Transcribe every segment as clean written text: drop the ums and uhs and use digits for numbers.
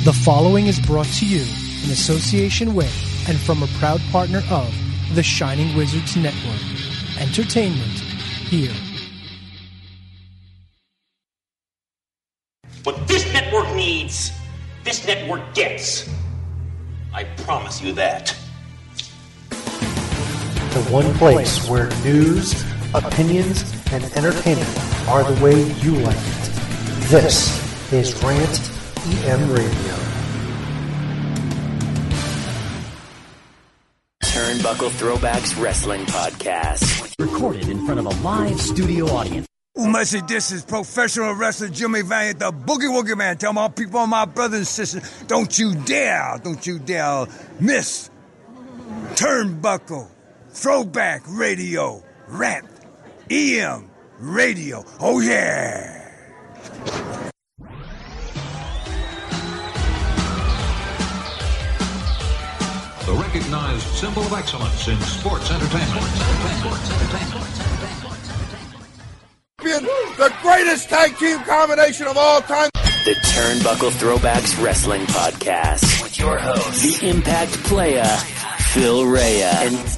The following is brought to you in association with and from a proud partner of the Shining Wizards Network. Entertainment here. What this network needs, this network gets. I promise you that. The one place where news, opinions, and entertainment are the way you like it. This is Rant EM Radio. Turnbuckle Throwbacks Wrestling Podcast. Recorded in front of a live studio audience. Umesi, this is professional wrestler Jimmy Valiant, the Boogie Woogie Man. Tell my people, my brothers and sisters, don't you dare miss Turnbuckle Throwback Radio, Rant EM Radio. Oh yeah! The recognized symbol of excellence in sports entertainment. The greatest tag team combination of all time. The Turnbuckle Throwbacks Wrestling Podcast. With your host, the Impact Player, Phil Rhea. And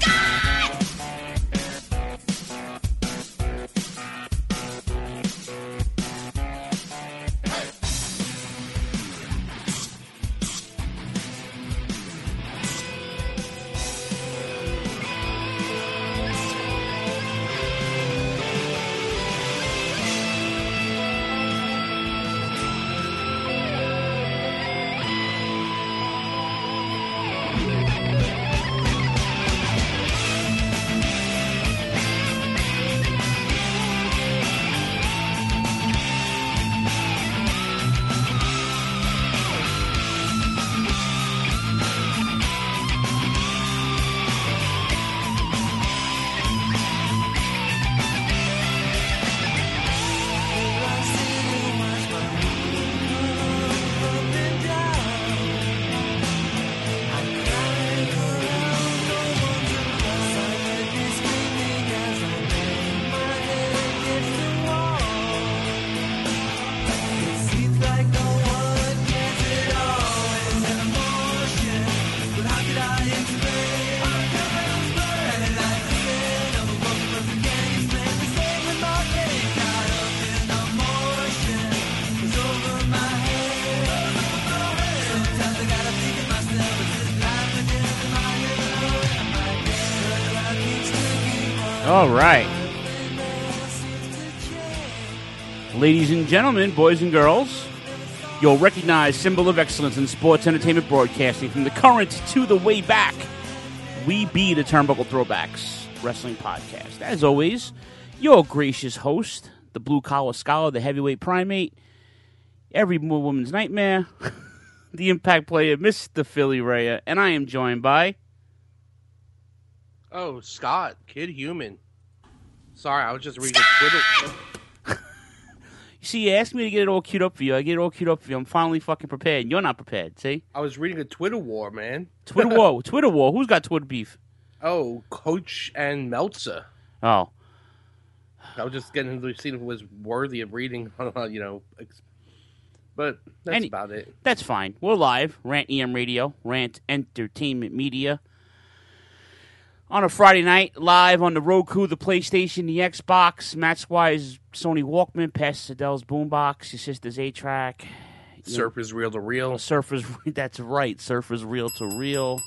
all right. Ladies and gentlemen, boys and girls, your recognized symbol of excellence in sports entertainment broadcasting from the current to the way back, we be the Turnbuckle Throwbacks Wrestling Podcast. As always, your gracious host, the blue-collar scholar, the heavyweight primate, every woman's nightmare, the Impact Player, Mr. Philly Rhea, and I am joined by... Oh, Scott, Kid Human. Sorry, I was just reading Twitter. You see, you asked me to get it all queued up for you. I get it all queued up for you. I'm finally fucking prepared. You're not prepared, see? I was reading a Twitter war, man. Twitter war? Twitter war? Who's got Twitter beef? Oh, Coach and Meltzer. Oh. I was just getting to see if it was worthy of reading, you know. But that's about it. That's fine. We're live. Rant EM Radio, Rant Entertainment Media. On a Friday night, live on the Roku, the PlayStation, the Xbox, Matt Squire's Sony Walkman, Pastor Adele's Boombox, your sister's 8-track. Surfer's Reel to Reel. That's right, Surfer's Reel to Reel.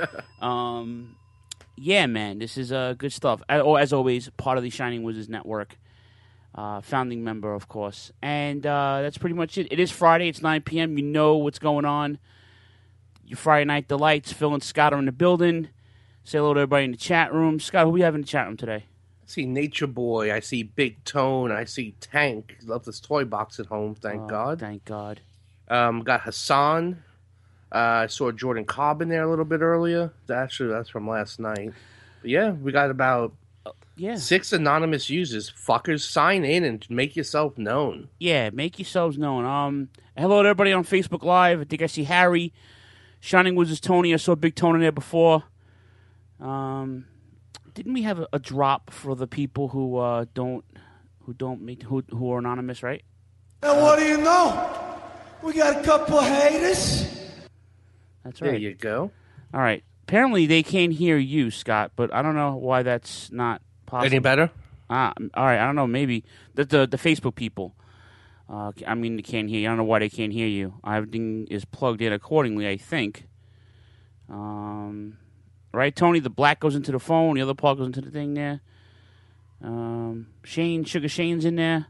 Yeah, man, this is good stuff. As always, part of the Shining Wizards Network. Founding member, of course. And that's pretty much it. It is Friday, it's 9 p.m. You know what's going on. Your Friday Night Delights. Phil and Scott are in the building. Say hello to everybody in the chat room. Scott, who we have in the chat room today? I see Nature Boy. I see Big Tone. I see Tank. He left his toy box at home, thank God. Thank God. Got Hassan. I saw Jordan Cobb in there a little bit earlier. Actually, that's from last night. But yeah, we got about 6 anonymous users. Fuckers, sign in and make yourself known. Yeah, make yourselves known. Hello to everybody on Facebook Live. I think I see Harry. Shining Wizards Tony. I saw Big Tone in there before. Didn't we have a drop for the people who are anonymous, right? And what do you know? We got a couple of haters. That's right. There you go. All right. Apparently they can't hear you, Scott, but I don't know why that's not possible. Any better? All right. I don't know. Maybe the Facebook people. They can't hear you. I don't know why they can't hear you. Everything is plugged in accordingly, I think. Right, Tony? The black goes into the phone. The other plug goes into the thing there. Sugar Shane's in there.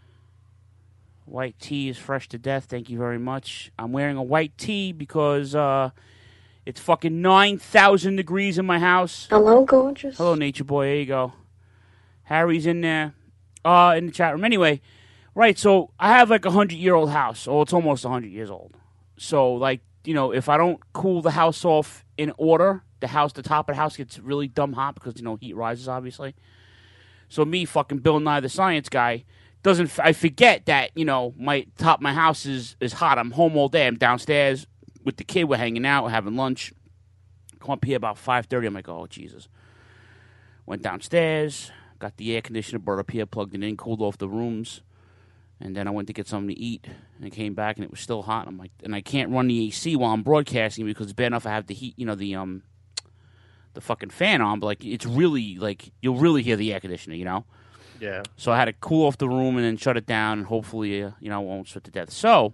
White tea is fresh to death. Thank you very much. I'm wearing a white tee because it's fucking 9,000 degrees in my house. Hello, gorgeous. Hello, Nature Boy. There you go. Harry's in there. In the chat room. Anyway, right, so I have like a 100-year-old house. Oh, it's almost 100 years old. So, like, if I don't cool the house off in order, the top of the house gets really dumb hot because, heat rises, obviously. So me, fucking Bill Nye the Science Guy, I forget that, my top of my house is hot. I'm home all day. I'm downstairs with the kid. We're hanging out. We're having lunch. Come up here about 5:30. I'm like, oh, Jesus. Went downstairs. Got the air conditioner brought up here, plugged it in, cooled off the rooms. And then I went to get something to eat. And I came back, and it was still hot. I'm like, and I can't run the AC while I'm broadcasting because it's bad enough I have the heat, the fucking fan on. But, like, it's really, like, you'll really hear the air conditioner, Yeah. So I had to cool off the room and then shut it down, and hopefully, I won't sweat to death. So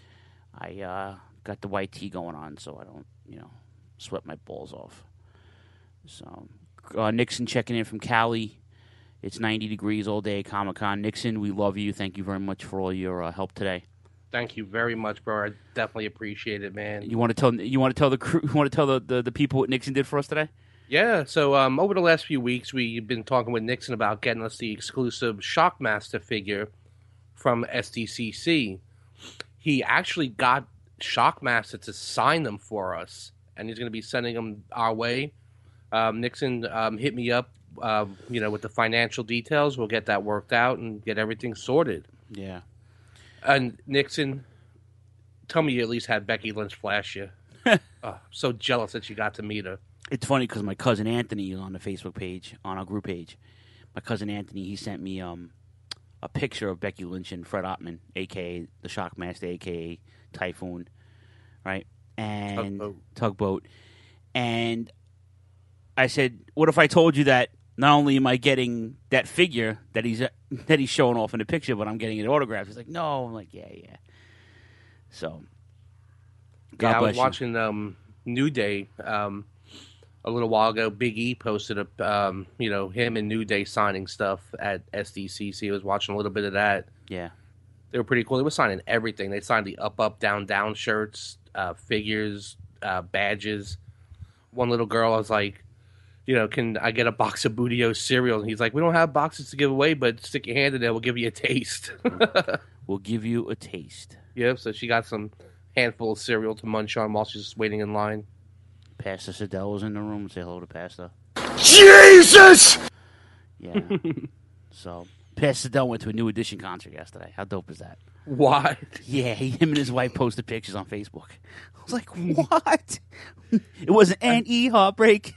I got the white tea going on so I don't, sweat my balls off. So Nixon checking in from Cali. It's 90 degrees all day, Comic-Con. Nixon, we love you. Thank you very much for all your help today. Thank you very much, bro. I definitely appreciate it, man. You want to tell the crew? You want to tell the people what Nixon did for us today? Yeah, so over the last few weeks, we've been talking with Nixon about getting us the exclusive Shockmaster figure from SDCC. He actually got Shockmaster to sign them for us, and he's going to be sending them our way. Nixon hit me up, with the financial details. We'll get that worked out and get everything sorted. Yeah. And Nixon, tell me you at least had Becky Lynch flash you. I'm so jealous that you got to meet her. It's funny because my cousin Anthony is on the Facebook page, on our group page. My cousin Anthony, he sent me a picture of Becky Lynch and Fred Ottman, a.k.a. the Shockmaster, a.k.a. Typhoon, right? And Tugboat. And I said, what if I told you that not only am I getting that figure that he's showing off in the picture, but I'm getting it autographed? He's like, no. I'm like, yeah. So, God I was bless you. watching New Day a little while ago. Big E posted him and New Day signing stuff at SDCC. I was watching a little bit of that. Yeah. They were pretty cool. They were signing everything. They signed the up, down, down shirts, figures, badges. One little girl, I was like, can I get a box of Budio cereal? And he's like, we don't have boxes to give away, but stick your hand in there. We'll give you a taste. We'll give you a taste. Yep, so she got some handful of cereal to munch on while she's waiting in line. Pastor Siddell was in the room. Say hello to Pastor. Jesus! Yeah. So, Pastor Siddell went to a New Edition concert yesterday. How dope is that? What? Yeah, him and his wife posted pictures on Facebook. I was like, what? It was an N.E. Heartbreak.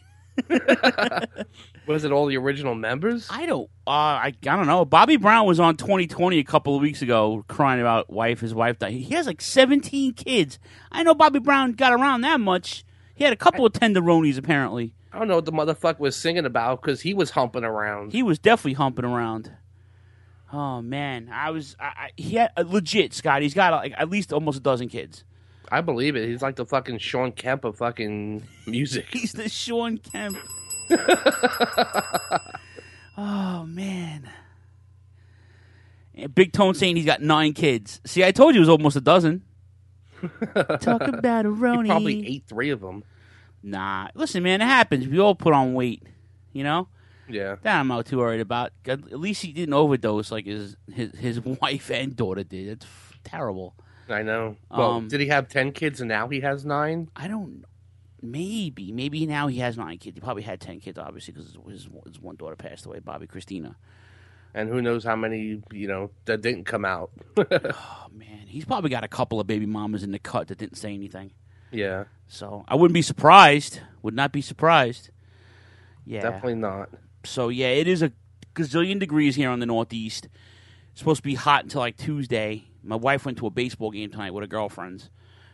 Was it all the original members? I don't know. Bobby Brown was on 2020 a couple of weeks ago crying about his wife died. He has like 17 kids. I know Bobby Brown got around that much. He had a couple of tenderonies, apparently. I don't know what the motherfucker was singing about because he was humping around. He was definitely humping around. Oh, man. He had legit, Scott. He's got like at least almost a dozen kids. I believe it. He's like the fucking Sean Kemp of fucking music. He's the Sean Kemp. Oh, man. And Big Tone saying he's got 9 kids. See, I told you it was almost a dozen. Talk about a Roni. He probably ate 3 of them. Nah. Listen, man, it happens. We all put on weight, Yeah. That I'm not too worried about. At least he didn't overdose like his wife and daughter did. It's terrible. I know. Well, did he have 10 kids and now he has 9? I don't know. Maybe now he has 9 kids. He probably had 10 kids, obviously, because his one daughter passed away, Bobby Christina. And who knows how many, that didn't come out. Oh, man. He's probably got a couple of baby mamas in the cut that didn't say anything. Yeah. So I wouldn't be surprised. Would not be surprised. Yeah. Definitely not. So, yeah, it is a gazillion degrees here on the Northeast. It's supposed to be hot until like Tuesday. My wife went to a baseball game tonight with her girlfriends.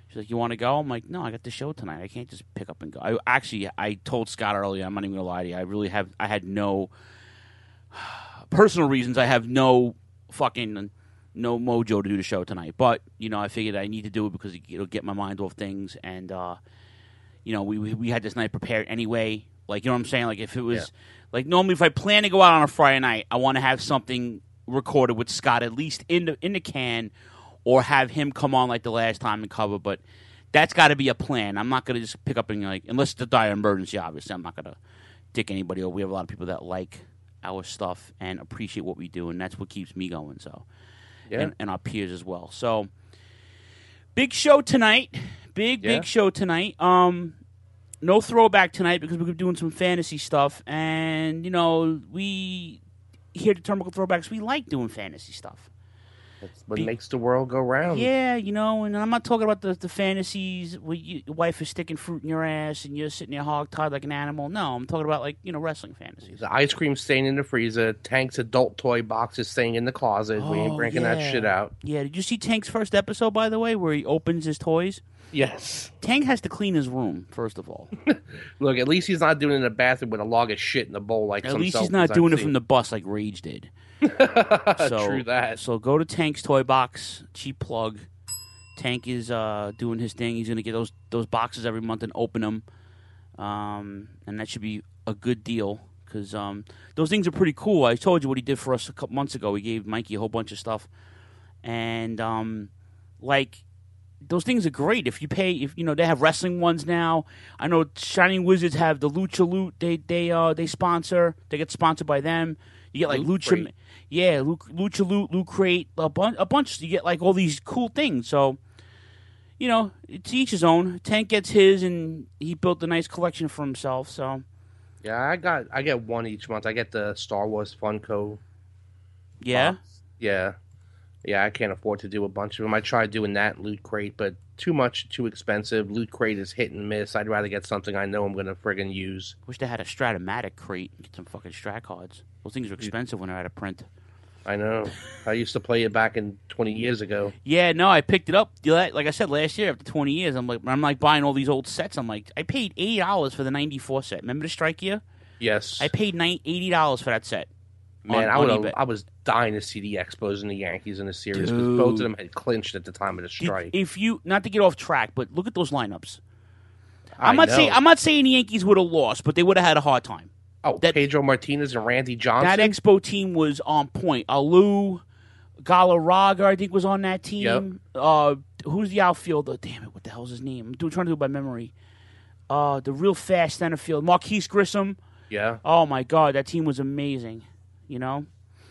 She's like, you want to go? I'm like, no, I got the show tonight. I can't just pick up and go. I told Scott earlier, I'm not even going to lie to you. I had no personal reasons. I have no mojo to do the show tonight. But, I figured I need to do it because it'll get my mind off things. And, we had this night prepared anyway. Like, you know what I'm saying? Like, if it was, like, normally if I plan to go out on a Friday night, I want to have something recorded with Scott at least in the can, or have him come on like the last time and cover. But that's got to be a plan. I'm not going to just pick up and, like, unless it's a dire emergency, obviously. I'm not going to dick anybody over. We have a lot of people that like our stuff and appreciate what we do, and that's what keeps me going. So, and our peers as well. So, big show tonight. Big show tonight. No throwback tonight because we're doing some fantasy stuff, and we here at the Turnbuckle Throwbacks, we like doing fantasy stuff. That's what makes the world go round. Yeah, and I'm not talking about the fantasies where your wife is sticking fruit in your ass and you're sitting there hog-tied like an animal. No, I'm talking about, like, wrestling fantasies. The ice cream staying in the freezer, Tank's adult toy box is staying in the closet. We ain't breaking that shit out. Yeah, did you see Tank's first episode, by the way, where he opens his toys? Yes. Tank has to clean his room, first of all. Look, at least he's not doing it in the bathroom with a log of shit in the bowl like some At least he's not doing it from the bus like Rage did. True that. So go to Tank's Toy Box, cheap plug. Tank is doing his thing. He's going to get those boxes every month and open them. And that should be a good deal because those things are pretty cool. I told you what he did for us a couple months ago. He gave Mikey a whole bunch of stuff. And, those things are great. If you pay, they have wrestling ones now. I know Shining Wizards have the Lucha Loot. They sponsor. They get sponsored by them. You get like Loot Lucha, Crate. Lucha Loot, Loot Crate, a bunch. You get like all these cool things. So, to each his own. Tank gets his, and he built a nice collection for himself. So, yeah, I get one each month. I get the Star Wars Funko. Yeah, yeah. Yeah, I can't afford to do a bunch of them. I tried doing that Loot Crate, but too much, too expensive. Loot Crate is hit and miss. I'd rather get something I know I'm going to friggin' use. Wish they had a Stratomatic crate and get some fucking Strat cards. Those things are expensive when they're out of print. I know. I used to play it back in 20 years ago. Yeah, no, I picked it up. Like I said, last year after 20 years, I'm like buying all these old sets. I'm like, I paid $80 for the 94 set. Remember the Strike Year? Yes. I paid $80 for that set. Man, I was dying to see the Expos and the Yankees in the series because both of them had clinched at the time of the strike. If you, not to get off track, but look at those lineups. I'm not saying the Yankees would have lost, but they would have had a hard time. Pedro Martinez and Randy Johnson. That Expo team was on point. Alou Galarraga, I think, was on that team. Yep. Who's the outfielder? Damn it, what the hell's his name? I'm trying to do it by memory. The real fast center field, Marquise Grissom. Yeah. Oh my God, that team was amazing. Yeah.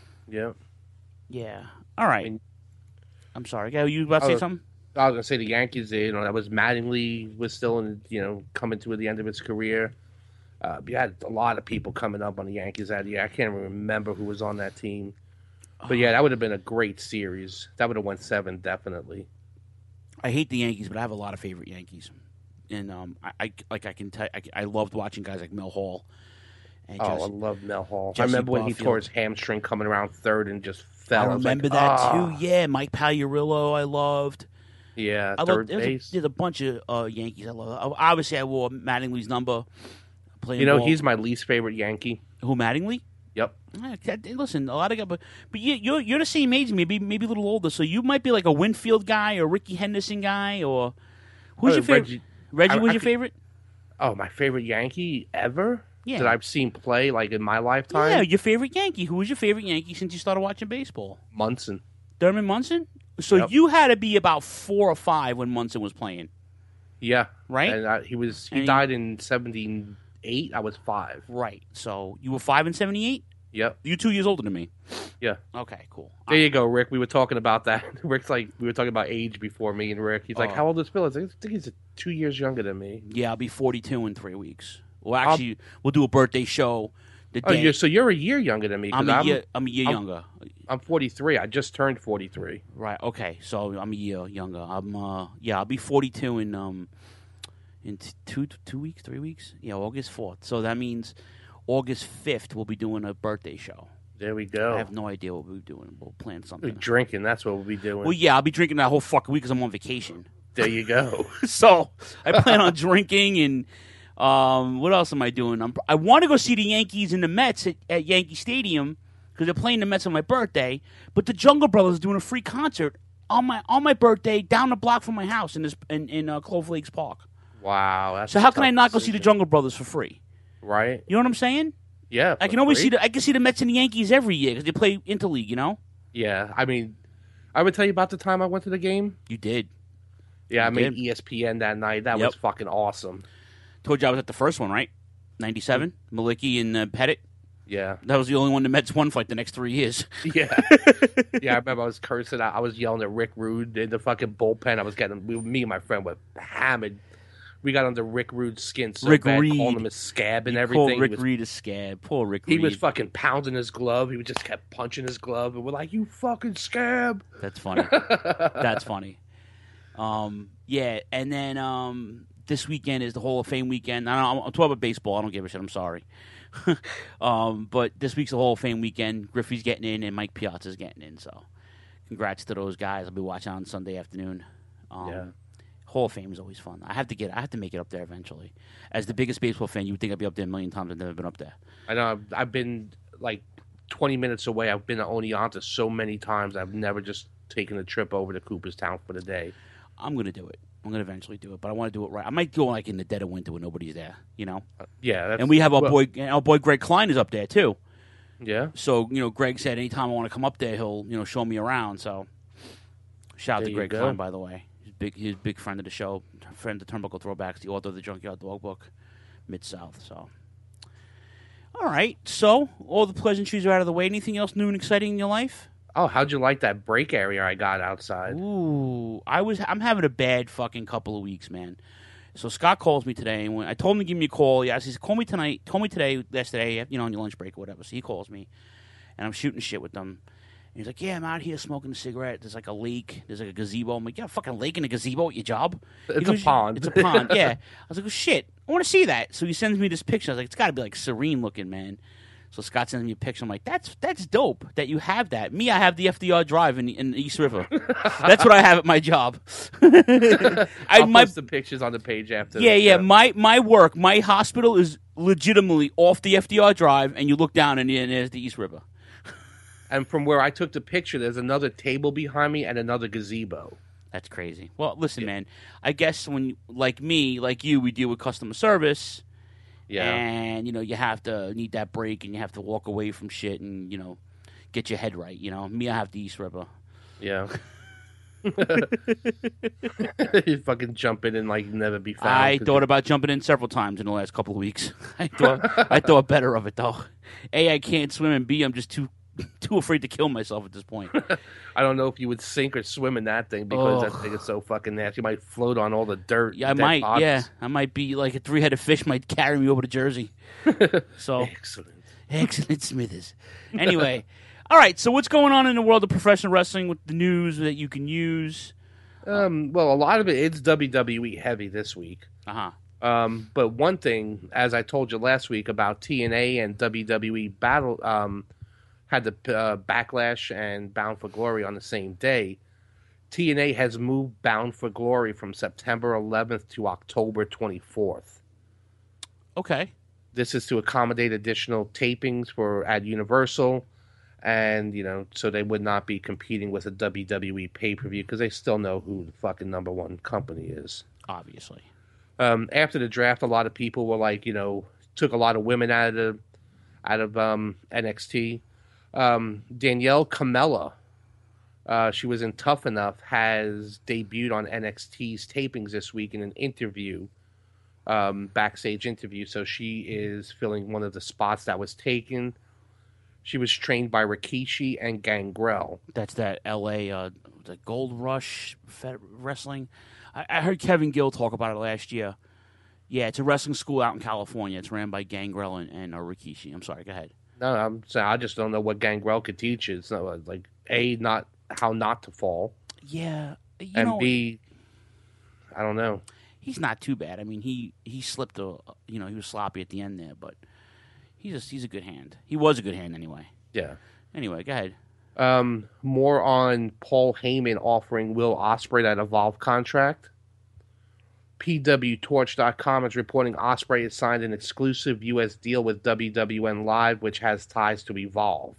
Yeah. All right. I'm sorry. You about to say something? I was going to say the Yankees, that was Mattingly was still coming to the end of his career. You had a lot of people coming up on the Yankees that year. I can't even remember who was on that team. But yeah, that would have been a great series. That would have won 7, definitely. I hate the Yankees, but I have a lot of favorite Yankees. And I loved watching guys like Mel Hall. I love Mel Hall. I remember when he tore his hamstring coming around third and just fell. I remember that too. Yeah, Mike Pagliarillo I loved. Yeah, third base. There's a bunch of Yankees I love. Obviously, I wore Mattingly's number. He's my least favorite Yankee. Who, Mattingly? Yep. Listen, a lot of guys, but you're the same age, maybe a little older, so you might be like a Winfield guy or Ricky Henderson guy, or who's your favorite? Reggie was your favorite? Oh, my favorite Yankee ever? Yeah. That I've seen play like in my lifetime? Yeah, your favorite Yankee. Who was your favorite Yankee since you started watching baseball? Munson. Thurman Munson? So you had to be about 4 or 5 when Munson was playing. Yeah. Right? And he died in 78. I was 5. Right. So you were 5 in 78? Yep. You're 2 years older than me. Yeah. Okay, cool. There you go, Rick. We were talking about that. Rick's like, we were talking about age before me and Rick. He's like, how old is Phil? I think he's 2 years younger than me. Yeah, I'll be 42 in 3 weeks. Well, actually, we'll do a birthday show. So you're a year younger than me. I'm a year younger. I'm 43. I just turned 43. Right. Okay. So I'm a year younger. I'll be 42 in 2 weeks, 3 weeks. Yeah, August 4th. So that means August 5th we'll be doing a birthday show. There we go. I have no idea what we'll be doing. We'll plan something. We're drinking. That's what we'll be doing. Well, yeah, I'll be drinking that whole fucking week because I'm on vacation. There you go. So I plan on drinking and what else am I doing? I want to go see the Yankees and the Mets at Yankee Stadium because they're playing the Mets on my birthday. But the Jungle Brothers are doing a free concert on my birthday down the block from my house in Clover Lakes Park. Wow. So how can I not go see the Jungle Brothers for free? Right. You know what I'm saying? Yeah. I can always see the Mets and the Yankees every year because they play interleague. You know. Yeah. I mean, I would tell you about the time I went to the game. You did. Yeah, I made ESPN that night. That was fucking awesome. Told you I was at the first one, right? 97, Malicki and Pettit. Yeah. That was the only one the Mets won for like the next 3 years. Yeah. Yeah, I remember I was cursing. I was yelling at Rick Rude in the fucking bullpen. Me and my friend were hammered. We got under Rick Rude's skin so Rick bad, Reed. calling him a scab and everything. Poor Rick Reed a scab. Poor Rick Reed. He was fucking pounding his glove. He just kept punching his glove. And we're like, you fucking scab. That's funny. That's funny. Yeah, and then this weekend is the Hall of Fame weekend. I'm talking about baseball. I don't give a shit. I'm sorry. But this week's the Hall of Fame weekend. Griffey's getting in and Mike Piazza's getting in. So congrats to those guys. I'll be watching on Sunday afternoon. Hall of Fame is always fun. I have to make it up there eventually. As the biggest baseball fan, you would think I'd be up there a million times. I've never been up there. I know. I've been like 20 minutes away. I've been to Oneonta so many times. I've never just taken a trip over to Cooperstown for the day. I'm going to do it. I'm going to eventually do it, but I want to do it right. I might go like in the dead of winter when nobody's there, you know? Yeah. And we have our boy Greg Klein is up there too. Yeah. So, Greg said anytime I want to come up there, he'll, show me around. So shout out to Greg Klein, by the way. He's a big friend of the show, friend of the Turnbuckle Throwbacks, the author of the Junkyard Dog Book, Mid-South. So, all right. So all the pleasantries are out of the way. Anything else new and exciting in your life? Oh, how'd you like that break area I got outside? Ooh, I'm having a bad fucking couple of weeks, man. So Scott calls me today, and when I told him to give me a call, he said, call me today, yesterday, on your lunch break or whatever. So he calls me, and I'm shooting shit with them. And he's like, yeah, I'm out here smoking a cigarette. There's like a lake. There's like a gazebo. I'm like, yeah, a fucking lake and a gazebo at your job? It's a pond. It's a pond, yeah. I was like, oh, shit, I want to see that. So he sends me this picture. I was like, it's got to be like serene looking, man. So Scott sends me a picture. I'm like, that's dope that you have that. Me, I have the FDR Drive in the East River. That's what I have at my job. I'll post the pictures on the page after. Yeah. My work, my hospital is legitimately off the FDR Drive, and you look down and there's the East River. And from where I took the picture, there's another table behind me and another gazebo. That's crazy. Well, listen, man. I guess when, like me, like you, we deal with customer service. Yeah. And, you have to need that break and you have to walk away from shit and, get your head right, Me, I have the East River. Yeah. You fucking jump in and, never be found. I thought about jumping in several times in the last couple of weeks. I thought better of it, though. A, I can't swim, and B, I'm just too afraid to kill myself at this point. I don't know if you would sink or swim in that thing because that thing is so fucking nasty. You might float on all the dirt. Yeah, I might. Bodies. Yeah, I might be like a 3-headed fish might carry me over to Jersey. So excellent, Smithers. Anyway, all right. So what's going on in the world of professional wrestling with the news that you can use? Well, a lot of it's WWE heavy this week. But one thing, as I told you last week about TNA and WWE Battle. Had the Backlash and Bound for Glory on the same day. TNA has moved Bound for Glory from September 11th to October 24th. Okay. This is to accommodate additional tapings at Universal, and, so they would not be competing with a WWE pay-per-view because they still know who the fucking number one company is. Obviously. After the draft, a lot of people were took a lot of women out of NXT. Danielle Camella, she was in Tough Enough, has debuted on NXT's tapings this week in an interview, backstage interview. So she is filling one of the spots that was taken. She was trained by Rikishi and Gangrel. That's that L.A. The Gold Rush wrestling. I heard Kevin Gill talk about it last year. Yeah, it's a wrestling school out in California. It's ran by Gangrel and Rikishi. I'm sorry, go ahead. No, I'm saying I just don't know what Gangrel could teach. It's not not how not to fall. Yeah, and B, I don't know. He's not too bad. I mean, he slipped he was sloppy at the end there, but he's a good hand. He was a good hand anyway. Yeah. Anyway, go ahead. More on Paul Heyman offering Will Ospreay that Evolve contract. PWTorch.com is reporting Ospreay has signed an exclusive U.S. deal with WWN Live, which has ties to Evolve.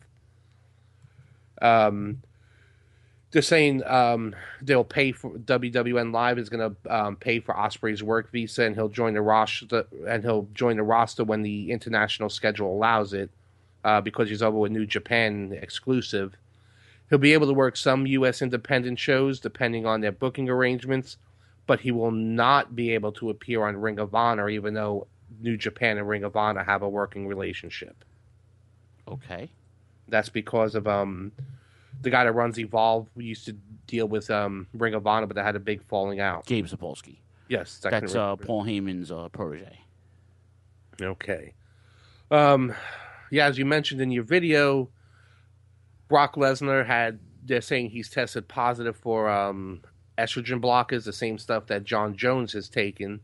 They're saying they'll pay for WWN Live is going to pay for Ospreay's work visa, and he'll join the roster. When the international schedule allows it, because he's over with New Japan exclusive. He'll be able to work some U.S. independent shows depending on their booking arrangements, but he will not be able to appear on Ring of Honor, even though New Japan and Ring of Honor have a working relationship. Okay, that's because of the guy that runs Evolve. We used to deal with Ring of Honor, but they had a big falling out. Gabe Sapolsky. Yes, that's Paul Heyman's protege. Okay. Yeah, as you mentioned in your video, Brock Lesnar they're saying he's tested positive for estrogen blockers, the same stuff that John Jones has taken.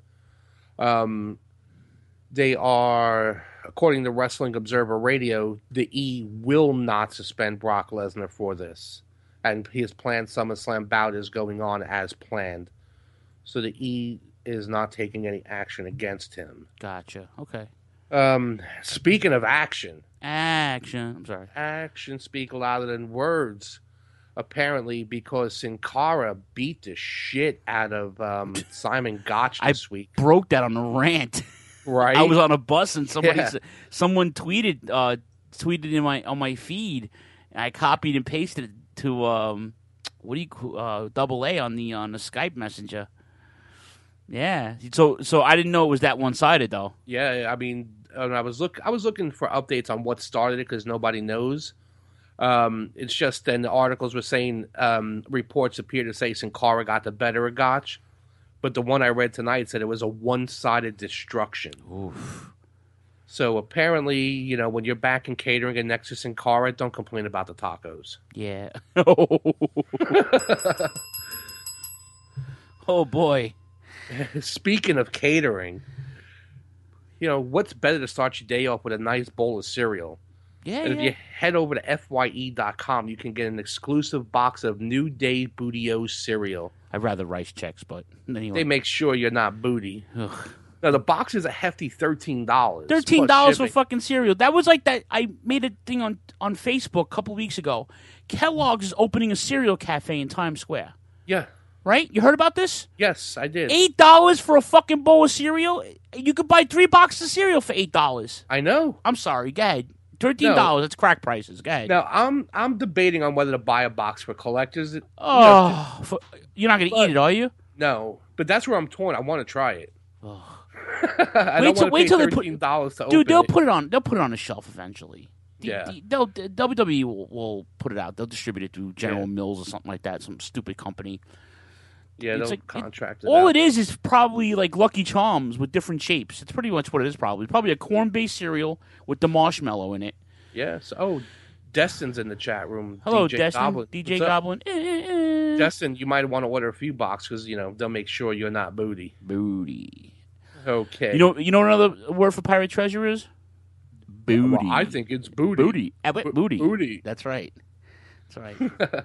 They are, according to Wrestling Observer Radio, the E will not suspend Brock Lesnar for this. And his planned SummerSlam bout is going on as planned. So the E is not taking any action against him. Gotcha. Okay. Speaking of action. I'm sorry. Actions speak louder than words. Apparently, because Sin Cara beat the shit out of Simon Gotch this week. I broke that on the rant. Right. I was on a bus and someone tweeted on my feed, and I copied and pasted it to Double A on the Skype Messenger. Yeah. So I didn't know it was that one-sided though. Yeah, I mean, I was looking for updates on what started it because nobody knows. It's just then the articles were saying reports appear to say Sin Cara got the better of Gotch, but the one I read tonight said it was a one-sided destruction. Oof. So apparently, when you're back in catering and next to Sin Cara, don't complain about the tacos. Yeah. Oh boy. Speaking of catering, what's better to start your day off with a nice bowl of cereal? Yeah. And if you head over to FYE.com, you can get an exclusive box of New Day Booty-O cereal. I'd rather Rice Chex, but anyway. They make sure you're not booty. Ugh. Now, the box is a hefty $13. $13 for fucking cereal. That was like that. I made a thing on Facebook a couple weeks ago. Kellogg's is opening a cereal cafe in Times Square. Yeah. Right? You heard about this? Yes, I did. $8 for a fucking bowl of cereal? You could buy 3 boxes of cereal for $8. I know. I'm sorry. Go ahead. $13. That's crack prices. Go ahead. Now, I'm debating on whether to buy a box for collectors. You're not going to eat it, are you? No. But that's where I'm torn. I want to try it. Wait till they put $13 Dude, they'll put it on a shelf eventually. Yeah. WWE will put it out. They'll distribute it through General Mills or something like that, some stupid company. Yeah, they'll contract it all out. it is probably like Lucky Charms with different shapes. It's pretty much what it is probably. Probably a corn-based cereal with the marshmallow in it. Yes. Oh, Destin's in the chat room. Hello, DJ Destin. Goblin. DJ Goblin. Destin, you might want to order a few boxes because, they'll make sure you're not booty. Booty. Okay. You know what another word for pirate treasure is? Booty. Well, I think it's booty. Booty. Booty. Booty. That's right. That's right.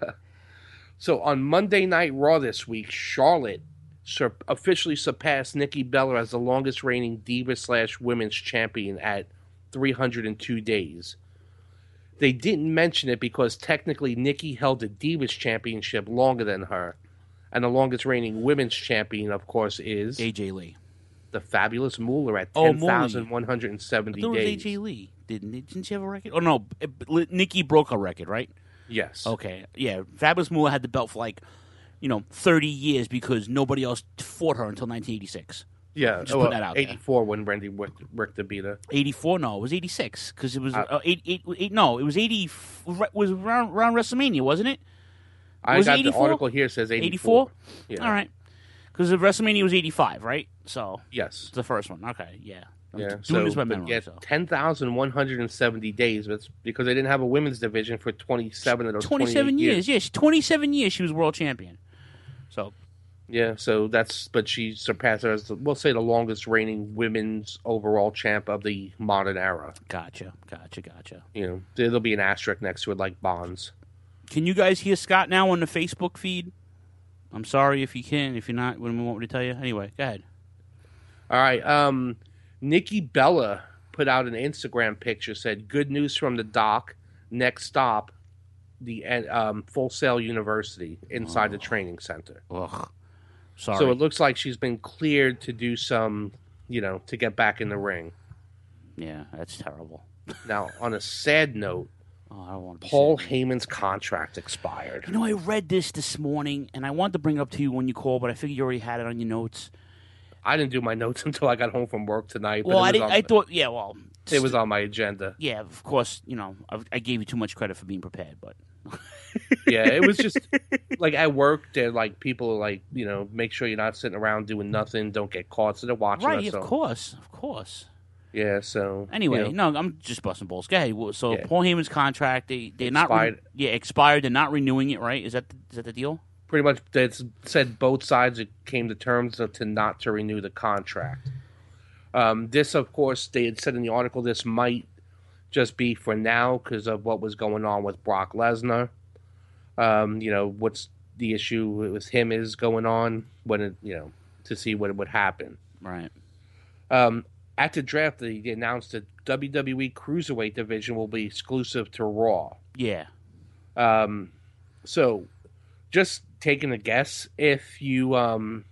So on Monday Night Raw this week, Charlotte officially surpassed Nikki Bella as the longest reigning Diva/Women's Champion at 302 days. They didn't mention it because technically Nikki held the Divas Championship longer than her. And the longest reigning Women's Champion, of course, is AJ Lee. The Fabulous Moolah at 10,170 days. It was AJ Lee. Didn't she have a record? Oh, no. Nikki broke her record, right? Yes. Okay. Yeah. Fabulous Moolah had the belt for 30 years because nobody else fought her until 1986. Yeah. Just put that out 84 when Randy Richter beat her. 84? No, it was 86 because it was no, it was 80. Was around WrestleMania, wasn't it? I got 84? The article here says 84. Yeah. All right. Because WrestleMania was 85, right? So yes, it's the first one. Okay, yeah. Doing this by memory. 10,170 days. That's because they didn't have a women's division for 27 of those 27 years. Yeah, 27 years she was world champion. So. Yeah, but she surpassed her as, we'll say, the longest reigning women's overall champ of the modern era. Gotcha. There'll be an asterisk next to it like Bonds. Can you guys hear Scott now on the Facebook feed? I'm sorry if you can. If you're not, what do we want me to tell you? Anyway, go ahead. All right. Nikki Bella put out an Instagram picture, said, "Good news from the doc. Next stop, the Full Sail University inside the training center." Ugh. Sorry. So it looks like she's been cleared to do some, to get back in the ring. Yeah, that's terrible. Now, on a sad note, I don't want to Paul Heyman's contract expired. I read this morning, and I wanted to bring it up to you when you called, but I figured you already had it on your notes. I didn't do my notes until I got home from work tonight. Well, it was on my agenda. Yeah, of course, I gave you too much credit for being prepared, but... Yeah, it was just, like, at work, they're, like, people, like, make sure you're not sitting around doing nothing, don't get caught, so they're watching us. Right, of course. Yeah, so... Anyway, no, I'm just busting balls. Go ahead. So, yeah. Paul Heyman's contract, they're expired. not... expired. They're not renewing it, right? Is that the deal? Pretty much, it's said both sides came to terms to not to renew the contract. This, of course, they had said in the article, this might just be for now because of what was going on with Brock Lesnar. What's the issue with him is going on when to see what would happen. Right. At the draft, they announced the WWE Cruiserweight division will be exclusive to Raw. Yeah. So, just taking a guess, if the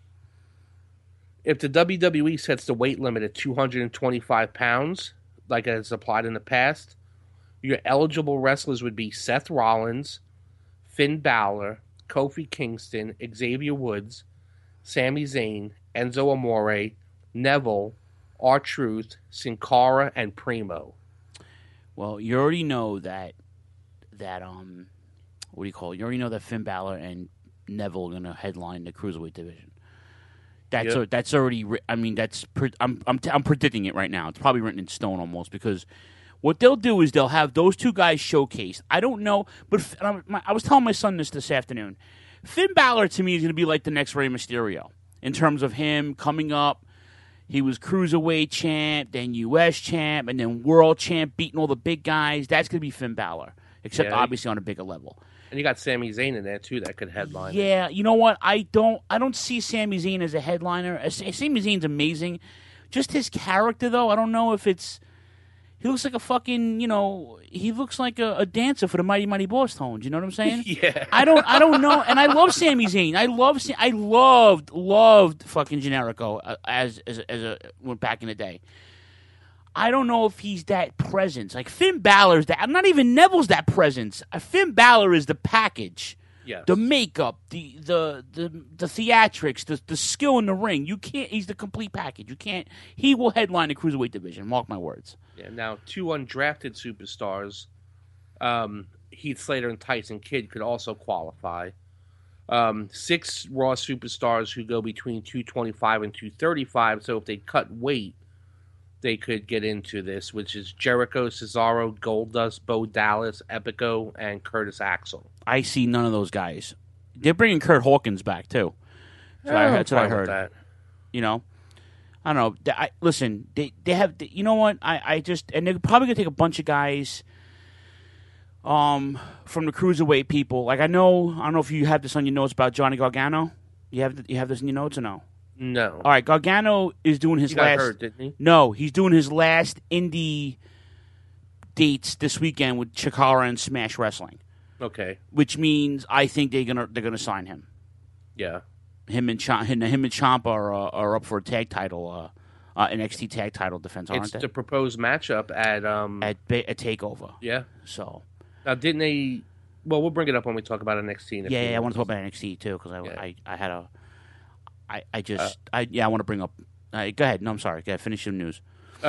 WWE sets the weight limit at 225 pounds, like it's applied in the past, your eligible wrestlers would be Seth Rollins, Finn Balor, Kofi Kingston, Xavier Woods, Sami Zayn, Enzo Amore, Neville, R-Truth, Sin Cara, and Primo. Well, you already know that what do you call it? You already know that Finn Balor and Neville are going to headline the Cruiserweight division. That's already. I mean, I'm predicting it right now. It's probably written in stone almost, because what they'll do is they'll have those two guys showcased. I don't know, but I was telling my son this afternoon. Finn Balor to me is going to be like the next Rey Mysterio in terms of him coming up. He was Cruiserweight champ, then U.S. champ, and then World champ, beating all the big guys. That's going to be Finn Balor, except obviously on a bigger level. And you got Sami Zayn in there too that could headline. Yeah, you know what? I don't see Sami Zayn as a headliner. Sami Zayn's amazing. Just his character, though, I don't know if it's. He looks like a fucking, he looks like a dancer for the Mighty Mighty Boss Tones. You know what I'm saying? Yeah. I don't know, and I love Sami Zayn. I loved fucking Generico as back in the day. I don't know if he's that presence. Like Finn Balor's that. Not even Neville's that presence. Finn Balor is the package. Yes. The makeup, the theatrics, the skill in the ring. You can't. He's the complete package. You can't. He will headline the Cruiserweight division. Mark my words. Yeah. Now, two undrafted superstars, Heath Slater and Tyson Kidd, could also qualify. 6 Raw superstars who go between 225 and 235. So if they cut weight, they could get into this, which is Jericho, Cesaro, Goldust, Bo Dallas, Epico, and Curtis Axel. I see none of those guys. They're bringing Kurt Hawkins back too. That's what I heard. That. I don't know. Listen, they have. You know what? I just, and they're probably gonna take a bunch of guys, from the Cruiserweight people. Like I don't know if you have this on your notes about Johnny Gargano. You have this in your notes or no? No. All right, Gargano is doing his last. Got hurt, didn't he? No, he's doing his last indie dates this weekend with Chikara and Smash Wrestling. Okay. Which means I think they're gonna sign him. Yeah. Him and Ciampa are up for a tag title, NXT tag title defense. Aren't it's they? the proposed matchup at Takeover. Yeah. So now, didn't they? Well, we'll bring it up when we talk about NXT. Yeah, I want to talk about NXT too because I had a. I want to bring up. Go ahead. No, I'm sorry. Go ahead. Finish your news.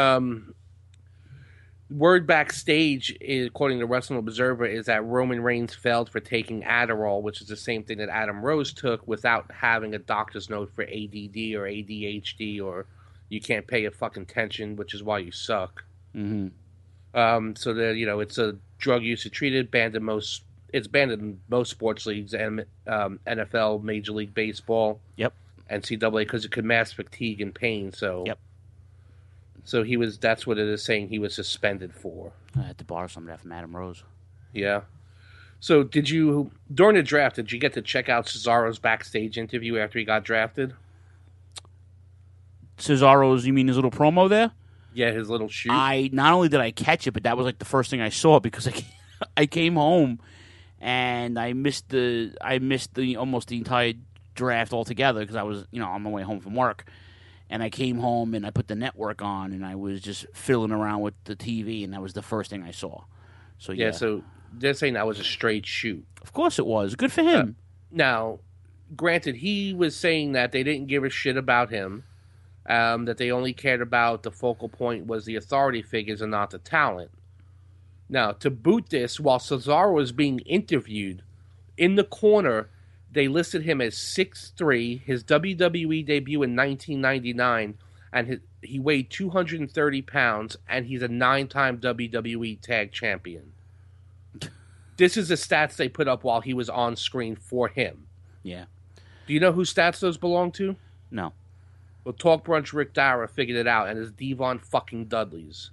Word backstage, according to Wrestling Observer, is that Roman Reigns failed for taking Adderall, which is the same thing that Adam Rose took without having a doctor's note for ADD or ADHD, or you can't pay a fucking attention, which is why you suck. Mm-hmm. So that it's a drug use treated, banned in most. It's banned in most sports leagues, and NFL, Major League Baseball. Yep. NCAA, because it could mask fatigue and pain. So. Yep. So he was. That's what it is saying. He was suspended for. I had to borrow some of that from Adam Rose. Yeah. So did you during the draft? Did you get to check out Cesaro's backstage interview after he got drafted? Cesaro's, you mean his little promo there? Yeah, his little shoot. Not only did I catch it, but that was like the first thing I saw because I came home and I missed the almost the entire draft altogether because I was on my way home from work, and I came home and I put the network on and I was just fiddling around with the TV, and that was the first thing I saw. So yeah, so they're saying that was a straight shoot. Of course it was. Good for him. Now, granted, he was saying that they didn't give a shit about him, that they only cared about the focal point was the authority figures and not the talent. Now, to boot this, while Cesaro was being interviewed, in the corner, they listed him as 6'3", his WWE debut in 1999, and he weighed 230 pounds, and he's a 9-time WWE Tag Champion. This is the stats they put up while he was on screen for him. Yeah. Do you know whose stats those belong to? No. Well, Talk Brunch Rick Dara figured it out, and it's Devon fucking Dudley's.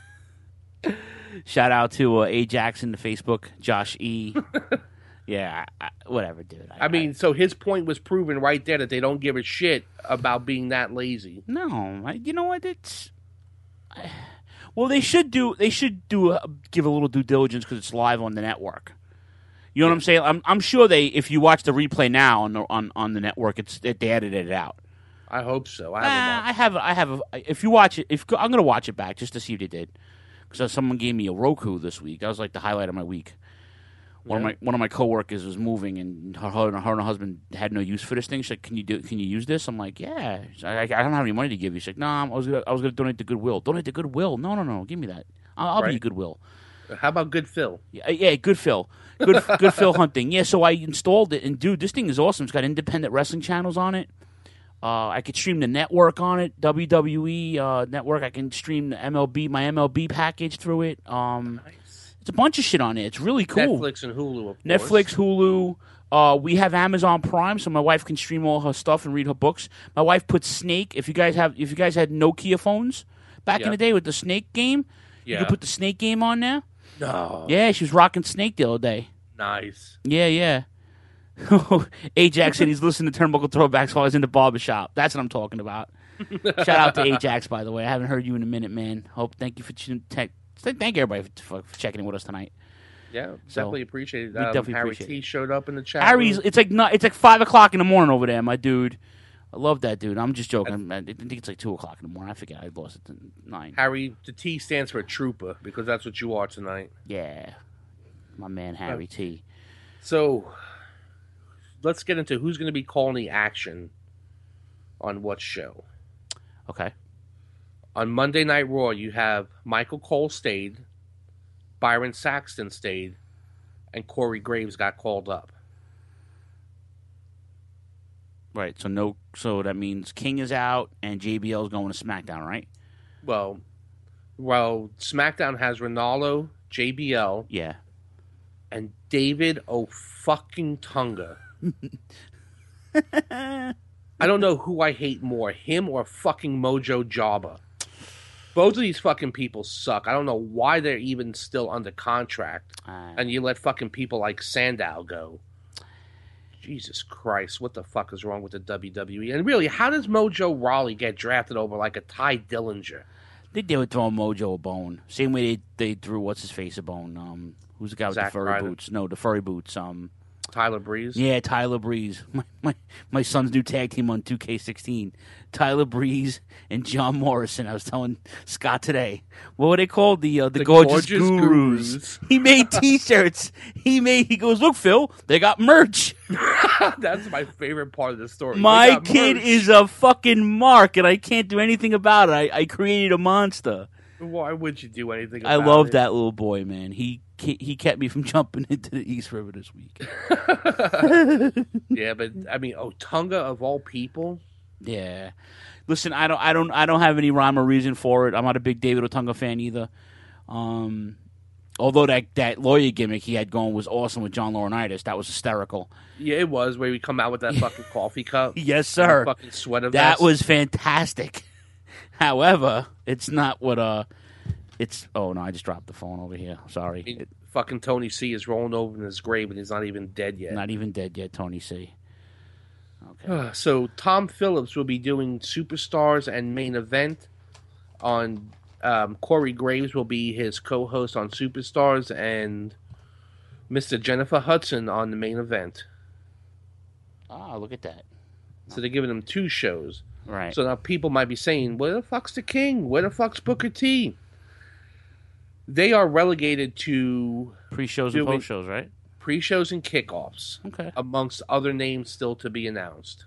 Shout out to A. Jackson, the Facebook, Josh E. Yeah, whatever, dude. I mean, so his point was proven right there that they don't give a shit about being that lazy. No, you know what? Well, they should give a little due diligence because it's live on the network. You know what I'm saying? I'm sure if you watch the replay now on the network, they edited it out. I hope so. I have. If you watch it, I'm gonna watch it back just to see if they did. Because someone gave me a Roku this week. That was like the highlight of my week. One of my coworkers was moving, and her and her husband had no use for this thing. She's like, "Can you use this?" I'm like, "Yeah." I don't have any money to give you. She's like, "No, I was gonna donate to Goodwill." Donate to Goodwill? No. Give me that. I'll be Goodwill. How about Good Phil? Yeah, Good Phil. Good Phil Hunting. Yeah, so I installed it, and dude, this thing is awesome. It's got independent wrestling channels on it. I could stream the network on it, WWE network. I can stream my MLB package through it. Nice. It's a bunch of shit on it. It's really cool. Netflix and Hulu, of course. Netflix, Hulu. We have Amazon Prime, so my wife can stream all her stuff and read her books. My wife puts Snake. If you guys had Nokia phones back in the day with the Snake game, you could put the Snake game on there. No. Yeah, she was rocking Snake the other day. Nice. Yeah. Ajax said he's listening to Turnbuckle Throwbacks while he's in the barbershop. That's what I'm talking about. Shout out to Ajax, by the way. I haven't heard you in a minute, man. Thank you for thank everybody for checking in with us tonight. Yeah, definitely appreciate it. Definitely Harry appreciate T showed up in the chat. Harry's. It's like 5:00 in the morning over there, my dude. I love that dude. I'm just joking. I think it's like 2:00 in the morning. I forget. I lost it to 9. Harry, the T stands for trooper because that's what you are tonight. Yeah, my man Harry T. So let's get into who's going to be calling the action on what show. Okay. On Monday Night Raw, you have Michael Cole stayed, Byron Saxton stayed, and Corey Graves got called up. Right. So that means King is out and JBL is going to SmackDown, right? Well, SmackDown has Ronaldo, JBL, yeah, and David O'Fucking-Tunga. I don't know who I hate more, him or fucking Mojo Jabba. Both of these fucking people suck. I don't know why they're even still under contract. And you let fucking people like Sandow go. Jesus Christ, what the fuck is wrong with the WWE? And really, how does Mojo Rawley get drafted over like a Ty Dillinger? They would throw Mojo a bone. Same way they threw what's-his-face a bone. Who's the guy with the furry boots? No, the furry boots. Tyler Breeze? Yeah, Tyler Breeze. My son's new tag team on 2K16. Tyler Breeze and John Morrison. I was telling Scott today. What were they called? The Gorgeous Gurus. He made T-shirts. He goes, look, Phil, they got merch. That's my favorite part of the story. My kid is a fucking mark, and I can't do anything about it. I created a monster. Why would you do anything about it? I love that little boy, man. He kept me from jumping into the East River this week. Yeah, but I mean, Tunga of all people. Yeah, listen, I don't have any rhyme or reason for it. I'm not a big David Otunga fan either. Although that lawyer gimmick he had going was awesome with John Laurinaitis. That was hysterical. Yeah, it was where we come out with that fucking coffee cup. Yes, sir. Fucking sweater vest. That was fantastic. However, it's not what it's. Oh no, I just dropped the phone over here. Sorry. Fucking Tony C is rolling over in his grave and he's not even dead yet. Not even dead yet, Tony C. Okay. So Tom Phillips will be doing Superstars and Main Event on. Corey Graves will be his co-host on Superstars, and Mr. Jennifer Hudson on the Main Event. Ah, look at that. So they're giving him 2 shows. Right. So now people might be saying, where the fuck's the King? Where the fuck's Booker T? They are relegated to... Pre-shows and post-shows, right? Pre-shows and kickoffs. Okay. Amongst other names still to be announced.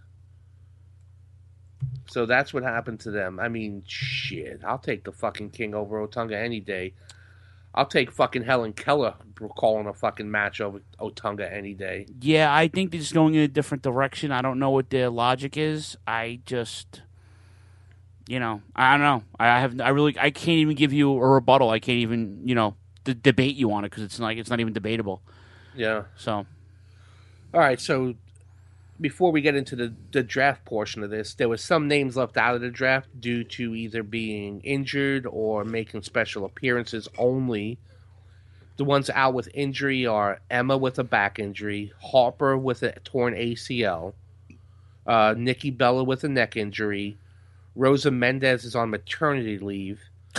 So that's what happened to them. I mean, shit. I'll take the fucking King over Otunga any day. I'll take fucking Helen Keller calling a fucking match over Otunga any day. Yeah, I think they're just going in a different direction. I don't know what their logic is. I just, I don't know. I can't even give you a rebuttal. I can't even, debate you on it because it's not even debatable. Yeah. So. All right, so before we get into the draft portion of this, there were some names left out of the draft due to either being injured or making special appearances only. The ones out with injury are Emma with a back injury, Harper with a torn ACL, Nikki Bella with a neck injury, Rosa Mendez is on maternity leave.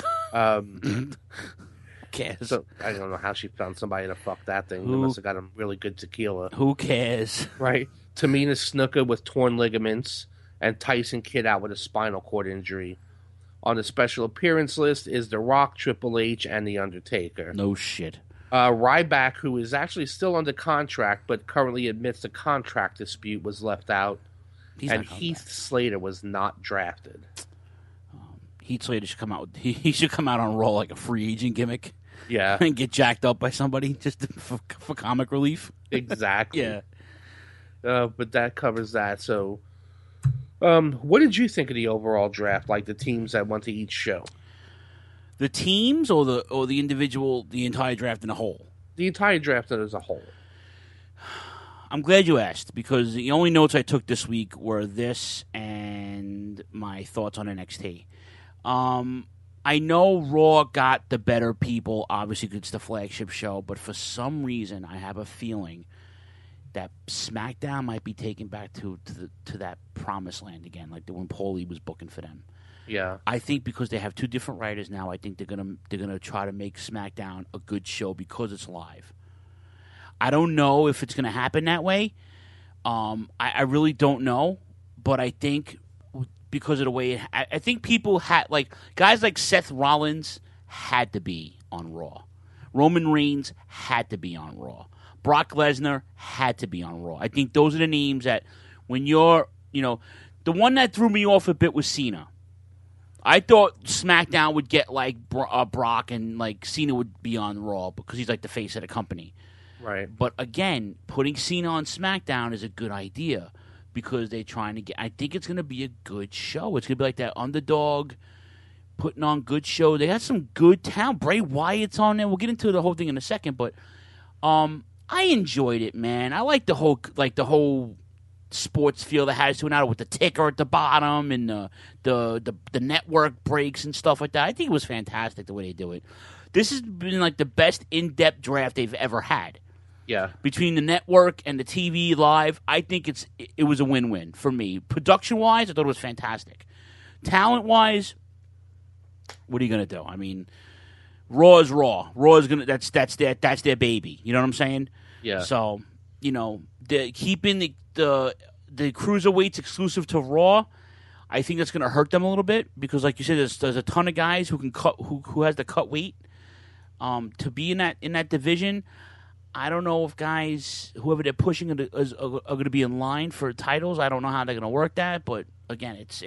Cares? So I don't know how she found somebody to fuck that thing. They must have got him really good tequila. Who cares? Right. Tamina Snuka with torn ligaments, and Tyson Kidd out with a spinal cord injury. On the special appearance list is The Rock, Triple H, and The Undertaker. No shit. Ryback, who is actually still under contract, but currently admits a contract dispute, was left out. And Heath Slater was not drafted. Heath Slater should come out. He should come out on Raw like a free agent gimmick. Yeah. And get jacked up by somebody just for comic relief. Exactly. Yeah. But that covers that. So, what did you think of the overall draft? Like the teams that went to each show? The teams or the individual, the entire draft in a whole? The entire draft as a whole. I'm glad you asked because the only notes I took this week were this and my thoughts on NXT. I know Raw got the better people, obviously because it's the flagship show, but for some reason I have a feeling that SmackDown might be taken back to that promised land again, like when Paulie was booking for them. Yeah, I think because they have 2 different writers now, I think they're gonna try to make SmackDown a good show because it's live. I don't know if it's gonna happen that way. I really don't know, but I think because of the way I think people had guys like Seth Rollins had to be on Raw, Roman Reigns had to be on Raw. Brock Lesnar had to be on Raw. I think those are the names that when you're, the one that threw me off a bit was Cena. I thought SmackDown would get Brock and Cena would be on Raw because he's the face of the company. Right. But again, putting Cena on SmackDown is a good idea because they're trying to get. I think it's going to be a good show. It's going to be like that underdog putting on good show. They got some good talent. Bray Wyatt's on there. We'll get into the whole thing in a second, but I enjoyed it, man. I like the whole sports feel that has to it out with the ticker at the bottom and the network breaks and stuff like that. I think it was fantastic the way they do it. This has been the best in-depth draft they've ever had. Yeah. Between the network and the TV live, I think it was a win-win for me. Production-wise, I thought it was fantastic. Talent-wise, what are you going to do? I mean, Raw is Raw. Raw is gonna that's their baby. You know what I'm saying? Yeah. So, keeping the cruiserweights exclusive to Raw, I think that's going to hurt them a little bit because, like you said, there's a ton of guys who can cut who has the cut weight to be in that division. I don't know if guys, whoever they're pushing, are going to be in line for titles. I don't know how they're going to work that, but again, it's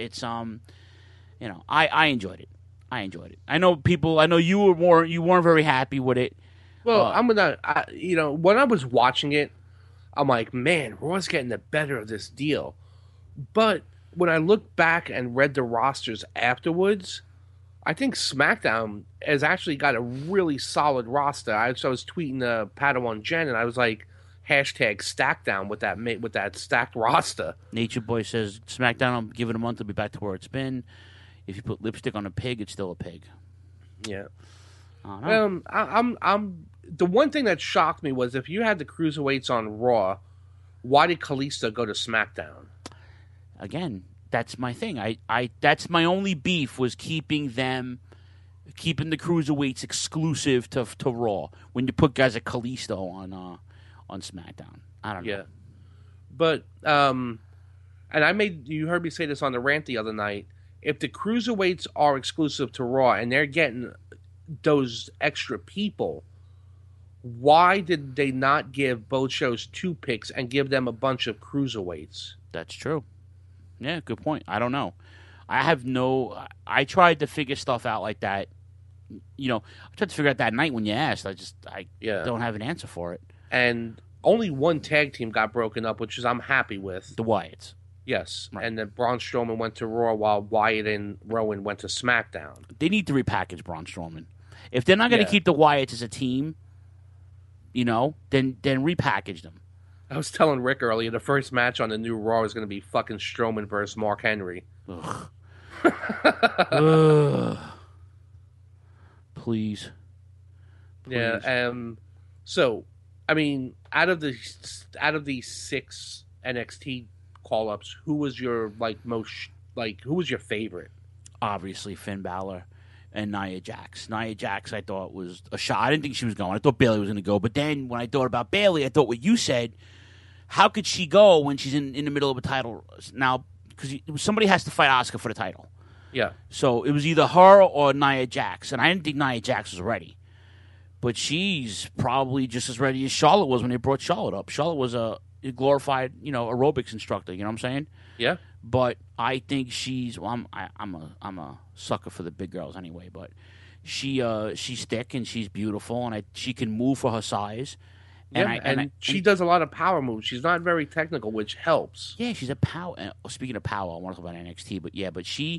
I enjoyed it. I enjoyed it. I know you weren't very happy with it. Well, when I was watching it, I'm like, man, Raw's getting the better of this deal. But when I look back and read the rosters afterwards, I think SmackDown has actually got a really solid roster. I was tweeting Padawan Jen, and I was like, #StackDown with that stacked roster. Nature Boy says SmackDown, I'll give it a month, it'll be back to where it's been. If you put lipstick on a pig, it's still a pig. Yeah. I don't know. I'm the one thing that shocked me was if you had the cruiserweights on Raw, why did Kalisto go to SmackDown? again, that's my thing. I that's my only beef was keeping the cruiserweights exclusive to Raw when you put guys like Kalisto on SmackDown. I don't know. Yeah, but and you heard me say this on the rant the other night. If the cruiserweights are exclusive to Raw and they're getting those extra people, why did they not give both shows 2 picks and give them a bunch of cruiserweights? That's true. Yeah, good point. I don't know. I tried to figure stuff out like that. I tried to figure out that night when you asked. I don't have an answer for it. And only one tag team got broken up, which is I'm happy with. The Wyatts. Yes. Right. And then Braun Strowman went to Raw while Wyatt and Rowan went to SmackDown. They need to repackage Braun Strowman. If they're not going to keep the Wyatts as a team, then repackage them. I was telling Rick earlier, the first match on the new Raw is going to be fucking Strowman versus Mark Henry. Ugh. Ugh. Please. Yeah. So, I mean, out of the 6 NXT call-ups, who was your who was your favorite? Obviously, Finn Balor and Nia Jax. Nia Jax, I thought, was a shot. I didn't think she was going. I thought Bayley was going to go. But then when I thought about Bayley, I thought what you said. How could she go when she's in the middle of a title now? Because somebody has to fight Asuka for the title. Yeah. So it was either her or Nia Jax, and I didn't think Nia Jax was ready. But she's probably just as ready as Charlotte was when they brought Charlotte up. Charlotte was a glorified, aerobics instructor. You know what I'm saying? Yeah. But I think she's. Well, I'm a sucker for the big girls anyway. But she's thick and she's beautiful, and she can move for her size. And she does a lot of power moves. She's not very technical, which helps. Yeah, she's a power. Speaking of power, I want to talk about NXT, but she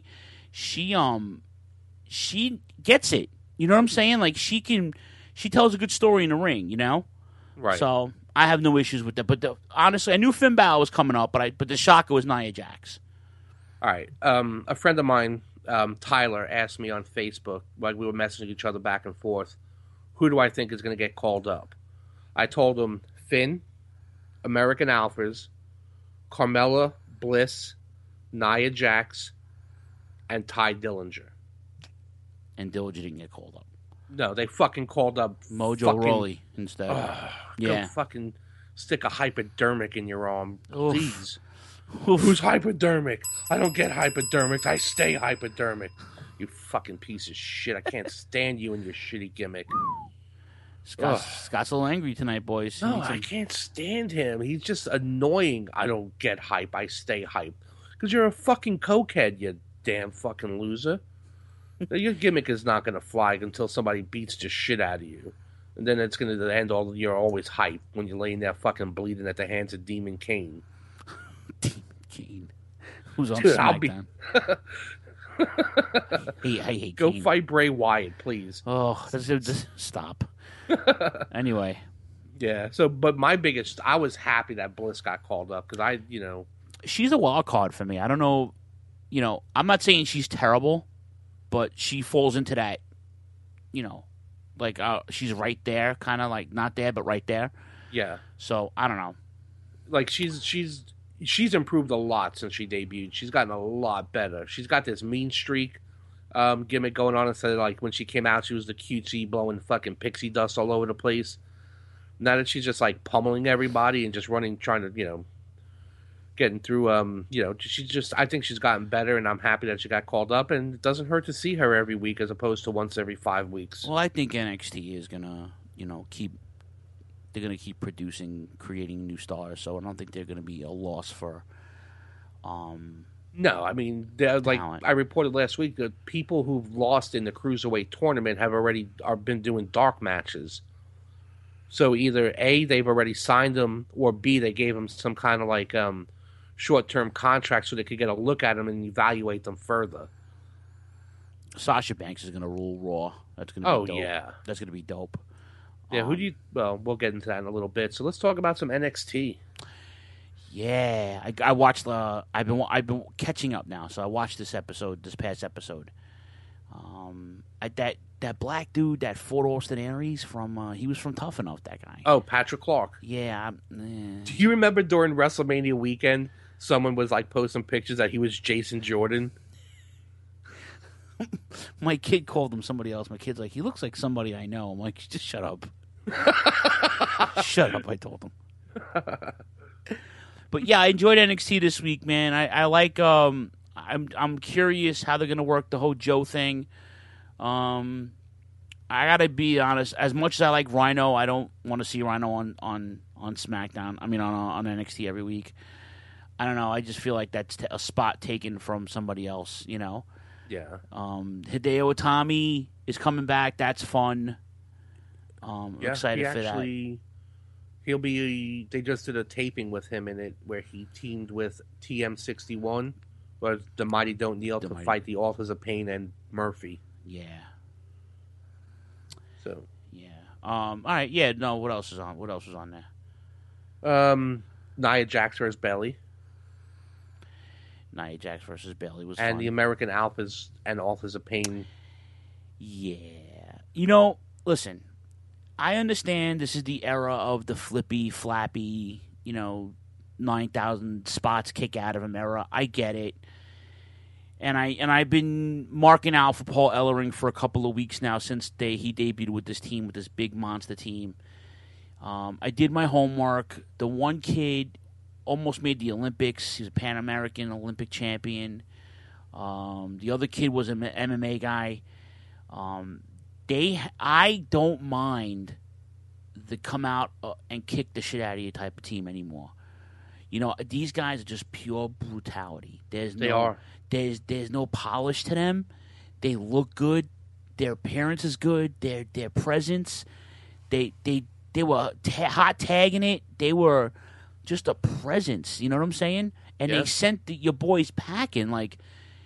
gets it. You know what I'm saying? Like she tells a good story in the ring. Right. So I have no issues with that. But honestly, I knew Finn Balor was coming up, but the shocker was Nia Jax. All right. A friend of mine, Tyler, asked me on Facebook, like we were messaging each other back and forth, who do I think is going to get called up? I told him Finn, American Alphas, Carmella, Bliss, Nia Jax, and Ty Dillinger. And Dillinger didn't get called up. No, they fucking called up Mojo Rawley instead. Go fucking stick a hypodermic in your arm, please. Who's hypodermic? I don't get hypodermics. I stay hypodermic. You fucking piece of shit. I can't stand you and your shitty gimmick. Scott's a little angry tonight, boys. No, I can't stand him. He's just annoying. I don't get hype. I stay hype. Because you're a fucking cokehead, you damn fucking loser. Your gimmick is not going to fly until somebody beats the shit out of you. And then it's going to end all, you're always hype when you're laying there fucking bleeding at the hands of Demon Kane. Demon Kane. Who's on SmackDown? I hate Go Kane. fight Bray Wyatt, please. Oh, stop. Anyway. Yeah, but my biggest, I was happy that Bliss got called up because she's a wild card for me. I don't know, I'm not saying she's terrible, but she falls into that, she's right there, kind of like not there, but right there. Yeah. So, I don't know. Like, she's improved a lot since she debuted. She's gotten a lot better. She's got this mean streak gimmick going on instead of, like, when she came out, she was the cutesy blowing fucking pixie dust all over the place. Now that she's just, like, pummeling everybody and just running, trying to, getting through, she's just, I think she's gotten better, and I'm happy that she got called up, and it doesn't hurt to see her every week as opposed to once every 5 weeks. Well, I think NXT is going to, they're going to keep producing, creating new stars, so I don't think they're going to be a loss for No, I mean, like I reported last week, that people who've lost in the Cruiserweight tournament have been doing dark matches. So either A, they've already signed them, or B, they gave them some kind of like short-term contract so they could get a look at them and evaluate them further. Sasha Banks is going to rule Raw. That's going to be dope. Yeah. That's going to be dope. Yeah, we'll get into that in a little bit. So let's talk about some NXT. Yeah, I watched I've been catching up now, so I watched this past episode. That black dude that fought Austin Aries he was from Tough Enough, that guy. Oh, Patrick Clark. Yeah. Do you remember during WrestleMania weekend someone was like posting pictures that he was Jason Jordan. My kid called him somebody else. My kid's like, he looks like somebody I know. I'm like, just shut up. Shut up, I told him. But yeah, I enjoyed NXT this week, man. I like. I'm curious how they're gonna work the whole Joe thing. I gotta be honest. As much as I like Rhino, I don't want to see Rhino on SmackDown. I mean, on NXT every week. I don't know. I just feel like that's a spot taken from somebody else. You know. Yeah. Hideo Itami is coming back. That's fun. Excited for that. He'll be. They just did a taping with him in it where he teamed with TM61, where the Mighty Don't Kneel to fight the Authors of Pain and Murphy. Yeah. So. Yeah. All right. Yeah. No. What else is on? What else was on there? Nia Jax versus Bayley. Nia Jax versus Bayley was and fun. The American Alphas and Authors of Pain. Yeah. You know, listen, I understand this is the era of the flippy, flappy, 9,000 spots kick out of him era. I get it. And I've been marking out for Paul Ellering for a couple of weeks now since he debuted with this team, with this big monster team. I did my homework. The one kid almost made the Olympics. He's a Pan American Olympic champion. The other kid was an MMA guy. I don't mind the come out and kick the shit out of you type of team anymore. These guys are just pure brutality. There's no polish to them. They look good. Their appearance is good. Their presence. They were hot tagging it. They were just a presence, you know what I'm saying? And they sent your boys packing. Like,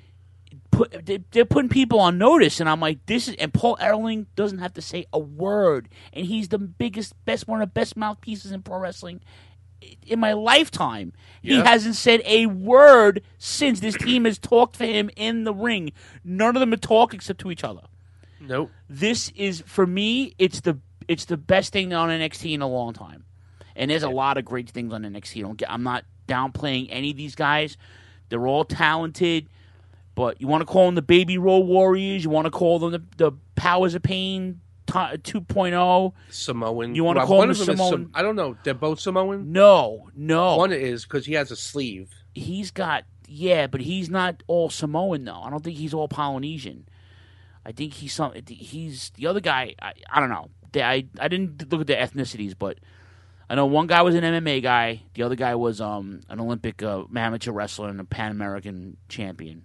they're putting people on notice, and I'm like, and Paul Ellering doesn't have to say a word, and he's the one of the best mouthpieces in pro wrestling in my lifetime. He hasn't said a word since this team has talked for him in the ring. None of them have talked except to each other. Nope. This is, for me, it's the best thing on NXT in a long time. And there's a lot of great things on NXT. I'm not downplaying any of these guys. They're all talented. But you want to call them the Baby Roll Warriors. You want to call them the Powers of Pain 2.0. Samoan. You want to call them Samoan? I don't know. They're both Samoan? No. One is because he has a sleeve. He's got, but he's not all Samoan, though. I don't think he's all Polynesian. I think he's the other guy. I don't know. I didn't look at the ethnicities, but I know one guy was an MMA guy. The other guy was an Olympic amateur wrestler and a Pan American champion.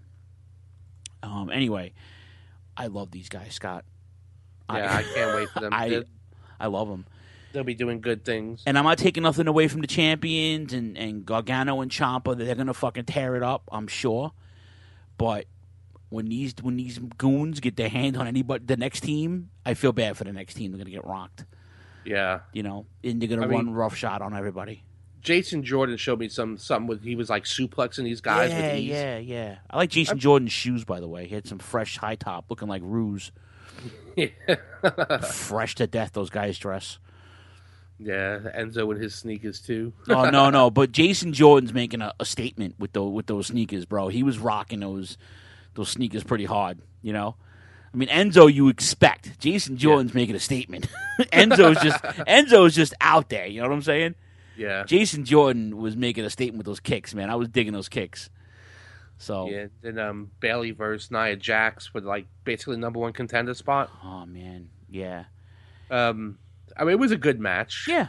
Anyway, I love these guys, Scott. Yeah, I can't wait for them. I love them. They'll be doing good things. And I'm not taking nothing away from the champions and Gargano and Ciampa. They're going to fucking tear it up, I'm sure. But when these goons get their hand on anybody, the next team, I feel bad for the next team. They're going to get rocked. Yeah. And they're going to run roughshod on everybody. Jason Jordan showed me something with he was like suplexing these guys with ease. Yeah. I like Jason Jordan's shoes, by the way. He had some fresh high top looking like ruse. Yeah. Fresh to death, those guys dress. Yeah, Enzo with his sneakers too. Oh no, but Jason Jordan's making a statement with those sneakers, bro. He was rocking those sneakers pretty hard, I mean, Enzo, you expect. Jason Jordan's making a statement. Enzo's just out there. You know what I'm saying? Yeah. Jason Jordan was making a statement with those kicks, man. I was digging those kicks. So yeah. Then Bayley versus Nia Jax for like basically number one contender spot. Oh man, yeah. I mean, it was a good match. Yeah.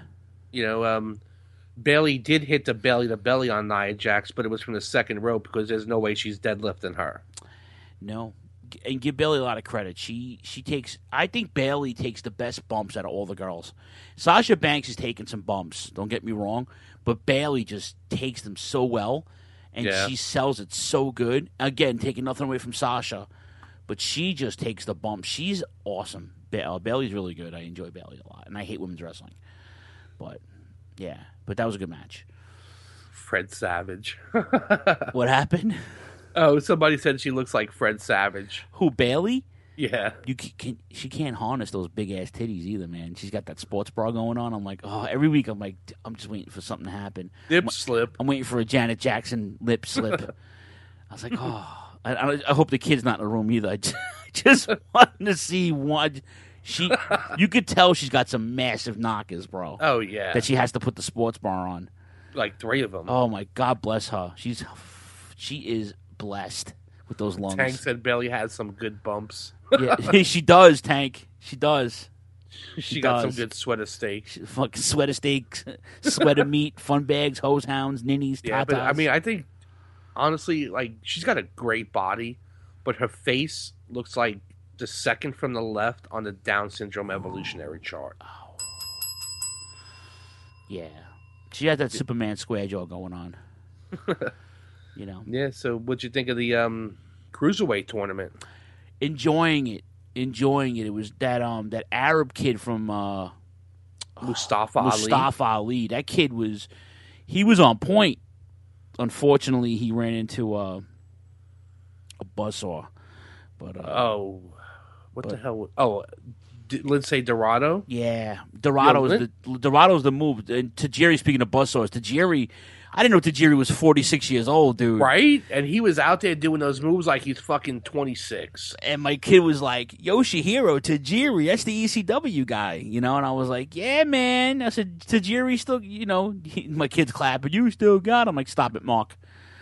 Bayley did hit the belly to belly on Nia Jax, but it was from the second rope because there's no way she's deadlifting her. No. And give Bayley a lot of credit. I think Bayley takes the best bumps out of all the girls. Sasha Banks is taking some bumps, don't get me wrong, but Bayley just takes them so well, and she sells it so good. Again, taking nothing away from Sasha, but she just takes the bumps. She's awesome. Bayley's really good. I enjoy Bayley a lot, and I hate women's wrestling. But, yeah, that was a good match. Fred Savage. What happened? Oh, somebody said she looks like Fred Savage. Who, Bayley? Yeah. She can't harness those big ass titties either, man. She's got that sports bra going on. I'm like, oh, every week I'm like, I'm just waiting for something to happen. Lip slip. I'm waiting for a Janet Jackson lip slip. I was like, oh, I hope the kid's not in the room either. I just wanted to see one. You could tell she's got some massive knockers, bro. Oh yeah. That she has to put the sports bar on. Like 3 of them. Oh my God, bless her. She is blessed with those lungs. Tank said Bailey has some good bumps. Yeah, she does, Tank. She does. She got some good sweater steaks. Fucking sweater steaks, sweater meat, fun bags, hose hounds, ninnies, tatas. Yeah, but I mean, I think honestly, like, she's got a great body, but her face looks like the second from the left on the Down syndrome evolutionary chart. Oh. Yeah, she has that Superman square jaw going on. You know. Yeah. So, what'd you think of the cruiserweight tournament? Enjoying it. It was that Arab kid from Mustafa Ali. That kid was on point. Unfortunately, he ran into a buzzsaw. But what the hell? Oh, Lindsay Dorado. Yeah, Dorado's the move. And Tajiri, speaking of buzzsaws, Tajiri. I didn't know Tajiri was 46 years old, dude. Right? And he was out there doing those moves like he's fucking 26. And my kid was like, Yoshihiro Tajiri, that's the ECW guy, you know? And I was like, yeah, man. I said, Tajiri still, you know, my kid's clapping, you still got him. I'm like, stop it, Mark.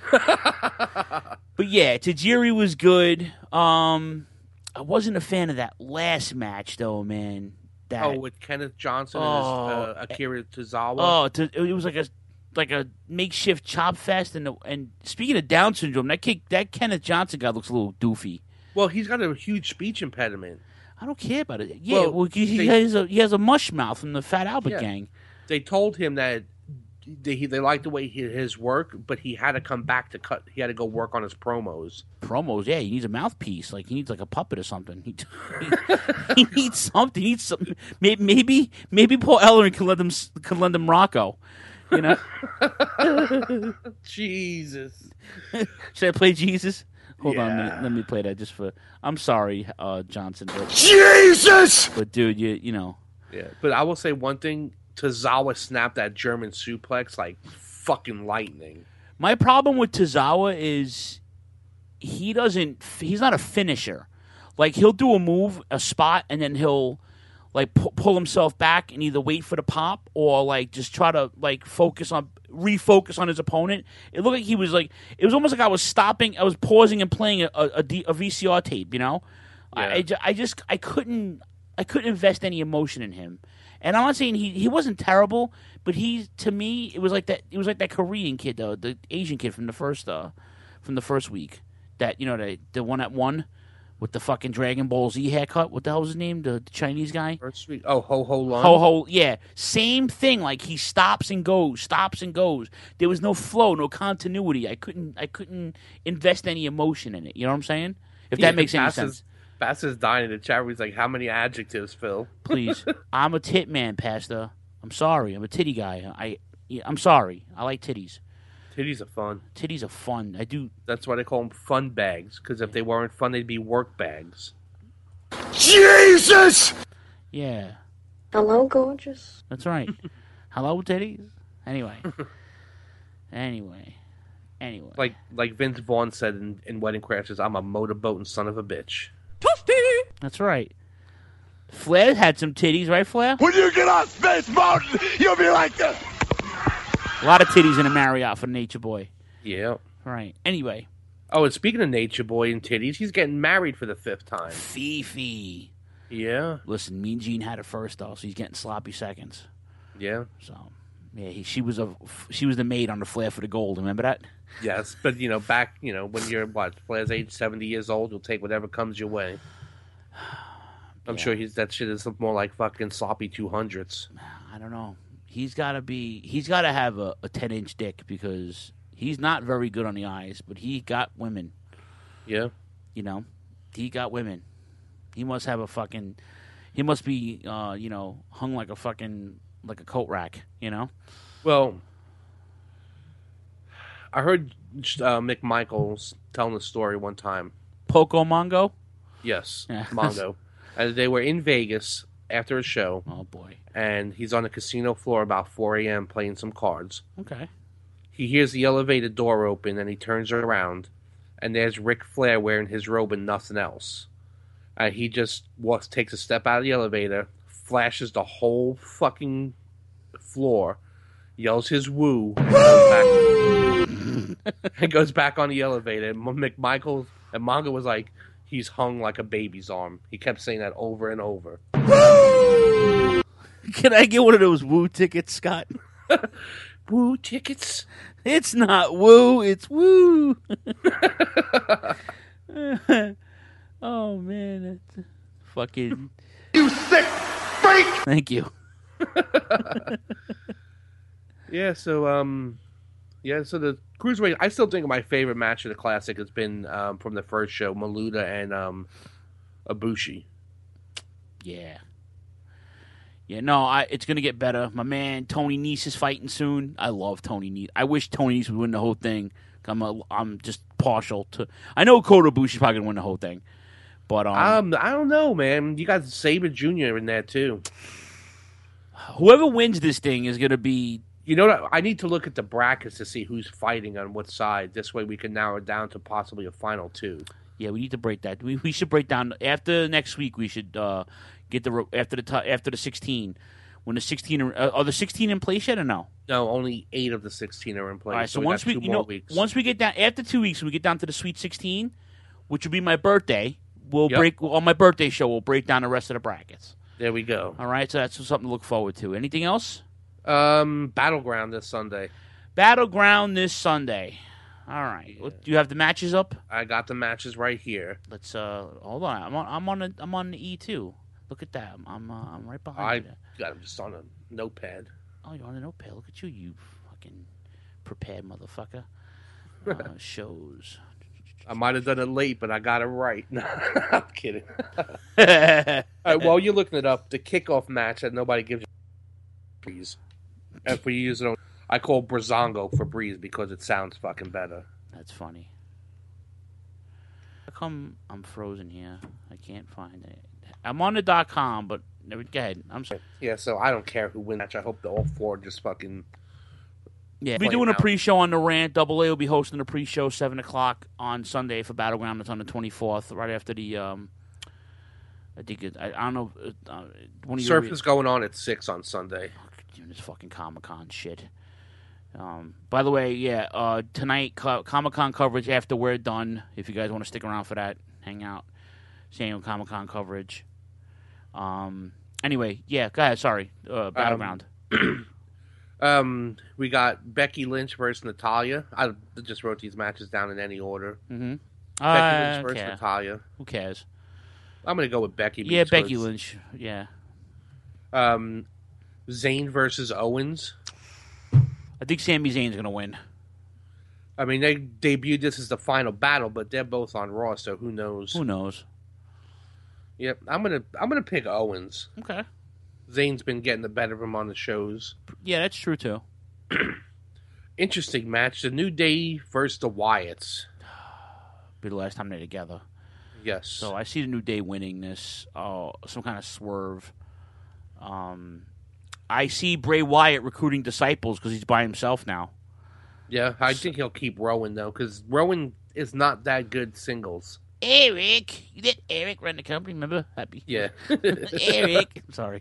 But yeah, Tajiri was good. I wasn't a fan of that last match, though, man. With Kenneth Johnson and Akira Tozawa? It was like a makeshift chop fest, and speaking of Down syndrome, that Kenneth Johnson guy looks a little doofy. Well, he's got a huge speech impediment. I don't care about it. Yeah, he has a mush mouth from the Fat Albert gang. They told him that they liked the way his work, but he had to come back to cut. He had to go work on his promos. Yeah, he needs a mouthpiece. Like he needs like a puppet or something. He needs something. He needs something. Maybe Paul Ellering can lend him Rocco. You know? Jesus. Should I play Jesus? Hold on a minute. Let me play that just for... I'm sorry, Johnson. But, Jesus! But, dude, you know... Yeah, but I will say one thing. Tozawa snapped that German suplex like fucking lightning. My problem with Tozawa is he's not a finisher. Like, he'll do a move, a spot, and then he'll... like pull himself back and either wait for the pop or like just try to like refocus on his opponent. It looked like he was like, it was almost like I was pausing and playing a VCR tape, you know? Yeah. I couldn't invest any emotion in him. And I'm not saying he wasn't terrible, but to me it was like that Korean kid though, the Asian kid from the first week. That, you know, the one that won with the fucking Dragon Ball Z haircut. What the hell was his name? The Chinese guy? First week. Oh, Ho Ho Lun. Ho Ho, yeah. Same thing. Like, he stops and goes. There was no flow, no continuity. I couldn't invest any emotion in it. You know what I'm saying? If that makes any sense. Bass is dying in the chat room. He's like, how many adjectives, Phil? Please. I'm a tit man, Pastor. I'm sorry. I'm a titty guy. I'm sorry. I like titties. Titties are fun. Titties are fun. I do. That's why they call them fun bags, because if they weren't fun, they'd be work bags. Jesus! Yeah. Hello, gorgeous. That's right. Hello, titties. Anyway. Like Vince Vaughn said in Wedding Crashers, I'm a motorboating son of a bitch. Toasty! That's right. Flair had some titties, right, Flair? When you get on Space Mountain, you'll be like this. A lot of titties in a Marriott for Nature Boy. Yeah. Right. Anyway. Oh, and speaking of Nature Boy and titties, he's getting married for the 5th time. Fifi. Yeah. Listen, Mean Gene had it first, though, so he's getting sloppy seconds. Yeah. So, yeah, she was the maid on the Flair for the Gold. Remember that? Yes, but, you know, back, you know, when you're, Flair's age 70 years old, you'll take whatever comes your way. I'm sure that shit is more like fucking sloppy 200s. I don't know. He's got to have a 10-inch dick because he's not very good on the eyes, but he got women. Yeah. You know, he got women. He must have he must be, you know, hung like a coat rack, you know? Well, I heard Mick Michaels telling the story one time. Poco Mongo? Yes, Mongo. And they were in Vegas after a show. Oh, boy. And he's on the casino floor about 4 a.m. playing some cards. Okay. He hears the elevator door open, and he turns around, and there's Ric Flair wearing his robe and nothing else. And he just takes a step out of the elevator, flashes the whole fucking floor, yells his woo, and goes back on the elevator. And McMichael and Mongo was like, he's hung like a baby's arm. He kept saying that over and over. Can I get one of those woo tickets, Scott? Woo tickets? It's not woo, it's woo. Oh, man. That's fucking... You sick freak! Thank you. So the Cruiserweight, I still think my favorite match of the Classic has been from the first show, Maluda and Ibushi. Yeah. Yeah, no, it's going to get better. My man Tony Nese is fighting soon. I love Tony Nese. I wish Tony Nese would win the whole thing. I'm just partial to... I know Kota Ibushi's probably going to win the whole thing. But I don't know, man. You got Sabre Jr. in there, too. Whoever wins this thing is going to be... You know what? I need to look at the brackets to see who's fighting on what side. This way we can narrow it down to possibly a final 2. Yeah, we need to break that. We should break down... After next week, we should get after the 16. When the 16... Are the 16 in place yet or no? No, only 8 of the 16 are in place. All right, so we once got 2 more weeks. Once we get down... After 2 weeks, we get down to the Sweet 16, which will be my birthday. We'll break... On my birthday show, we'll break down the rest of the brackets. There we go. All right, so that's something to look forward to. Anything else? Battleground this Sunday. Battleground this Sunday. All right. Yeah. Do you have the matches up? I got the matches right here. Let's hold on. I'm on the E2. Look at that. I'm right behind you. I got them just on a notepad. Oh, you're on a notepad. Look at you, you fucking prepared motherfucker. Shows. I might have done it late, but I got it right. No, I'm kidding. All right, while you're looking it up, the kickoff match that nobody gives you Breeze. If we use it on, I call Brazongo for Breeze because it sounds fucking better. That's funny. How come I'm frozen here? I can't find it. I'm on the .com, but go ahead. I'm sorry. Yeah, so I don't care who wins. I hope the all 4 just fucking... Yeah, we'll be doing a pre-show on the Rant. Double A will be hosting a pre-show 7 o'clock on Sunday for Battleground. It's on the 24th, right after the... I think I don't know. Surf is going on at 6 on Sunday. This fucking Comic-Con shit. By the way, tonight Comic-Con coverage after we're done. If you guys want to stick around for that, hang out. San Diego Comic-Con coverage. Anyway, go ahead. Sorry, Battleground. We got Becky Lynch versus Natalya. I just wrote these matches down in any order. Mm-hmm. Becky Lynch versus Natalya. Who cares? I'm going to go with Becky. Yeah, Becky Lynch. Yeah. Zayn versus Owens. I think Sami Zayn's going to win. I mean, they debuted this as the final battle, but they're both on Raw, so who knows? Who knows? Yep, I'm gonna pick Owens. Okay. Zayn's been getting the better of him on the shows. Yeah, that's true too. Interesting match: the New Day versus the Wyatts. Be the last time they're together. Yes. So I see the New Day winning this. Some kind of swerve. I see Bray Wyatt recruiting disciples because he's by himself now. Yeah, I think he'll keep Rowan though, because Rowan is not that good singles. Eric, you let Eric run the company, remember? Happy. Yeah. Eric. Sorry.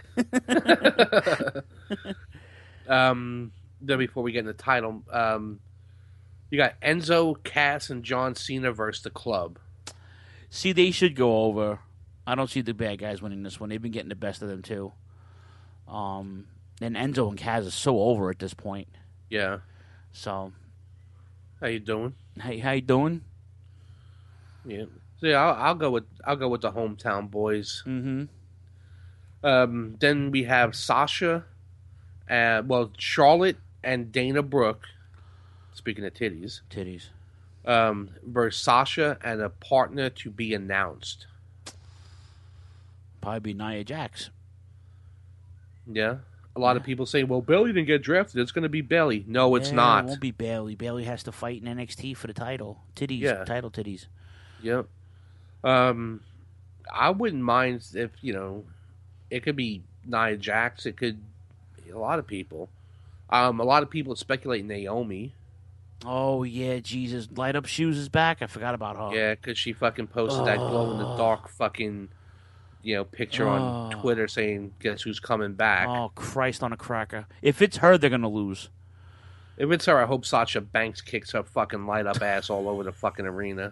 Then before we get in the title, you got Enzo, Cass, and John Cena versus the Club. See, they should go over. I don't see the bad guys winning this one. They've been getting the best of them too. And Enzo and Cass are so over at this point. Yeah. So, how you doing? Hey, how you doing? Yeah. So yeah, I'll go with the hometown boys. Mm-hmm. Then we have Sasha, Charlotte and Dana Brooke. Speaking of titties, versus Sasha and a partner to be announced. Probably be Nia Jax. Yeah. A lot of people say, well, Bayley didn't get drafted. It's going to be Bayley. No, it's not. It won't be Bayley. Bayley has to fight in NXT for the title. Title titties. Yep. I wouldn't mind if, it could be Nia Jax. It could be a lot of people. A lot of people speculate Naomi. Oh, yeah, Jesus. Light Up Shoes is back? I forgot about her. Yeah, because she fucking posted that glow-in-the-dark fucking, picture on Twitter saying, guess who's coming back. Oh, Christ on a cracker. If it's her, they're going to lose. If it's her, I hope Sasha Banks kicks her fucking light-up ass all over the fucking arena.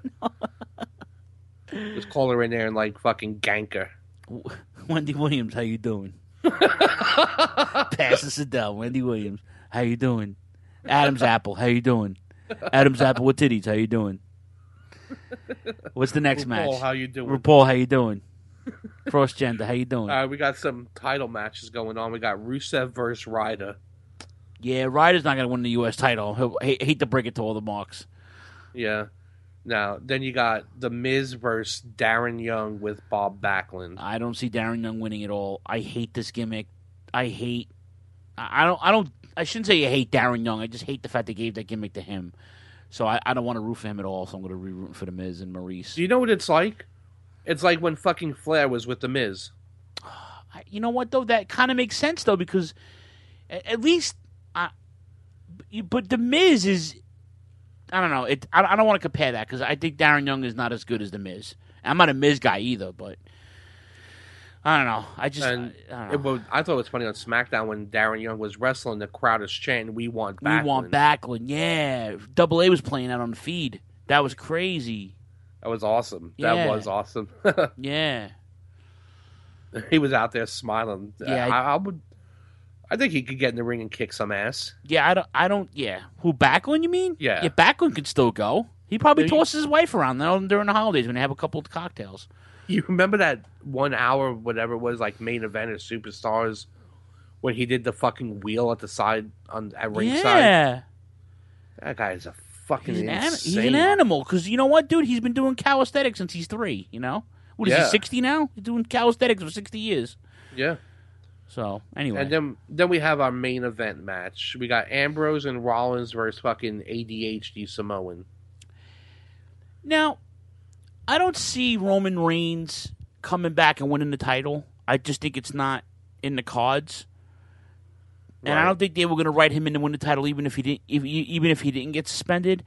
Just call her in there and, fucking gank her. Wendy Williams, how you doing? Pass us it down. Wendy Williams, how you doing? Adam's Apple, how you doing? Adam's Apple with titties, how you doing? What's the next match? RuPaul, how you doing? RuPaul, how you doing? Cross gender, how you doing? We got some title matches going on. We got Rusev versus Ryder. Yeah, Ryder's not going to win the U.S. title. Hate to break it to all the marks. Yeah. Now, then you got The Miz versus Darren Young with Bob Backlund. I don't see Darren Young winning at all. I hate this gimmick. I shouldn't say I hate Darren Young. I just hate the fact they gave that gimmick to him. So I don't want to root for him at all. So I'm going to re-root for The Miz and Maurice. Do you know what it's like? It's like when fucking Flair was with The Miz. You know what, though? That kind of makes sense, though, because at least... but The Miz is... I don't know. I don't want to compare that because I think Darren Young is not as good as The Miz. I'm not a Miz guy either, but I don't know. I don't know. I thought it was funny on SmackDown when Darren Young was wrestling, the crowd is chanting, "We want Backlund." We want Backlund, yeah. Double A was playing that on the feed. That was crazy. That was awesome. Yeah. That was awesome. Yeah. He was out there smiling. Yeah, I think he could get in the ring and kick some ass. Yeah, I don't. Yeah, who Backlund? You mean? Yeah, Backlund could still go. He probably tosses his wife around during the holidays when they have a couple of cocktails. You remember that 1 hour, whatever it was, main event of Superstars, when he did the fucking wheel at the side at ringside? Yeah, that guy is a fucking insane. He's an animal. Because you know what, dude? He's been doing calisthenics since he's 3. You know, what is he, 60 now? He's doing calisthenics for 60 years. Yeah. So, anyway. And then we have our main event match. We got Ambrose and Rollins versus fucking ADHD Samoan. Now, I don't see Roman Reigns coming back and winning the title. I just think it's not in the cards. And I don't think they were going to write him in to win the title even if he didn't get suspended.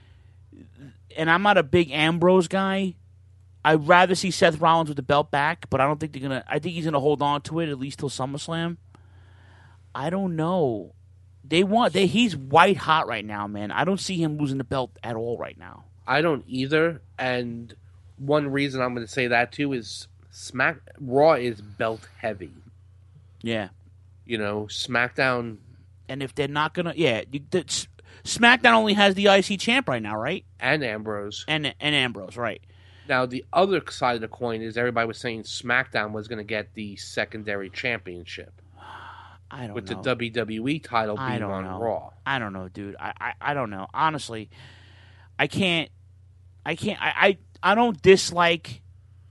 And I'm not a big Ambrose guy. I'd rather see Seth Rollins with the belt back, but I don't think they're gonna. I think he's gonna hold on to it at least till SummerSlam. I don't know. He's white hot right now, man. I don't see him losing the belt at all right now. I don't either. And one reason I'm going to say that too is Raw is belt heavy. Yeah, SmackDown. And if they're not gonna, SmackDown only has the IC champ right now, right? And Ambrose. And Ambrose, right? Now, the other side of the coin is everybody was saying SmackDown was going to get the secondary championship. I don't know. With the WWE title being on Raw. I don't know, dude. I don't know. Honestly, I don't dislike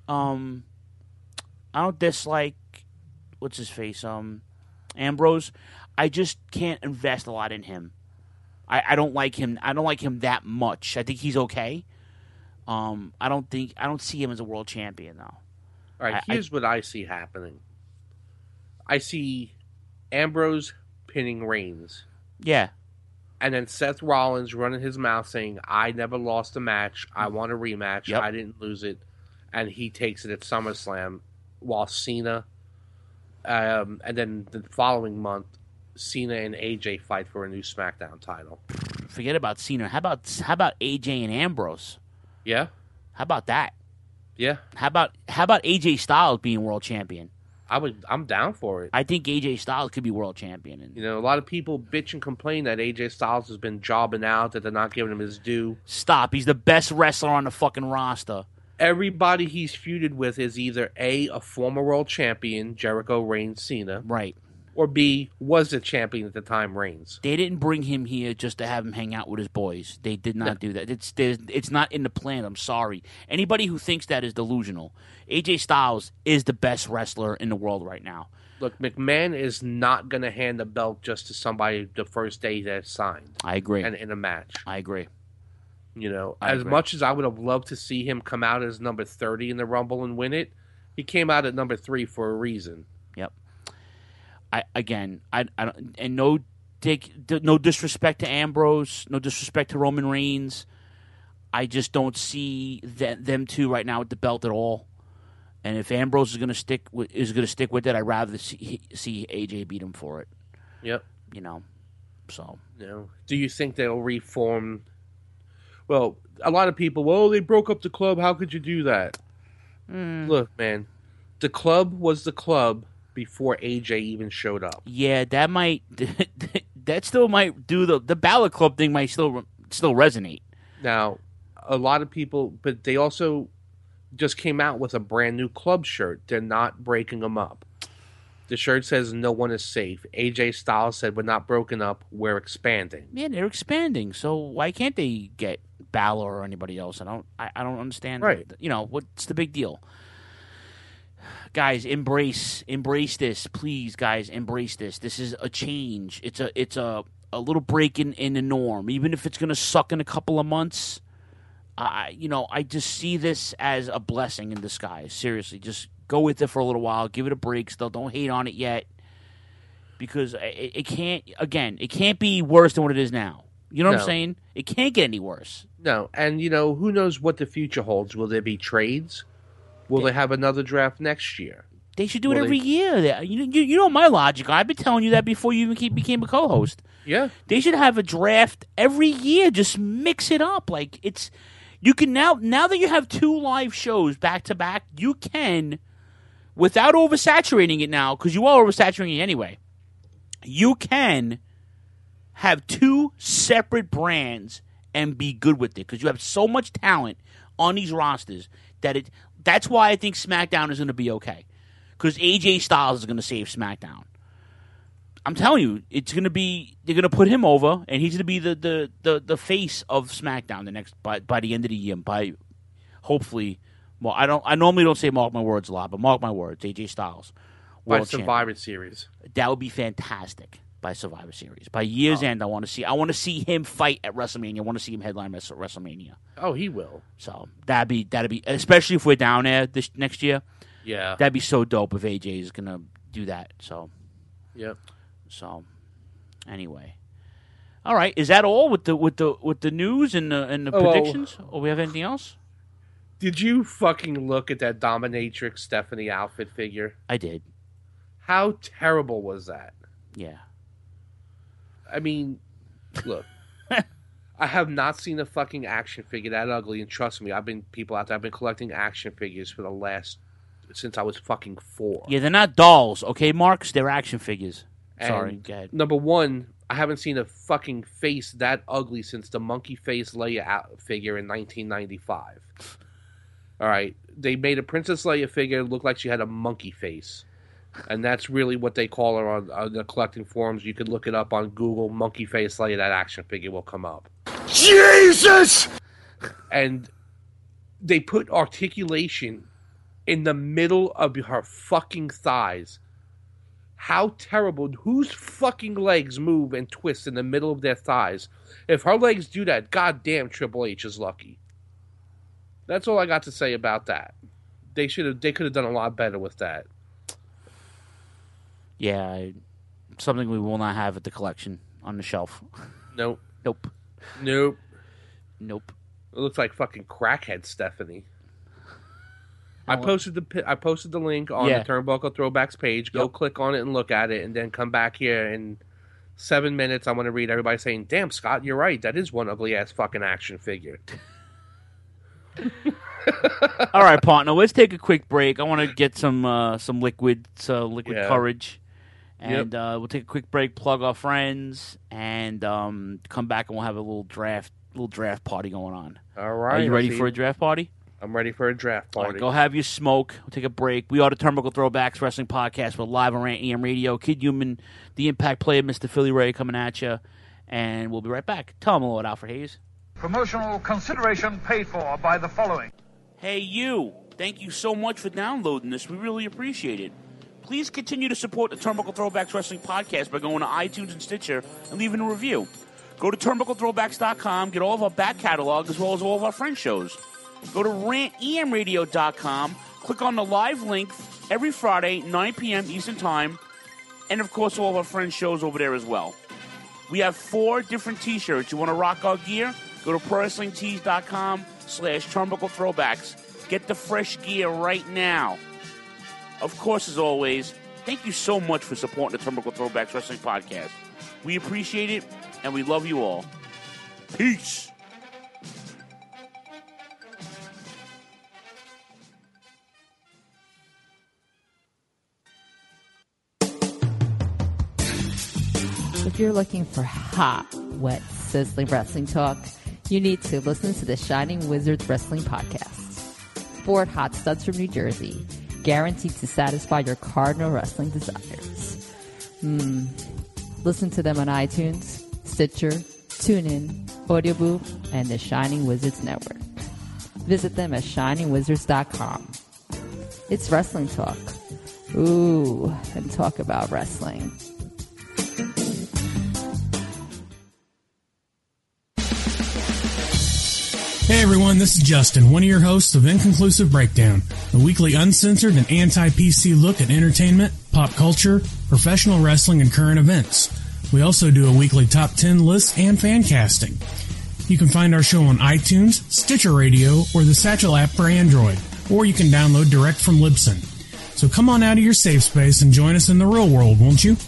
what's his face? Ambrose. I just can't invest a lot in him. I don't like him. I don't like him that much. I think he's okay. I don't see him as a world champion though. All right, here's what I see happening. I see Ambrose pinning Reigns. Yeah. And then Seth Rollins running his mouth saying, "I never lost a match. I want a rematch. Yep. I didn't lose it." And he takes it at SummerSlam while Cena and then the following month Cena and AJ fight for a new SmackDown title. Forget about Cena. How about AJ and Ambrose? Yeah. How about that? Yeah. How about AJ Styles being world champion? I'm down for it. I think AJ Styles could be world champion. And, a lot of people bitch and complain that AJ Styles has been jobbing out, that they're not giving him his due. Stop. He's the best wrestler on the fucking roster. Everybody he's feuded with is either A, a former world champion, Jericho, Reigns, Cena. Right. Or B, was the champion at the time, Reigns. They didn't bring him here just to have him hang out with his boys. They did not do that. It's not in the plan. I'm sorry. Anybody who thinks that is delusional. AJ Styles is the best wrestler in the world right now. Look, McMahon is not going to hand the belt just to somebody the first day that's signed. I agree. And in a match. I agree. You know, as much as I would have loved to see him come out as number 30 in the Rumble and win it, he came out at number 3 for a reason. Yep. I don't, and no disrespect to Ambrose, no disrespect to Roman Reigns. I just don't see them two right now with the belt at all. And if Ambrose is going to stick with it, I'd rather see AJ beat him for it. Yep. You know, so. You know, do you think they'll reform? Well, a lot of people, they broke up the club. How could you do that? Look, man, the club was the club before AJ even showed up. Yeah, that still might do the Balor Club thing might still resonate. Now, a lot of people, but they also just came out with a brand new club shirt. They're not breaking them up. The shirt says "No one is safe." AJ Styles said, "We're not broken up. We're expanding." Yeah, they're expanding. So why can't they get Balor or anybody else? I don't understand. Right. You know, what's the big deal? Guys, embrace this, please. Guys, embrace this. This is a change. It's a little break in the norm, even if it's going to suck in a couple of months. I just see this as a blessing in disguise. Seriously, just go with it for a little while. Give it a break. Still, don't hate on it yet, because it can't be worse than what it is now. You know what I'm saying? It can't get any worse. No, and who knows what the future holds? Will there be trades? Will they have another draft next year? They should do it every year. You know my logic. I've been telling you that before you even became a co-host. Yeah. They should have a draft every year. Just mix it up. Like you can now that you have 2 live shows back to back, you can, without oversaturating it now, because you are oversaturating it anyway, you can have 2 separate brands and be good with it, because you have so much talent on these rosters that's why I think SmackDown is going to be okay, because AJ Styles is going to save SmackDown. I'm telling you, it's going to be, they're going to put him over, and he's going to be the face of SmackDown by the end of the year. By hopefully, well, I normally don't say mark my words a lot, but mark my words, AJ Styles, by Survivor Series. That would be fantastic. By Survivor Series, by year's end, I want to see him fight at WrestleMania. I want to see him headline WrestleMania. Oh, he will. So that'd be, especially if we're down there this next year. Yeah, that'd be so dope if AJ is gonna do that. So, yep. So, anyway, all right. Is that all with the news and the predictions? Or we have anything else? Did you fucking look at that Dominatrix Stephanie outfit figure? I did. How terrible was that? Yeah. I mean, look, I have not seen a fucking action figure that ugly, and trust me, I've been collecting action figures since I was fucking 4. Yeah, they're not dolls, okay, Marks? They're action figures. Sorry, go ahead. Number 1, I haven't seen a fucking face that ugly since the monkey face Leia figure in 1995. All right, they made a Princess Leia figure look like she had a monkey face. And that's really what they call her on the collecting forums. You could look it up on Google, monkey face Leia, that action figure will come up. Jesus! And they put articulation in the middle of her fucking thighs. How terrible. Whose fucking legs move and twist in the middle of their thighs? If her legs do that, goddamn Triple H is lucky. That's all I got to say about that. They could have done a lot better with that. Yeah, something we will not have at the collection on the shelf. Nope. Nope. Nope. Nope. It looks like fucking crackhead Stephanie. I posted the link on the Turnbuckle Throwbacks page. Go click on it and look at it, and then come back here in 7 minutes. I want to read everybody saying, "Damn, Scott, you're right. That is one ugly ass fucking action figure." All right, partner. Let's take a quick break. I want to get some liquid courage. And we'll take a quick break, plug our friends, and come back and we'll have a little draft party going on. All right. Are you ready for a draft party? I'm ready for a draft party. All right, go have your smoke. We'll take a break. We are the Turnbuckle Throwbacks Wrestling Podcast. We're live on Rant EM Radio. Kid Human, the Impact Player, Mr. Philly Ray coming at you. And we'll be right back. Tell them hello at Alfred Hayes. Promotional consideration paid for by the following. Hey, you. Thank you so much for downloading this. We really appreciate it. Please continue to support the Turnbuckle Throwbacks Wrestling Podcast by going to iTunes and Stitcher and leaving a review. Go to TurnbuckleThrowbacks.com, get all of our back catalog as well as all of our friend shows. Go to rantemradio.com, click on the live link every Friday, 9 p.m. Eastern Time, and of course all of our friend shows over there as well. We have 4 different t-shirts. You want to rock our gear? Go to ProWrestlingTees.com/TurnbuckleThrowbacks. Get the fresh gear right now. Of course, as always, thank you so much for supporting the Turnbuckle Throwbacks Wrestling Podcast. We appreciate it, and we love you all. Peace. If you're looking for hot, wet, sizzling wrestling talk, you need to listen to the Shining Wizards Wrestling Podcast. 4 hot studs from New Jersey, guaranteed to satisfy your Cardinal wrestling desires. Listen to them on iTunes, Stitcher, TuneIn, Audioboom, and the Shining Wizards Network. Visit them at shiningwizards.com. It's wrestling talk. Ooh, and talk about wrestling. Hey everyone, this is Justin, one of your hosts of Inconclusive Breakdown, a weekly uncensored and anti-PC look at entertainment, pop culture, professional wrestling, and current events. We also do a weekly top 10 list and fan casting. You can find our show on iTunes, Stitcher Radio, or the Satchel app for Android, or you can download direct from Libsyn. So come on out of your safe space and join us in the real world, won't you?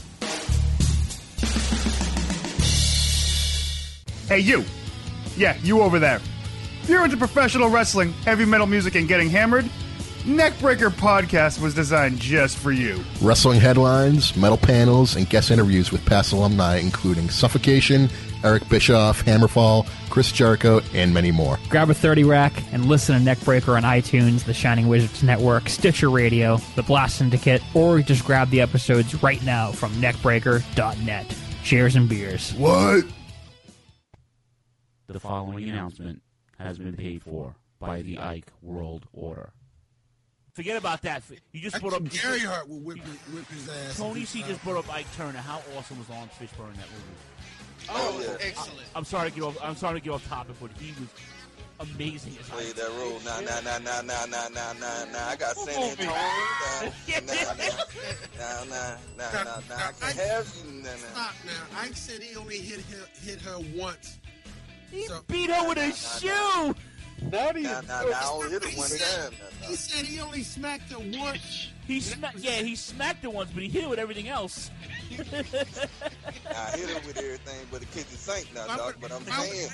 Hey you! Yeah, you over there. If you're into professional wrestling, heavy metal music, and getting hammered, Neckbreaker Podcast was designed just for you. Wrestling headlines, metal panels, and guest interviews with past alumni, including Suffocation, Eric Bischoff, Hammerfall, Chris Jericho, and many more. Grab a 30-rack and listen to Neckbreaker on iTunes, the Shining Wizards Network, Stitcher Radio, the Blast Syndicate, or just grab the episodes right now from neckbreaker.net. Cheers and beers. What? The following announcement has been paid for by the Ike World Order. Forget about that. You just brought up Gary Hart will whip his ass. Tony C just brought up Ike Turner. How awesome was Lawrence Fishburne in that movie? Oh, yeah. Excellent. I'm sorry to get off topic, but he was amazing as Play that role. Nah. I got San Antonio. Nah. I can't have you. Stop now. Ike said he only hit her once. He beat her with a shoe. I only hit it one time. He said he only smacked her once. He smacked her once, but he hit it with everything else. I hit it with everything but the kitchen sink now, dog. But I'm saying.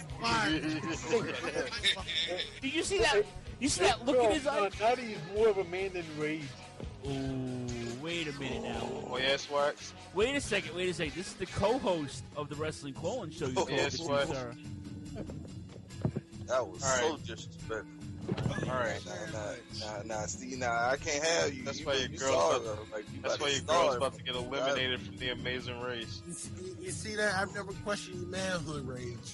Did you see that? You see that look in his eye? Now he's more of a man than Rage. Ooh, wait a minute now. Oh, yes, Wax. Wait a second. This is the co-host of the Wrestling Call-In Show. Yes, Wax. That was so disrespectful. All right, see, I can't have you. That's why your girl's about to get eliminated from the Amazing Race. You see that? I've never questioned your manhood, Rage.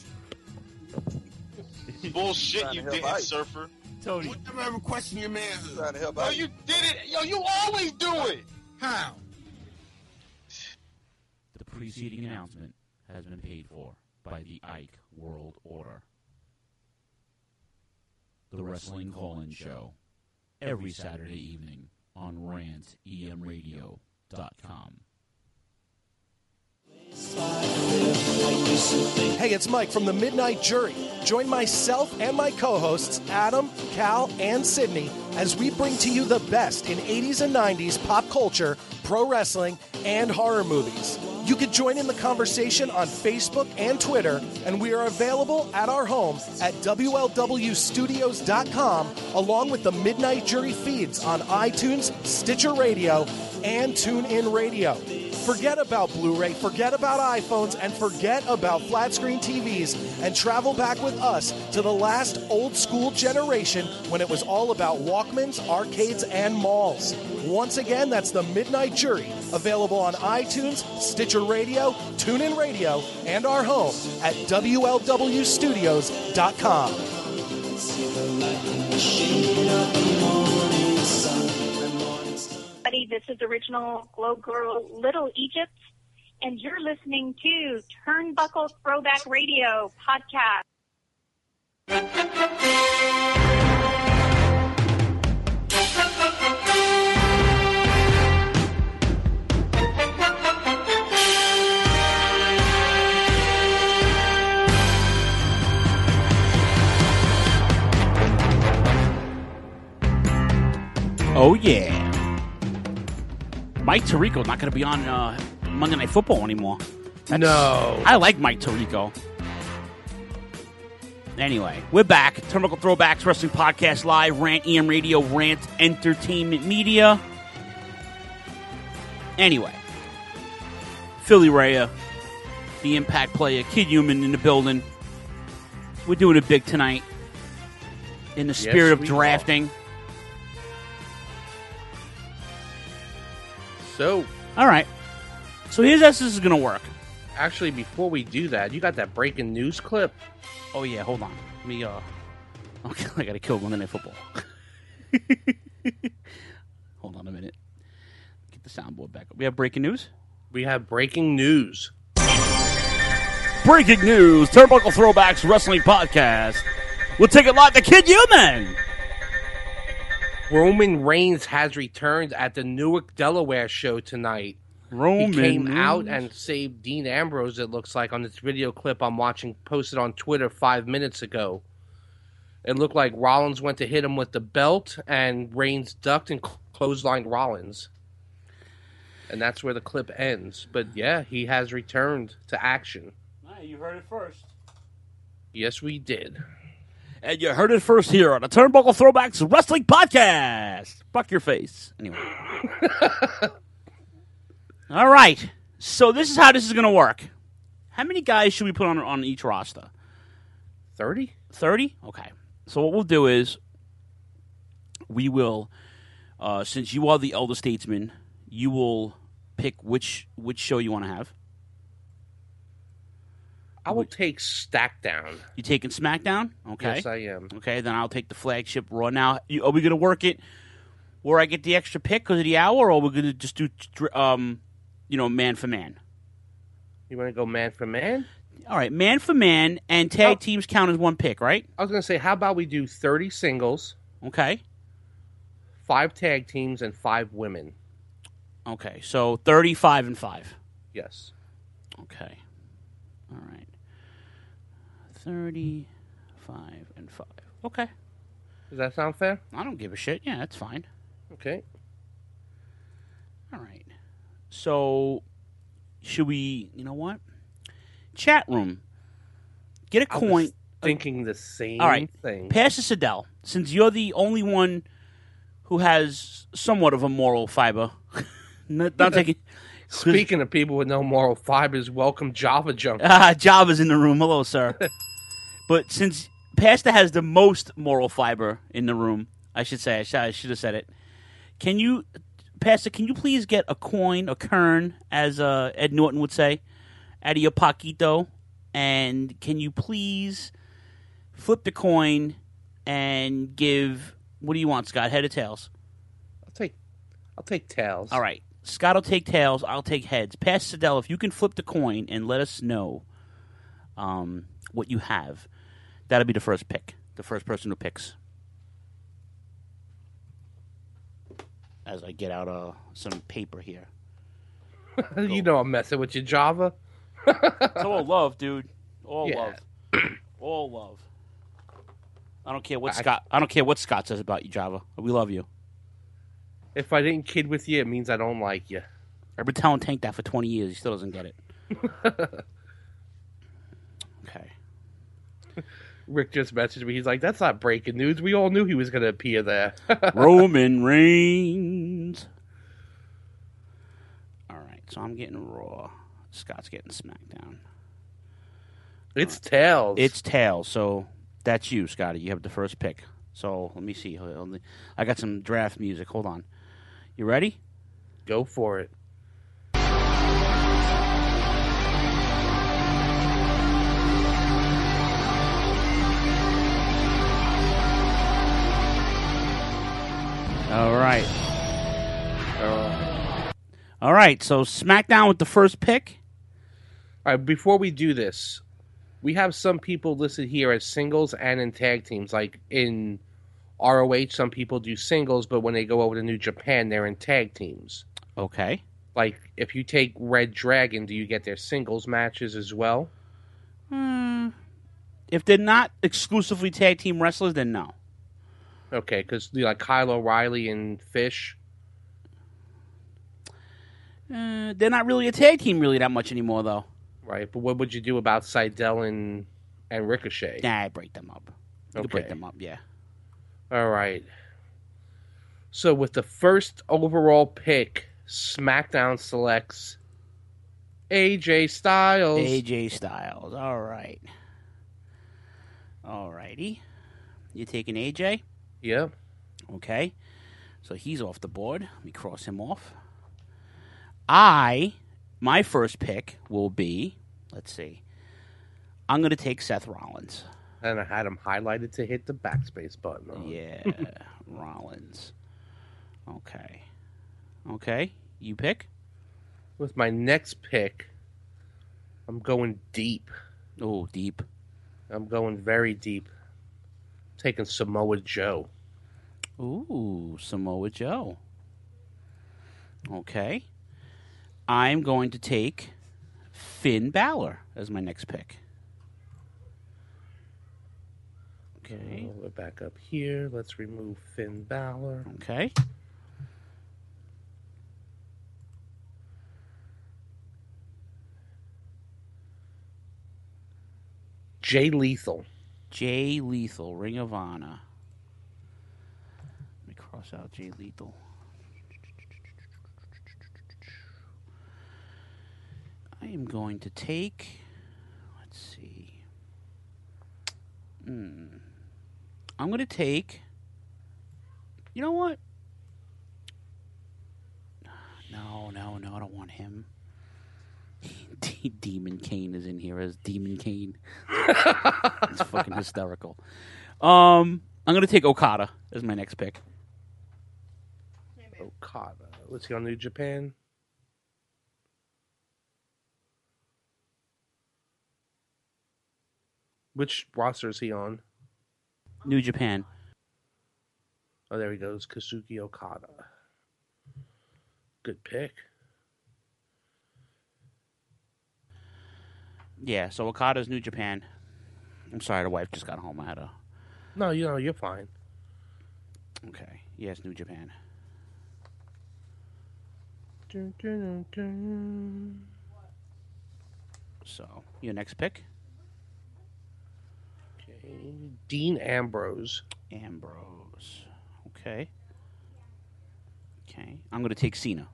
Bullshit, you didn't, Surfer. Tony, I've never ever questioned your manhood. Trying to help out. No, you did it. Yo, you always do it. How? The preceding announcement has been paid for by the Ike World Order. The Wrestling Call-In Show, every Saturday evening on rantemradio.com. Hey, it's Mike from the Midnight Jury. Join myself and my co-hosts, Adam, Cal, and Sydney, as we bring to you the best in 80s and 90s pop culture, pro wrestling, and horror movies. You can join in the conversation on Facebook and Twitter, and we are available at our home at WLWstudios.com, along with the Midnight Jury feeds on iTunes, Stitcher Radio, and TuneIn Radio. Forget about Blu-ray, forget about iPhones, and forget about flat-screen TVs, and travel back with us to the last old-school generation when it was all about Walkmans, arcades, and malls. Once again, that's the Midnight Jury, available on iTunes, Stitcher Radio, TuneIn Radio, and our home at WLWstudios.com. This is Original Glow Girl Little Egypt, and you're listening to Turnbuckle Throwback Radio Podcast. Oh, yeah. Mike Tirico's not going to be on Monday Night Football anymore. No. I like Mike Tirico. Anyway, we're back. Turnbuckle Throwbacks Wrestling Podcast Live, Rant EM Radio, Rant Entertainment Media. Anyway, Philly Rhea, the Impact player, Kid Human in the building. We're doing it big tonight in the spirit of drafting. So, all right. So here's how this is going to work. Actually, before we do that, you got that breaking news clip? Oh, yeah. Hold on. Let me, okay, I got to kill Monday Night Football. Hold on a minute. Get the soundboard back up. We have breaking news? We have breaking news. Breaking news. Turnbuckle Throwbacks Wrestling Podcast. We'll take it live to Kid Human. Roman Reigns has returned at the Newark, Delaware show tonight. He came out and saved Dean Ambrose, it looks like, on this video clip I'm watching posted on Twitter 5 minutes ago. It looked like Rollins went to hit him with the belt, and Reigns ducked and clotheslined Rollins. And that's where the clip ends. But yeah, he has returned to action. You heard it first. Yes, we did. And you heard it first here on the Turnbuckle Throwbacks Wrestling Podcast. Fuck your face. Anyway. All right. So this is how this is going to work. How many guys should we put on each roster? 30? 30? Okay. So what we'll do is we will, since you are the elder statesman, you will pick which show you want to have. I will take SmackDown. You taking SmackDown? Okay. Yes, I am. Okay, then I'll take the flagship Raw. Now, are we going to work it where I get the extra pick because of the hour, or are we going to just do, man for man? You want to go man for man? All right, man for man, and tag teams count as one pick, right? I was going to say, how about we do 30 singles? Okay. 5 tag teams and 5 women. Okay, so 35 and 5. Yes. Okay. All right. 35 and 5. Okay. Does that sound fair? I don't give a shit. Yeah, that's fine. Okay. All right. So, should we, you know what? Chat room. Get a coin. I was thinking the same thing. Pastor Siddell, since you're the only one who has somewhat of a moral fiber, not taking... Speaking of people with no moral fibers, welcome Java Junk. Java's in the room. Hello, sir. But since Pastor has the most moral fiber in the room, I should say, I should have said it. Pastor, can you please get a coin, a kern, as Ed Norton would say, out of your poquito? And can you please flip the coin and give, what do you want, Scott, head or tails? I'll take tails. All right. Scott will take tails. I'll take heads. Pastor Siddell, if you can flip the coin and let us know what you have, that'll be the first pick. The first person who picks. As I get out some paper here. You know I'm messing with you, Java. It's all love, dude. All love. All love. I don't care what Scott says about you, Java. We love you. If I didn't kid with you, it means I don't like you. I've been telling Tank that for 20 years. He still doesn't get it. Okay. Rick just messaged me. He's like, that's not breaking news. We all knew he was going to appear there. Roman Reigns. All right, so I'm getting Raw. Scott's getting SmackDown. It's tails. It's tails, so that's you, Scotty. You have the first pick. So let me see. I got some draft music. Hold on. You ready? Go for it. All right. So SmackDown with the first pick. All right, before we do this, we have some people listed here as singles and in tag teams. Like in ROH, some people do singles, but when they go over to New Japan, they're in tag teams. Okay. Like, if you take Red Dragon, do you get their singles matches as well? If they're not exclusively tag team wrestlers, then no. Okay, because like Kyle O'Reilly and Fish. They're not really a tag team really that much anymore, though. Right, but what would you do about Seidel and Ricochet? Nah, I break them up. You can break them up, yeah. All right. So with the first overall pick, SmackDown selects AJ Styles. AJ Styles, all right. All righty. You taking AJ? Yep. Okay. So he's off the board. Let me cross him off. My first pick will be, let's see, I'm going to take Seth Rollins. And I had him highlighted to hit the backspace button on. Yeah, Rollins. Okay. Okay, you pick? With my next pick, I'm going deep. Oh, deep. I'm going very deep. Taking Samoa Joe. Ooh, Samoa Joe. Okay. I'm going to take Finn Balor as my next pick. Okay. We're back up here. Let's remove Finn Balor. Okay. Jay Lethal. Jay Lethal, Ring of Honor. Let me cross out Jay Lethal. I am going to take, let's see. I'm going to take, you know what? No, I don't want him. Demon Kane is in here as Demon Kane. It's fucking hysterical. I'm going to take Okada as my next pick. Okada. What's he on New Japan? Which roster is he on? New Japan. Oh, there he goes. Kazuki Okada. Good pick. Yeah, so Okada's New Japan. I'm sorry, the wife just got home. I had a... No, you're fine. Okay. Yes, New Japan. So, your next pick? Okay. Dean Ambrose. Ambrose. Okay. Okay. I'm going to take Cena.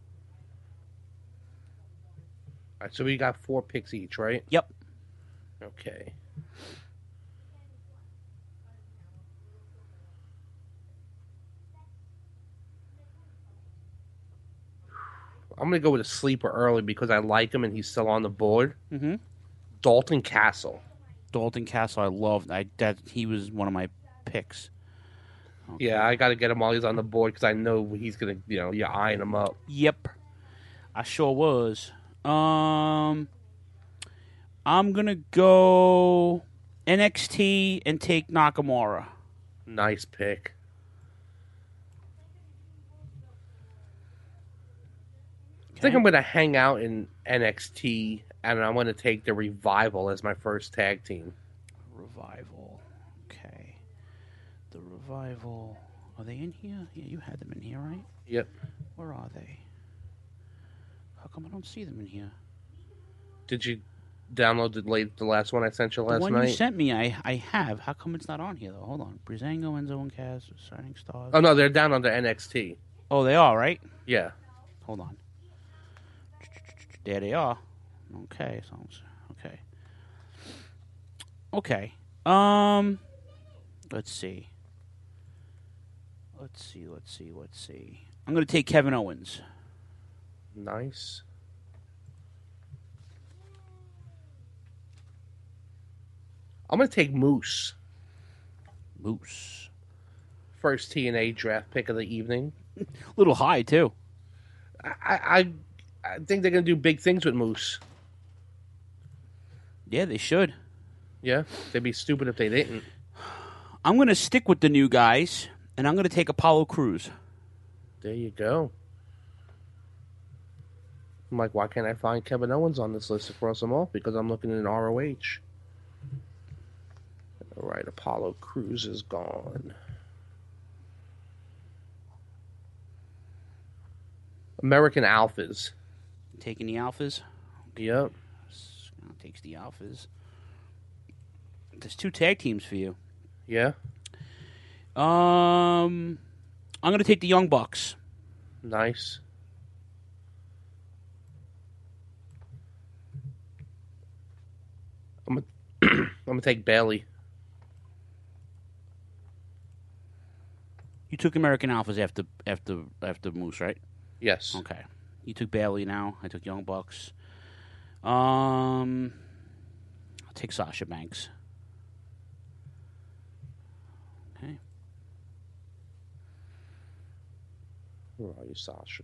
All right, so we got 4 picks each, right? Yep. Okay. I'm going to go with a sleeper early because I like him and he's still on the board. Mm-hmm. Dalton Castle. Dalton Castle, I love. He was one of my picks. Okay. Yeah, I got to get him while he's on the board because I know he's going to, you're eyeing him up. Yep. I sure was. I'm going to go NXT and take Nakamura. Nice pick. I think I'm going to hang out in NXT, and I'm going to take the Revival as my first tag team. Revival. Okay. The Revival. Are they in here? Yeah, you had them in here, right? Yep. Where are they? How come I don't see them in here? Did you download the last one I sent you last night? The one you sent me, I have. How come it's not on here, though? Hold on. Breezango, Enzo, and Kaz, Shining Stars. Oh, no, they're down on the NXT. Oh, they are, right? Yeah. Hold on. There they are. Okay. Okay. Okay. Let's see. I'm going to take Kevin Owens. Nice. I'm going to take Moose. Moose. First TNA draft pick of the evening. A little high, too. I think they're going to do big things with Moose. Yeah, they should. Yeah, they'd be stupid if they didn't. I'm going to stick with the new guys, and I'm going to take Apollo Crews. There you go. I'm like, why can't I find Kevin Owens on this list to cross them off? Because I'm looking in ROH. All right, Apollo Crews is gone. American Alphas. Taking the Alphas? Yep. Takes the Alphas. There's 2 tag teams for you. Yeah. I'm going to take the Young Bucks. Nice. I'm gonna take Bailey. You took American Alphas after Moose, right? Yes. Okay. You took Bailey now. I took Young Bucks. I'll take Sasha Banks. Okay. Where are you, Sasha?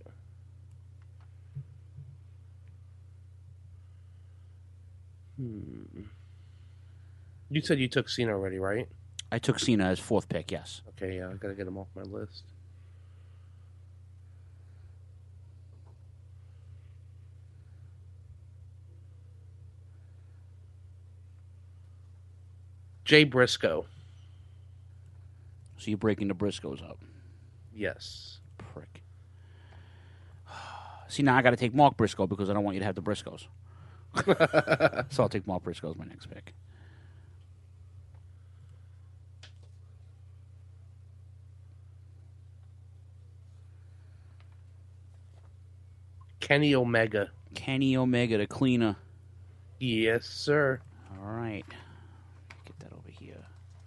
You said you took Cena already, right? I took Cena as 4th pick, yes. Okay, yeah, I gotta get him off my list. Jay Briscoe. So you're breaking the Briscoes up? Yes. Prick. See, now I got to take Mark Briscoe because I don't want you to have the Briscoes. So I'll take Mark Briscoe as my next pick. Kenny Omega. Kenny Omega, the cleaner. Yes, sir. All right. Get that over here.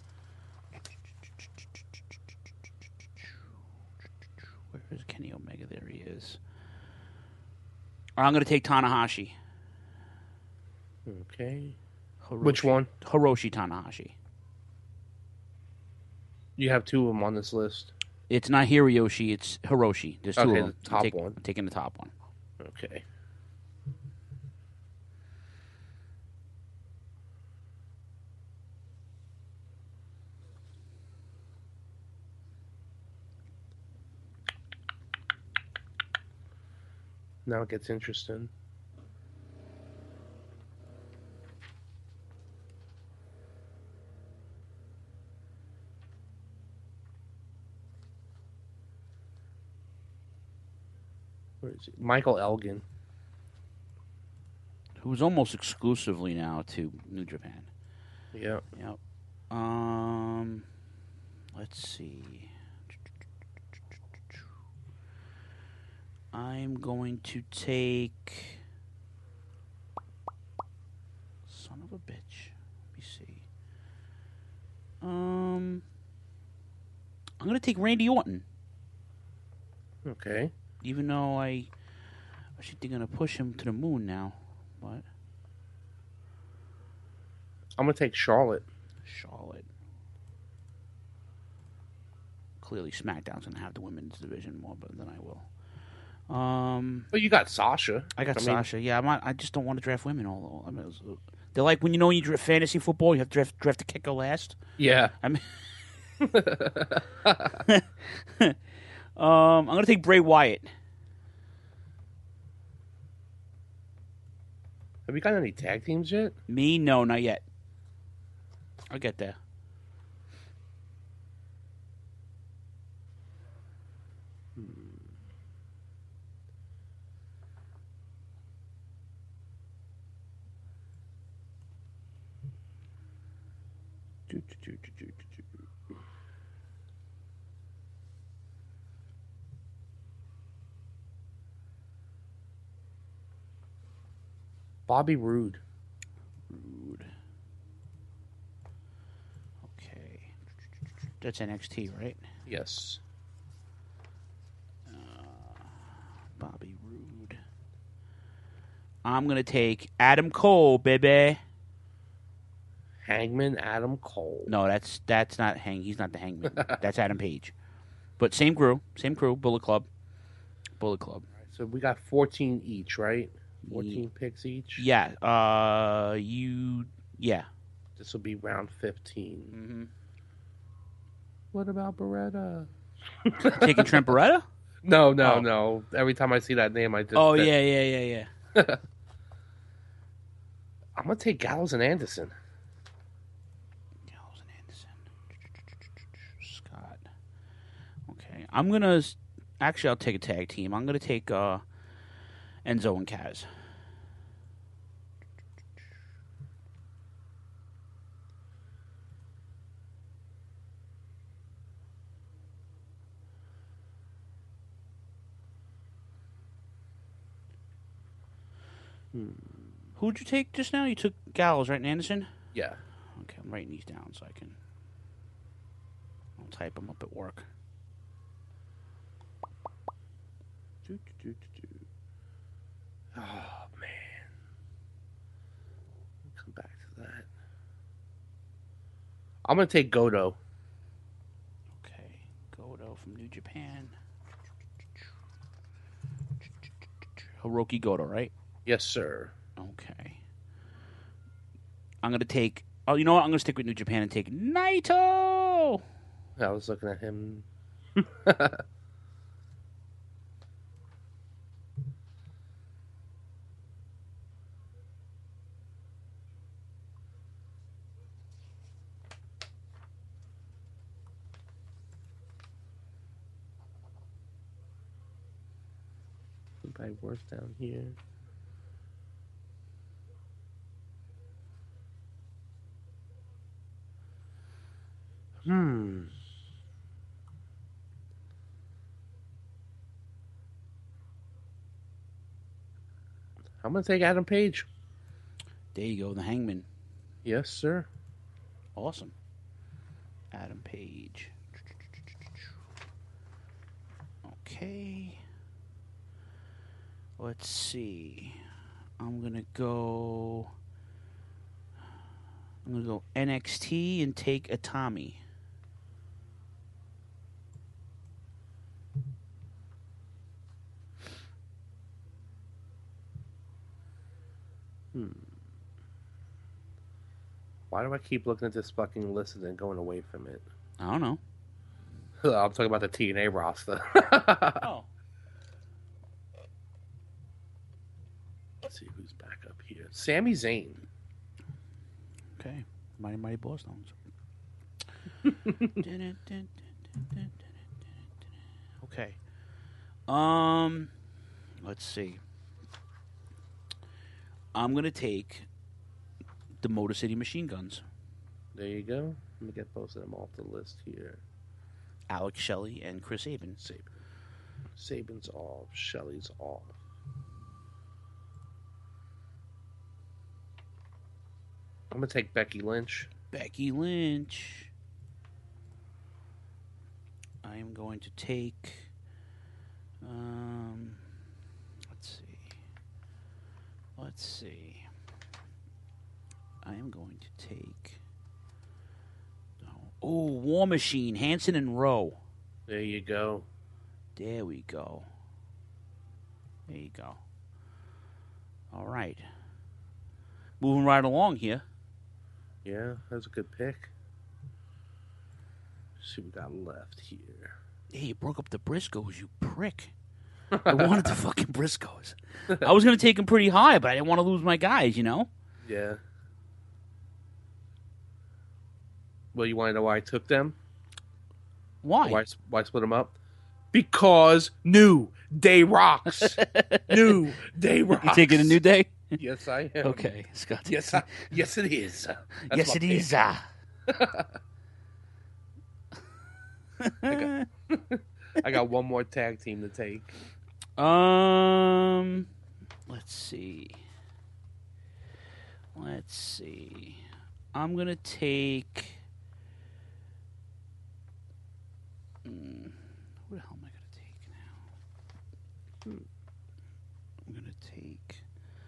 Where is Kenny Omega? There he is. All right, I'm going to take Tanahashi. Okay. Which one? Hiroshi Tanahashi. You have 2 of them on this list. It's not Hiroshi, it's Hiroshi. There's 2 of them. The top one. I'm taking the top one. Okay. Now it gets interesting. Where is he? Michael Elgin. Who's almost exclusively now to New Japan. Yep. Yep. Let's see. I'm going to take... Son of a bitch. Let me see. I'm going to take Randy Orton. Okay. Even though I should be going to push him to the moon now. What? I'm going to take Charlotte. Charlotte. Clearly SmackDown's going to have the women's division more than I will. Well, you got Sasha. I got Sasha. Yeah, I just don't want to draft women. They're like when you draft fantasy football, you have to draft the kicker last. Yeah. I mean, I'm going to take Bray Wyatt. Have we got any tag teams yet? Me? No, not yet. I'll get there. Bobby Roode. Okay. That's NXT, right? Yes. Bobby Roode. I'm going to take Adam Cole, baby. Hangman Adam Cole. No, that's not He's not the Hangman. That's Adam Page. But same crew, Bullet Club. So we got 14 each, right? 14 picks each. Yeah. Yeah. This will be round 15. Mm-hmm. What about Beretta? Taking Trent Beretta? No. Every time I see that name, I just... Oh, yeah. I'm going to take Gallows and Anderson. Scott. Okay. I'm going to... Actually, I'll take a tag team. I'm going to take Enzo and Kaz. Who'd you take just now? You took Gallows, right, and Anderson? Yeah. Okay, I'm writing these down so I'll type them up at work. Oh, man. We'll come back to that. I'm going to take Goto. Okay, Goto from New Japan. Hiroki Goto, right? Yes, sir. Okay. I'm going to take... Oh, you know what? I'm going to stick with New Japan and take Naito! I was looking at him. Probably worse down here. I'm going to take Adam Page. There you go, the Hangman. Yes, sir. Awesome. Adam Page. Okay. Let's see. I'm going to go NXT and take Atami. Why do I keep looking at this fucking list and then going away from it? I don't know. I'm talking about the TNA roster. Oh. Let's see who's back up here. Sami Zayn. Okay. Mighty Boss Stones. Okay. Let's see. I'm going to take the Motor City Machine Guns. There you go. Let me get both of them off the list here. Alex Shelley and Chris Sabin. Sabin's off. Shelley's off. I'm going to take Becky Lynch. Becky Lynch. I am going to take... Let's see. I am going to take... Oh, War Machine, Hanson and Rowe. There you go. There we go. There you go. All right. Moving right along here. Yeah, that's a good pick. Let's see what we got left here. Hey, you broke up the Briscoes, you prick. I wanted the fucking Briscoes. I was going to take them pretty high, but I didn't want to lose my guys, you know? Yeah. Well, you want to know why I took them? Why? Why split them up? Because New Day rocks. New Day rocks. You taking a New Day? Yes, I am. Okay, Scott. Yes, it is. Yes, it is. I got one more tag team to take. Let's see. I'm gonna take. Who the hell am I gonna take now? I'm gonna take.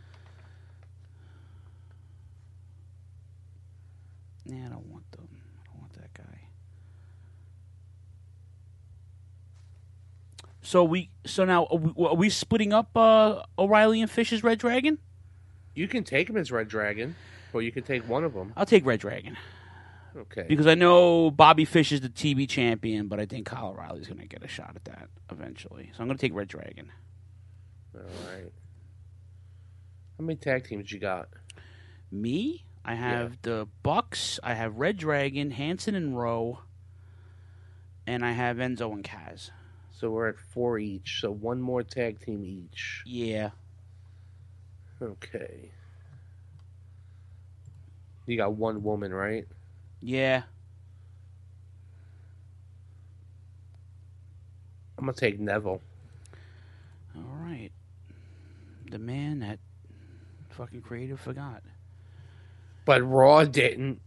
Nah, I don't want them. I don't want that guy. So now are we splitting up O'Reilly and Fish's Red Dragon? You can take him as Red Dragon, or you can take one of them. I'll take Red Dragon. Okay. Because I know Bobby Fish is the TV champion, but I think Kyle O'Reilly's going to get a shot at that eventually. So I'm going to take Red Dragon. All right. How many tag teams you got? Me? I have the Bucks. I have Red Dragon, Hanson and Rowe, and I have Enzo and Kaz. So we're at 4 each. So one more tag team each. Yeah. Okay. You got one woman, right? Yeah. I'm going to take Neville. All right. The man that fucking creative forgot. But Raw didn't.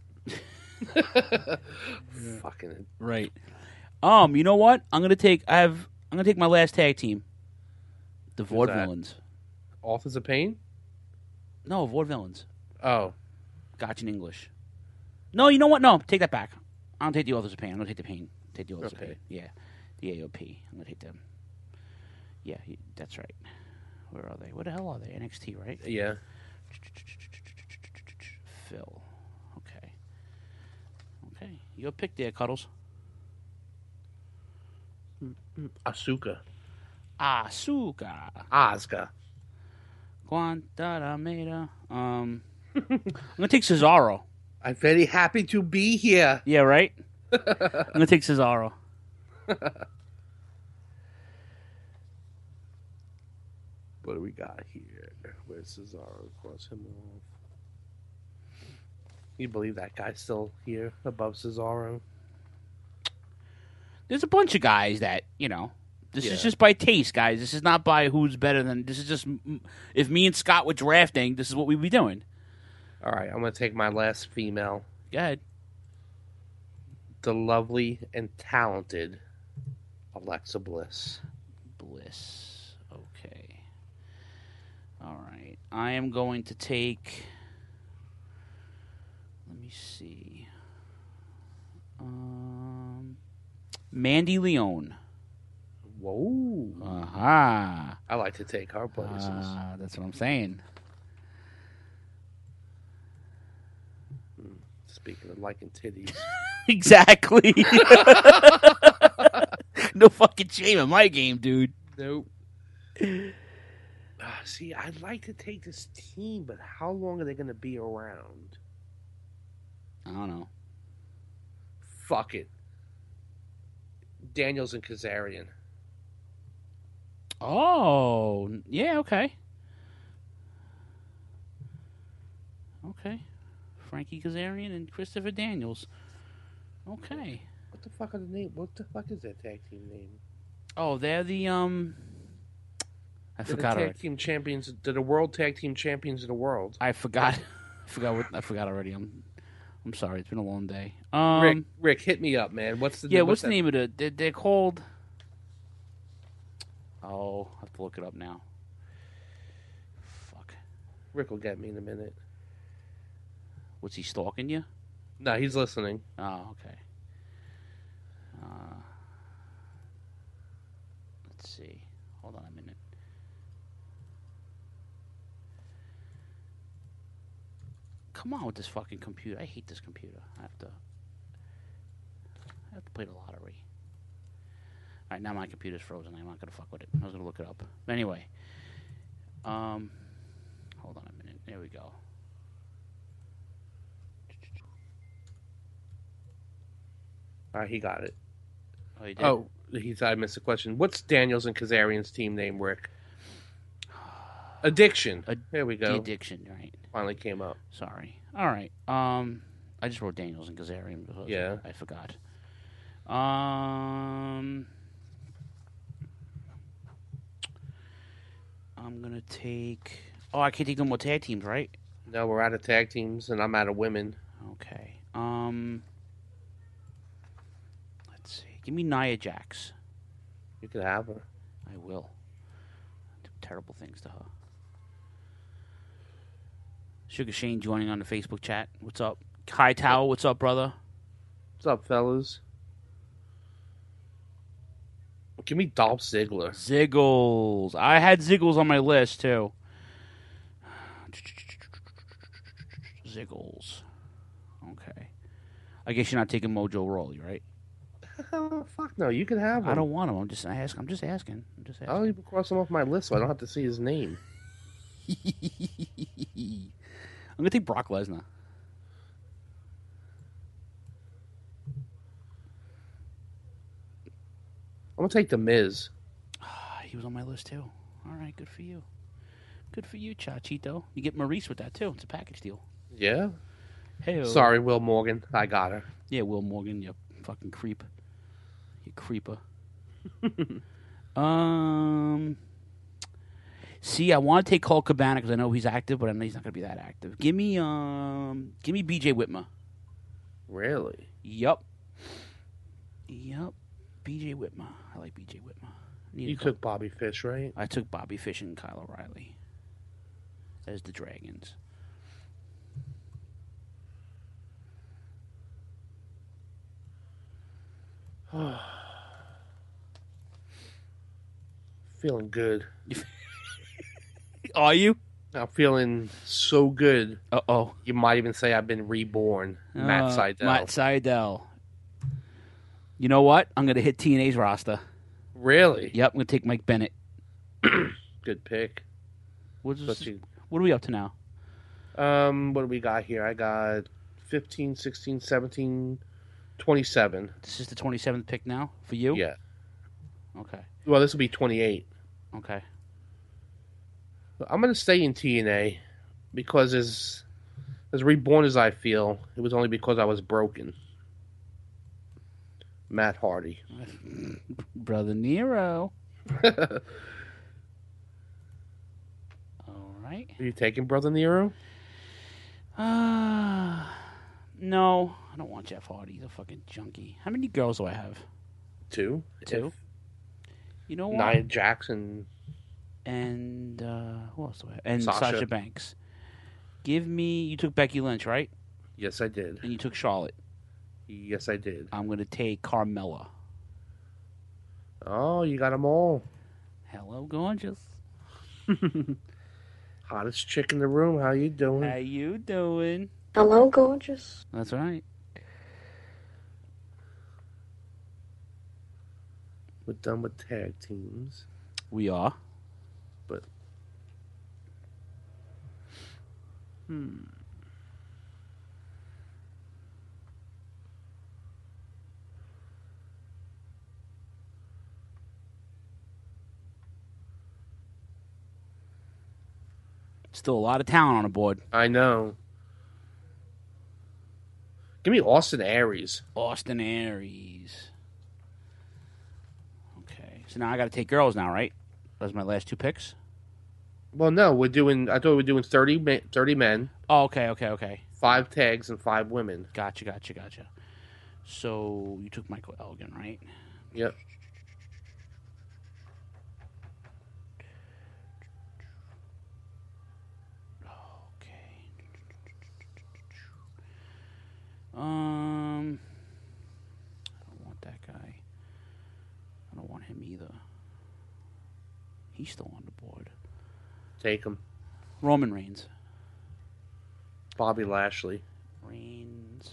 Fucking right. You know what? I'm gonna take my last tag team. The Vaudevillains. Authors of Pain? No, Vaudevillains. Oh. Gotcha in English. No, you know what? No, take that back. I don't take the Authors of Pain. I'm gonna take the Pain. Take the Authors of Pain. Yeah. The AOP. I'm gonna take them. Yeah, that's right. Where are they? Where the hell are they? NXT, right? Yeah. Phil. Okay. Your pick there, Cuddles. Asuka. Asuka. Guantanamera. I'm gonna take Cesaro. I'm very happy to be here. Yeah, right? I'm gonna take Cesaro. What do we got here? Where's Cesaro? Cross him off. You believe that guy's still here above Cesaro? There's a bunch of guys that, this is just by taste, guys. This is not by who's better than. This is just, if me and Scott were drafting, this is what we'd be doing. All right, I'm going to take my last female. Go ahead. The lovely and talented Alexa Bliss. Okay. All right. I am going to take... Let me see. Mandy Leone. Whoa. Aha. I like to take her places. That's what I'm saying. Speaking of liking titties. Exactly. No fucking shame in my game, dude. Nope. See, I'd like to take this team, but how long are they going to be around? I don't know. Fuck it. Daniels and Kazarian. Oh, yeah, okay. Okay. Frankie Kazarian and Christopher Daniels. Okay. What the fuck are the name? What the fuck is that tag team name? Oh, they're the I forgot. The tag team champions. They're the world tag team champions of the world. I forgot. I forgot already. I'm sorry. It's been a long day. Rick, hit me up, man. What's the name of the? They're called. Oh, I have to look it up now. Fuck. Rick will get me in a minute. Was he stalking you? No, he's listening. Oh, okay. Let's see. Hold on a minute. Come on with this fucking computer. I hate this computer. I have to play the lottery. All right, now my computer's frozen. I'm not going to fuck with it. I was going to look it up. Anyway. Hold on a minute. There we go. All right, he got it. Oh, he did? Oh, I missed a question. What's Daniels and Kazarian's team name, Rick? Addiction. There we go. The Addiction, right. Finally came up. Sorry. All right. I just wrote Daniels and Kazarian because I forgot. I'm going to take... Oh, I can't take no more tag teams, right? No, we're out of tag teams, and I'm out of women. Okay. Let's see. Give me Nia Jax. You could have her. I will. Do terrible things to her. Sugar Shane joining on the Facebook chat. What's up? Kai Tower, what's up, brother? What's up, fellas? Give me Dolph Ziggler. Ziggles. I had Ziggles on my list, too. Ziggles. Okay. I guess you're not taking Mojo Rawley, right? Fuck no, you can have him. I don't want him. I'm just asking. I'll even cross him off my list so I don't have to see his name. I'm going to take Brock Lesnar. I'm going to take The Miz. He was on my list, too. All right, good for you. Good for you, Chachito. You get Maurice with that, too. It's a package deal. Yeah? Hey. Sorry, Will Morgan. I got her. Yeah, Will Morgan, you fucking creep. You creeper. See, I want to take Cole Cabana because I know he's active, but I know he's not going to be that active. Give me B.J. Whitmer. Really? Yup. B.J. Whitmer. I like B.J. Whitmer. You took Bobby Fish, right? I took Bobby Fish and Kyle O'Reilly as the Dragons. Feeling good. Are you? I'm feeling so good. Uh-oh. You might even say I've been reborn. Matt Sydal. Matt Sydal. You know what? I'm going to hit TNA's roster. Really? Yep, I'm going to take Mike Bennett. Good pick. What are we up to now? What do we got here? I got 15, 16, 17, 27. This is the 27th pick now for you? Yeah. Okay. Well, this will be 28. Okay. I'm going to stay in TNA because as reborn as I feel, it was only because I was broken. Matt Hardy. Brother Nero. All right. Are you taking Brother Nero? No, I don't want Jeff Hardy. He's a fucking junkie. How many girls do I have? 2. You know what? Nia Jackson. And who else do I have? And Sasha. Sasha Banks. Give me... You took Becky Lynch, right? Yes, I did. And you took Charlotte. Yes, I did. I'm going to take Carmella. Oh, you got them all. Hello, gorgeous. Hottest chick in the room. How you doing? How you doing? Hello, gorgeous. That's right. We're done with tag teams. We are. But... Still a lot of talent on the board. I know. Give me Austin Aries. Austin Aries. Okay. So now I got to take girls now, right? Those are my last 2 picks? Well, no. I thought we were doing 30 men. Oh, okay. 5 tags and 5 women. Gotcha. So you took Michael Elgin, right? Yep. I don't want that guy. I don't want him either. He's still on the board. Take him. Roman Reigns. Bobby Lashley. Reigns.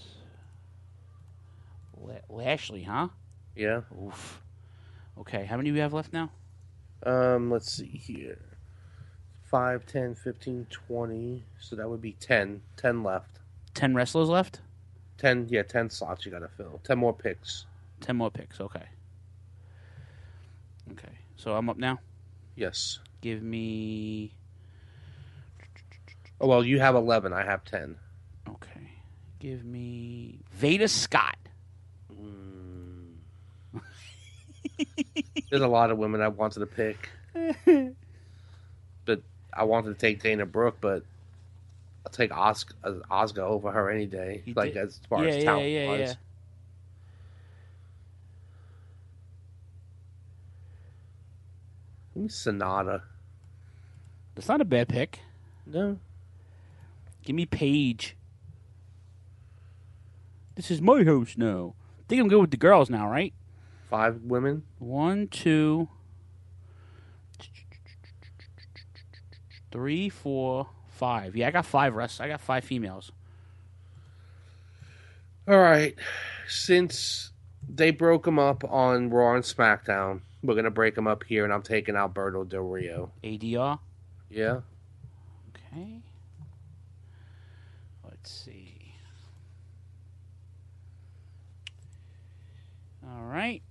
Lashley, huh? Yeah. Oof. Okay, how many do we have left now? Let's see here. 5, 10, 15, 20. So that would be 10. 10 left. 10 wrestlers left? 10 slots you gotta fill. 10 more picks. 10 more picks, okay. Okay, so I'm up now? Yes. Give me... Oh, well, you have 11. I have 10. Okay. Give me... Veda Scott. There's a lot of women I wanted to pick. But I wanted to take Dana Brooke, but I'll take Asuka over her any day. As far as talent wise. Yeah. Give me Sonata. That's not a bad pick. No. Give me Paige. This is my house now. I think I'm good with the girls now, right? 5 women? 1, 2, 3, 4, 5. Yeah, I got 5 wrestlers. I got 5 females. All right. Since they broke them up on Raw and SmackDown, we're going to break them up here, and I'm taking Alberto Del Rio. ADR? Yeah. Okay. Let's see. All right.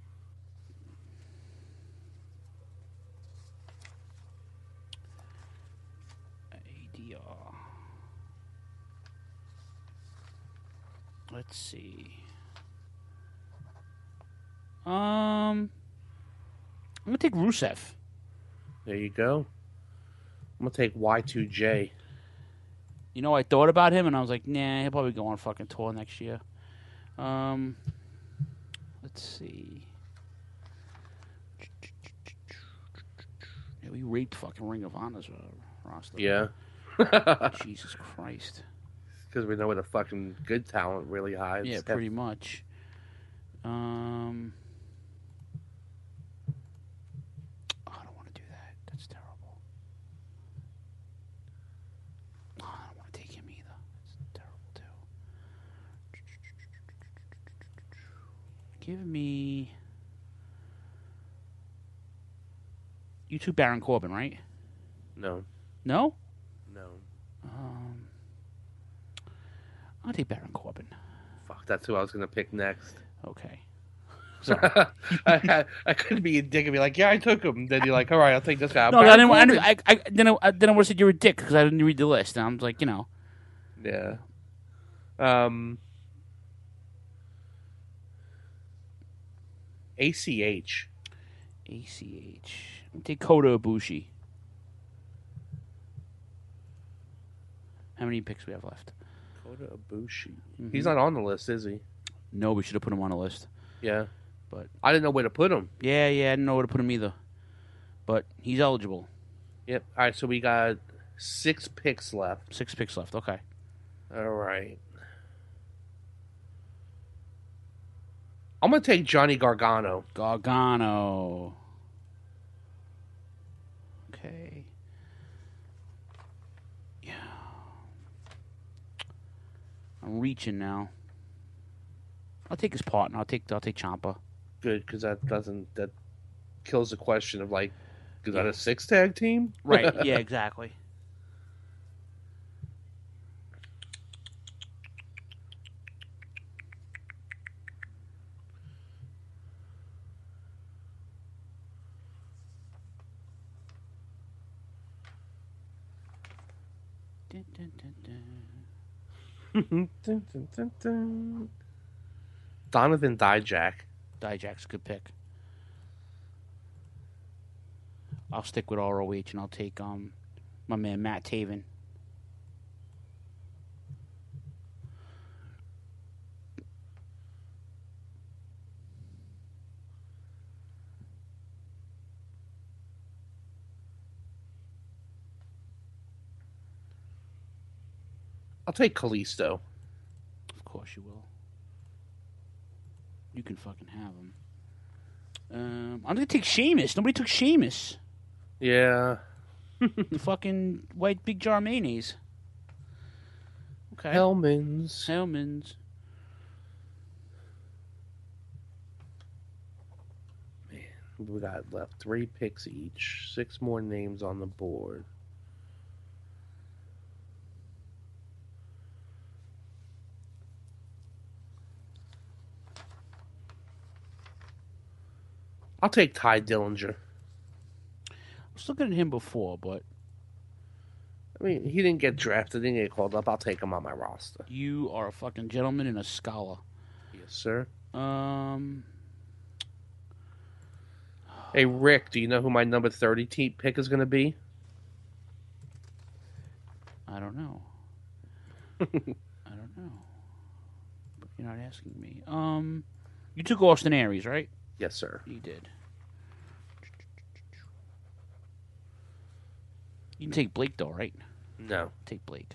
ADR. Let's see. I'm gonna take Rusev. There you go. I'm gonna take Y2J. You know, I thought about him, and I was like, nah, he'll probably go on a fucking tour next year. Let's see. Yeah, we raped fucking Ring of Honor's roster. Yeah. Jesus Christ. Because we know where the fucking good talent really hides. Yeah, pretty much. I don't want to do that. That's terrible. Oh, I don't want to take him either. It's terrible too. Give me. You two Baron Corbin, right? No. No? No. I'm going to take Baron Corbin. Fuck, that's who I was going to pick next. Okay. Sorry. I couldn't be a dick and be like, yeah, I took him. Then you're like, all right, I'll take this guy. No, I would have said you were a dick because I didn't read the list. And I was like, you know. Yeah. ACH. I'll take Kota Ibushi. How many picks we have left? Kota Ibushi. Mm-hmm. He's not on the list, is he? No, we should have put him on the list. Yeah. But I didn't know where to put him. Yeah, I didn't know where to put him either. But he's eligible. Yep. All right, so we got 6 picks left. 6 picks left, okay. All right. I'm going to take Johnny Gargano. Gargano. Okay. Yeah. I'm reaching now. I'll take his partner. I'll take Ciampa. Good, because that kills the question of like, is that a 6-tag team? Right. Yeah. Exactly. Donovan Dijak. Dijak's a good pick. I'll stick with ROH and I'll take my man Matt Taven. I'll take Kalisto. Of course you will. You can fucking have him. I'm going to take Sheamus. Nobody took Sheamus. Yeah. The fucking white big jar of mayonnaise. Okay. Hellman's. Man, we got left 3 picks each. 6 more names on the board. I'll take Ty Dillinger. I was looking at him before, but I mean, he didn't get drafted, didn't get called up. I'll take him on my roster. You are a fucking gentleman and a scholar. Yes, sir. Hey, Rick, do you know who my number 30 pick is going to be? I don't know. I don't know. But you're not asking me. You took Austin Aries, right? Yes, sir. You did. You can take Blake, though, right? No. Take Blake.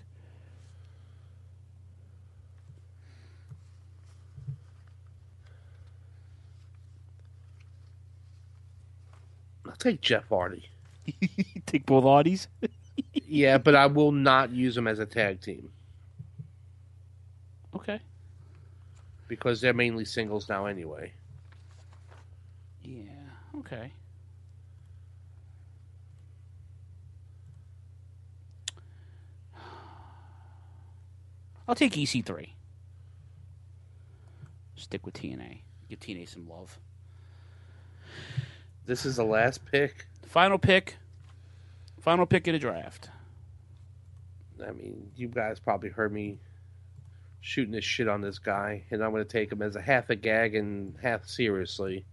I'll take Jeff Hardy. Take both Hardys? Yeah, but I will not use them as a tag team. Okay. Because they're mainly singles now anyway. Yeah, okay. I'll take EC3. Stick with TNA. Give TNA some love. This is the last pick. Final pick. Final pick of the draft. I mean, you guys probably heard me shooting this shit on this guy, and I'm going to take him as a half a gag and half seriously.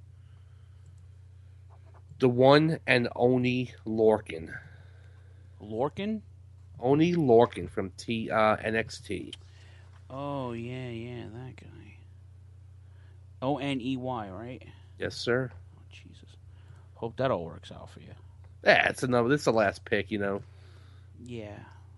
The one and Oney Lorcan. Lorcan? Oney Lorcan from NXT. Oh, yeah, that guy. Oney, right? Yes, sir. Oh, Jesus. Hope that all works out for you. Yeah, this is the last pick, you know. Yeah.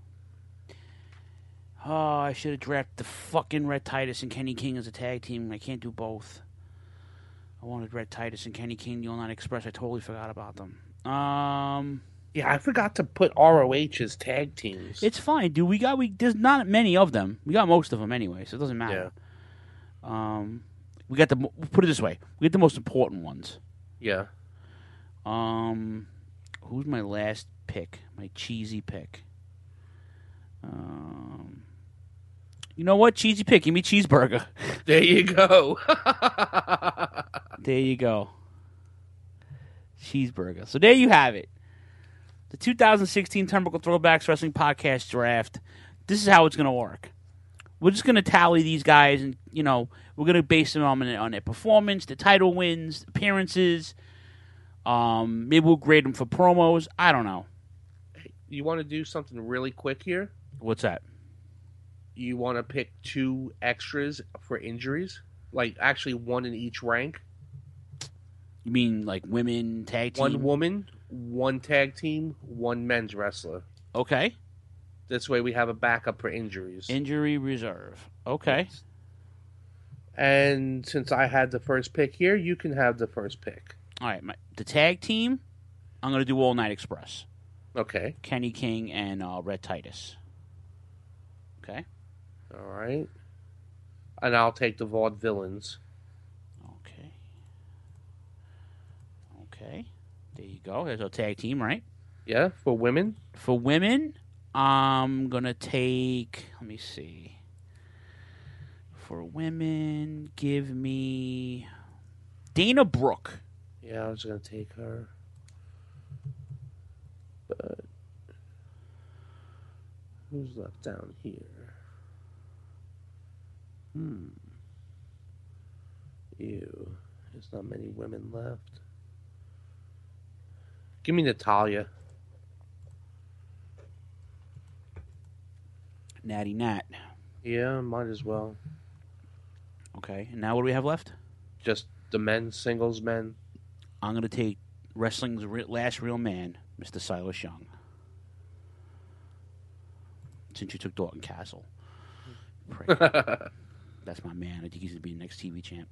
Oh, I should have drafted the fucking Red Titus and Kenny King as a tag team. I can't do both. I wanted Red Titus and Kenny King, the All Night Express. I totally forgot about them. Yeah, I forgot to put ROH as tag teams. It's fine, dude. There's not many of them. We got most of them anyway, so it doesn't matter. Yeah. We got put it this way. We get the most important ones. Yeah. Who's my last pick? My cheesy pick. You know what? Cheesy pick. Give me Cheeseburger. There you go. There you go. Cheeseburger. So there you have it. The 2016 Turnbuckle Throwbacks Wrestling Podcast Draft. This is how it's going to work. We're just going to tally these guys, and we're going to base them on their performance, the title wins, appearances. Maybe we'll grade them for promos. I don't know. You want to do something really quick here? What's that? You want to pick 2 extras for injuries? Like, actually one in each rank? You mean like women tag team? 1 woman, 1 tag team, 1 men's wrestler. Okay. This way we have a backup for injuries. Injury reserve. Okay. Yes. And since I had the first pick here, you can have the first pick. All right. The tag team, I'm going to do All Night Express. Okay. Kenny King and Red Titus. Okay. All right. And I'll take the Vaudevillains. Okay. There you go. There's our tag team, right? Yeah, for women? For women, I'm going to take... Let me see. For women, give me... Dana Brooke. Yeah, I was going to take her. But... who's left down here? Ew. There's not many women left. Give me Natalya. Natty Nat. Yeah, might as well. Okay, and now what do we have left? Just the men, singles men. I'm going to take wrestling's last real man, Mr. Silas Young. Since you took Dalton Castle. That's my man. I think he's going to be the next TV champ.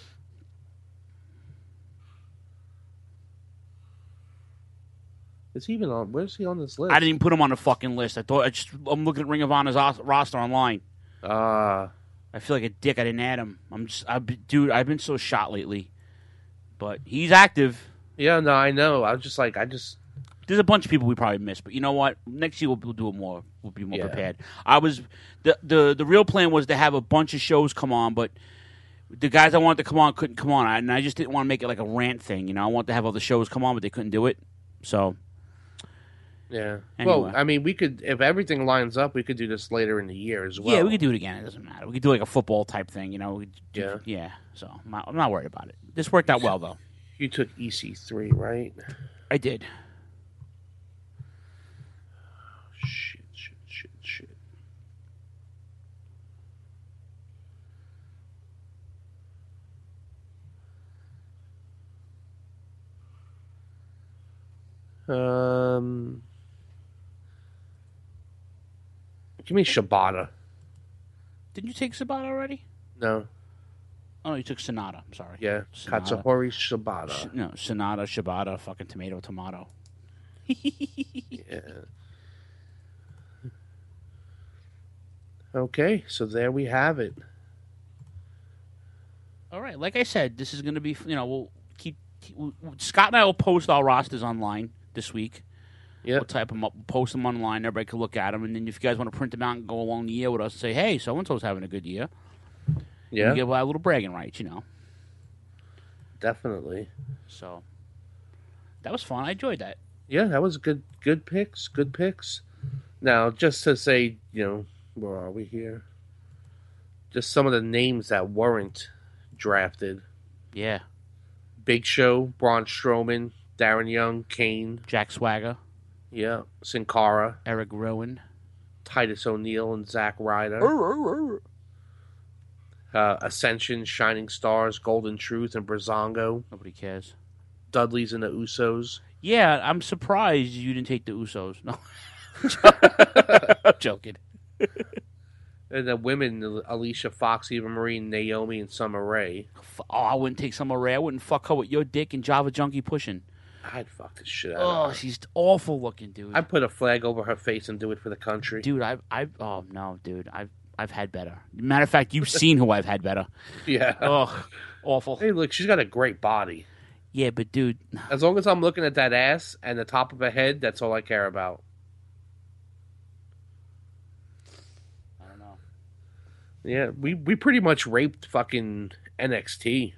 Is he even on? Where's he on this list? I didn't even put him on the fucking list. I'm looking at Ring of Honor's roster online. I feel like a dick. I didn't add him. I've been so shot lately, but he's active. Yeah, no, I know. There's a bunch of people we probably missed, but you know what? Next year we'll do it more. We'll be more prepared. The real plan was to have a bunch of shows come on, but the guys I wanted to come on couldn't come on, and I just didn't want to make it like a rant thing. I wanted to have all the shows come on, but they couldn't do it. So. Yeah. Anyway. Well, I mean, we could, if everything lines up, we could do this later in the year as well. Yeah, we could do it again. It doesn't matter. We could do like a football type thing, Yeah. So I'm not worried about it. This worked out well, though. You took EC3, right? I did. Shit. Give me Shibata. Didn't you take Shibata already? No. Oh, you took Sonata. I'm sorry. Yeah, Sonata. Katsuhori Shibata. No, Sonata, Shibata, fucking tomato. Yeah. Okay, so there we have it. All right, like I said, this is going to be, we'll Scott and I will post our rosters online this week. Yeah. We'll type them up, we'll post them online, everybody can look at them, and then if you guys want to print them out and go along the year with us and say, hey, so-and-so's having a good year. Yeah. We get a little bragging rights, Definitely. So, that was fun. I enjoyed that. Yeah, that was good picks. Good picks. Now, just to say, where are we here? Just some of the names that weren't drafted. Yeah. Big Show, Braun Strowman, Darren Young, Kane. Jack Swagger. Yeah. Sin Cara. Eric Rowan. Titus O'Neil and Zack Ryder. Ascension, Shining Stars, Golden Truth, and Breezango. Nobody cares. Dudley's and the Usos. Yeah, I'm surprised you didn't take the Usos. No. I'm joking. And the women, Alicia Fox, Eva Marie, Naomi, and Summer Rae. Oh, I wouldn't take Summer Rae. I wouldn't fuck her with your dick and Java Junkie pushing. I'd fuck the shit out of her. Oh, she's awful looking, dude. I'd put a flag over her face and do it for the country. Dude, oh, no, dude. I've had better. Matter of fact, you've seen who I've had better. Yeah. Oh, awful. Hey, look, she's got a great body. Yeah, but dude. As long as I'm looking at that ass and the top of her head, that's all I care about. I don't know. Yeah, we pretty much raped fucking NXT.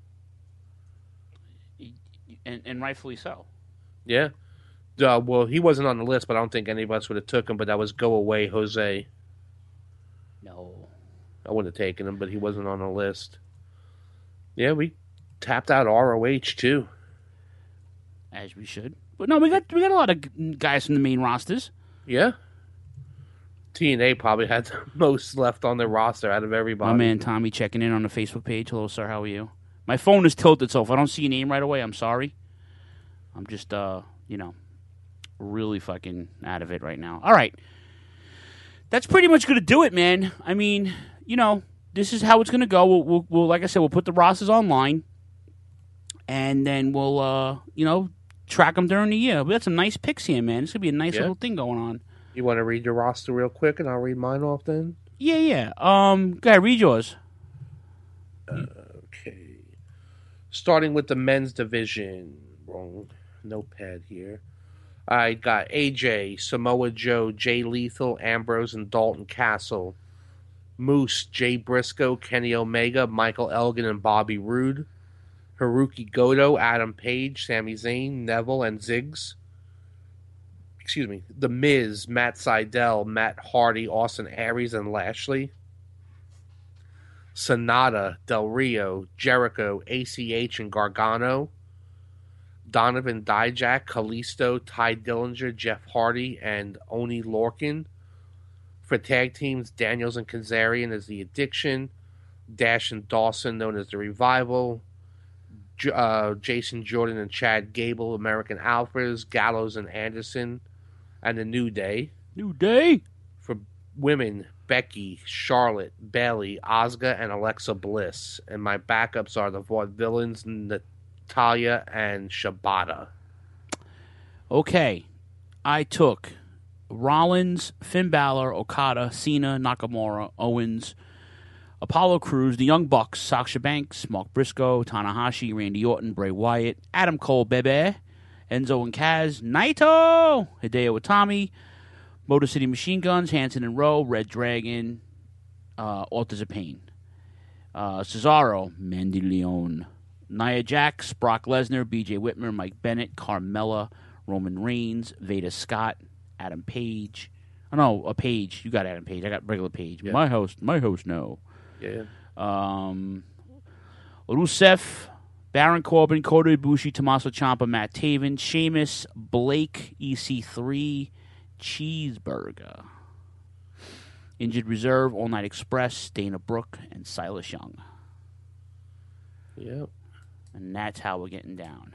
And rightfully so. Yeah. Well, he wasn't on the list, but I don't think any of us would have took him, but that was Go Away Jose. No. I wouldn't have taken him, but he wasn't on the list. Yeah, we tapped out ROH too. As we should. But no, we got a lot of guys from the main rosters. Yeah. TNA probably had the most left on their roster out of everybody. My man Tommy checking in on the Facebook page. Hello, sir. How are you? My phone is tilted, so if I don't see your name right away, I'm sorry. I'm just, really fucking out of it right now. All right. That's pretty much going to do it, man. I mean, this is how it's going to go. We'll, like I said, we'll put the rosters online, and then we'll, track them during the year. We got some nice picks here, man. It's going to be a nice little thing going on. You want to read your roster real quick, and I'll read mine off then? Yeah. Go ahead, read yours. Okay. Starting with the men's division. Wrong notepad here. I got AJ, Samoa Joe, Jay Lethal, Ambrose, and Dalton Castle. Moose, Jay Briscoe, Kenny Omega, Michael Elgin, and Bobby Roode. Haruki Goto, Adam Page, Sami Zayn, Neville, and Ziggs. Excuse me. The Miz, Matt Sydal, Matt Hardy, Austin Aries, and Lashley. Sonata, Del Rio, Jericho, ACH, and Gargano. Donovan Dijak, Kalisto, Ty Dillinger, Jeff Hardy, and Oni Lorcan. For tag teams, Daniels and Kazarian as The Addiction. Dash and Dawson, known as The Revival. Jason Jordan and Chad Gable, American Alphas. Gallows and Anderson, and The New Day. New Day? For women, Becky, Charlotte, Bayley, Asuka, and Alexa Bliss. And my backups are the Vaudevillains, Natalya, and Shibata. Okay. I took Rollins, Finn Balor, Okada, Cena, Nakamura, Owens, Apollo Crews, the Young Bucks, Sasha Banks, Mark Briscoe, Tanahashi, Randy Orton, Bray Wyatt, Adam Cole, Bebe, Enzo and Kaz, Naito, Hideo Itami, Motor City Machine Guns, Hanson and Rowe, Red Dragon, Authors of Pain, Cesaro, Mandy Leon, Nia Jax, Brock Lesnar, BJ Whitmer, Mike Bennett, Carmella, Roman Reigns, Veda Scott, Adam Page. Oh, no, Page. You got Adam Page. I got regular Page. Yeah. My host, no. Yeah. Rusev, Baron Corbin, Kota Ibushi, Tommaso Ciampa, Matt Taven, Sheamus, Blake, EC3, Cheeseburger. Injured Reserve, All Night Express, Dana Brooke, and Silas Young. Yep. And that's how we're getting down.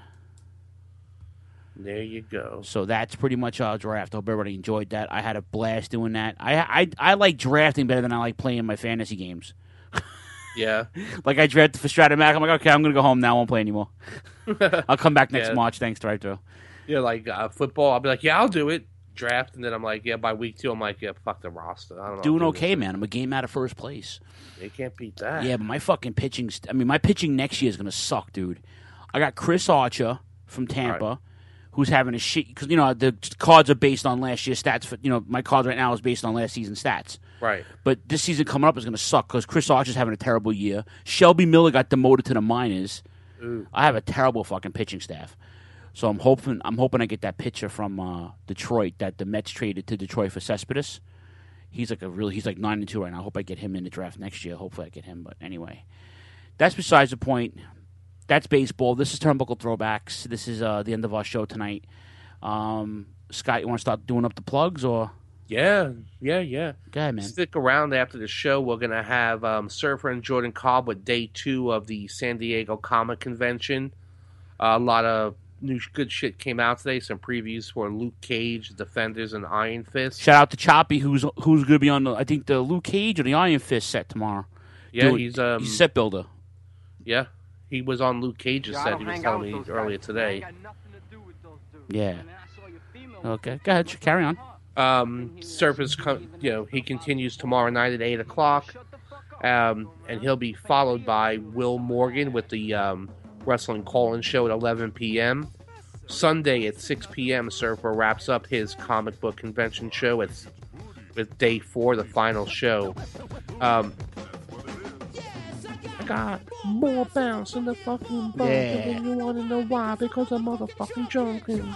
There you go. So that's pretty much our draft. I hope everybody enjoyed that. I had a blast doing that. I like drafting better than I like playing my fantasy games. Yeah. Like I drafted for Stratomac. I'm like, okay, I'm going to go home now. I won't play anymore. I'll come back next March. Thanks, drive-through. Yeah, like football, I'll be like, yeah, I'll do it. Draft, and then I'm like, yeah, by week 2, I'm like, yeah, fuck the roster. I don't know. Doing okay, man. I'm a game out of first place. They can't beat that. Yeah, but my fucking pitching, my pitching next year is going to suck, dude. I got Chris Archer from Tampa, who's having a shit, because, the cards are based on last year's stats. My cards right now is based on last season's stats. Right. But this season coming up is going to suck because Chris Archer's having a terrible year. Shelby Miller got demoted to the minors. Ooh. I have a terrible fucking pitching staff. So I'm hoping I get that pitcher from Detroit that the Mets traded to Detroit for Cespedes. He's like he's like 9-2 right now. I hope I get him in the draft next year. Hopefully I get him. But anyway, that's besides the point. That's baseball. This is Turnbuckle Throwbacks. This is the end of our show tonight. Scott, you want to start doing up the plugs or? Yeah. Go ahead, man. Stick around after the show. We're going to have Surfer and Jordan Cobb with day 2 of the San Diego Comic Convention. A lot of new good shit came out today. Some previews for Luke Cage, Defenders, and Iron Fist. Shout out to Choppy, who's going to be on I think the Luke Cage or the Iron Fist set tomorrow. Yeah, he's a set builder. Yeah, he was on Luke Cage's set. He was telling me earlier today. Yeah. Okay, go ahead. Carry on. Surface, he continues tomorrow night at 8 o'clock, and he'll be followed by Will Morgan with the Wrestling Call-In Show at 11 p.m. Sunday at 6 p.m., Surfer wraps up his comic book convention show with day 4, the final show. I got more bounce in the fucking bone than you want to know why, because I'm motherfucking jumping.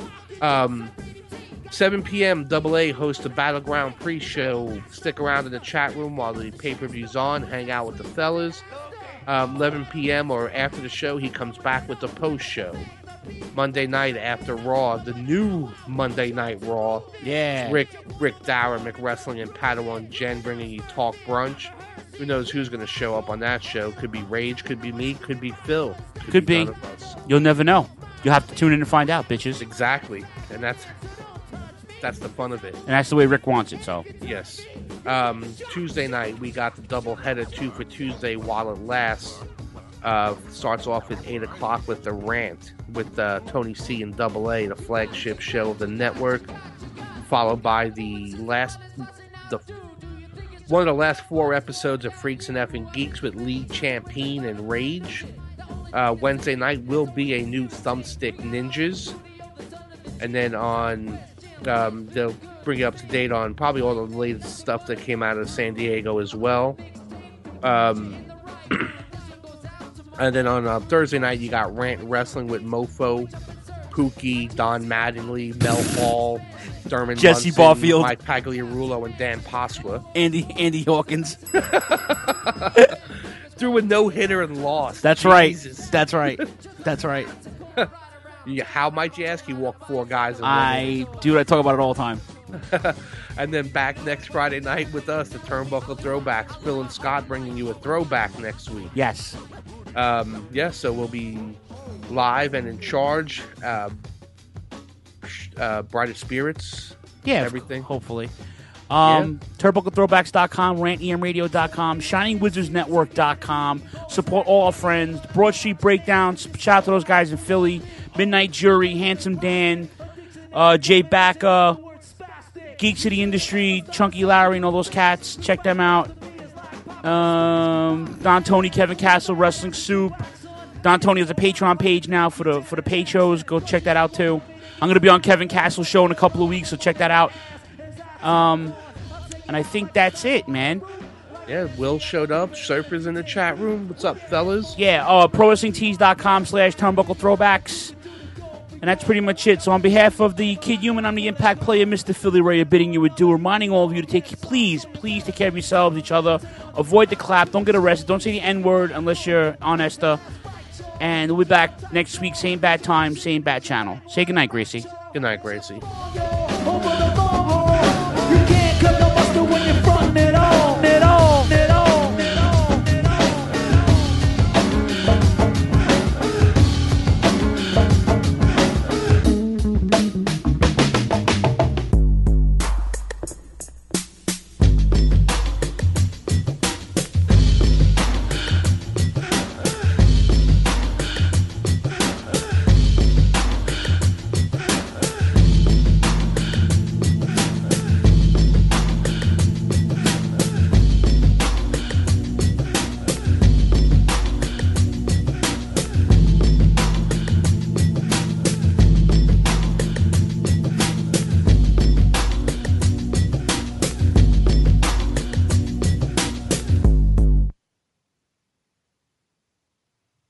7 p.m., AA hosts a Battleground pre-show. Stick around in the chat room while the pay-per-view's on. Hang out with the fellas. 11 p.m. or after the show, he comes back with the post-show. Monday night after Raw, the new Monday Night Raw. Yeah. Rick Dower, McWrestling, and Padawan Jen bringing you Talk Brunch. Who knows who's going to show up on that show? Could be Rage, could be me, could be Phil. Could be. None of us. You'll never know. You'll have to tune in and find out, bitches. Exactly. And that's the fun of it. And that's the way Rick wants it, so. Yes. Tuesday night, we got the double-header 2 for Tuesday while it lasts. Starts off at 8 o'clock with The Rant with Tony C and AA, the flagship show of the network, followed by one of the last 4 episodes of Freaks and Effing Geeks with Lee Champine and Rage. Wednesday night will be a new Thumbstick Ninjas. And then on... they'll bring you up to date on probably all the latest stuff that came out of San Diego as well. And then on Thursday night, you got Rant Wrestling with Mofo, Pookie, Don Mattingly, Mel Hall, Dermot Jesse Munson, Barfield, Mike Pagliarulo, and Dan Pasqua. Andy Hawkins. Threw a no-hitter and lost. That's Jesus. right. That's right. That's right. Yeah, how might you ask? He walked 4 guys. I talk about it all the time. And then back next Friday night with us, the Turnbuckle Throwbacks. Phil and Scott bringing you a throwback next week. Yes. So we'll be live and in charge. Brighter spirits. Yeah, everything. Hopefully. TurnbuckleThrowbacks.com, RantEMRadio.com, ShiningWizardsNetwork.com. Support all our friends. Broad Street Breakdown. Shout out to those guys in Philly. Midnight Jury, Handsome Dan, Jay Bacca, Geeks of the Industry, Chunky Larry, and all those cats. Check them out. Don Tony, Kevin Castle, Wrestling Soup. Don Tony has a Patreon page now for the page shows. Go check that out too. I'm going to be on Kevin Castle's show in a couple of weeks, so check that out. And I think that's it, man. Yeah, Will showed up. Surfer's in the chat room. What's up, fellas? Yeah, ProWrestlingTees.com/TurnbuckleThrowbacks. And that's pretty much it. So on behalf of the Kid Human, I'm the Impact Player, Mr. Philly Ray, bidding you adieu, reminding all of you to please take care of yourselves, each other. Avoid the clap. Don't get arrested. Don't say the N-word unless you're honest. And we'll be back next week. Same bad time, same bad channel. Say goodnight, Gracie. Good night, Gracie. You can't cut the mustard when you're fronting it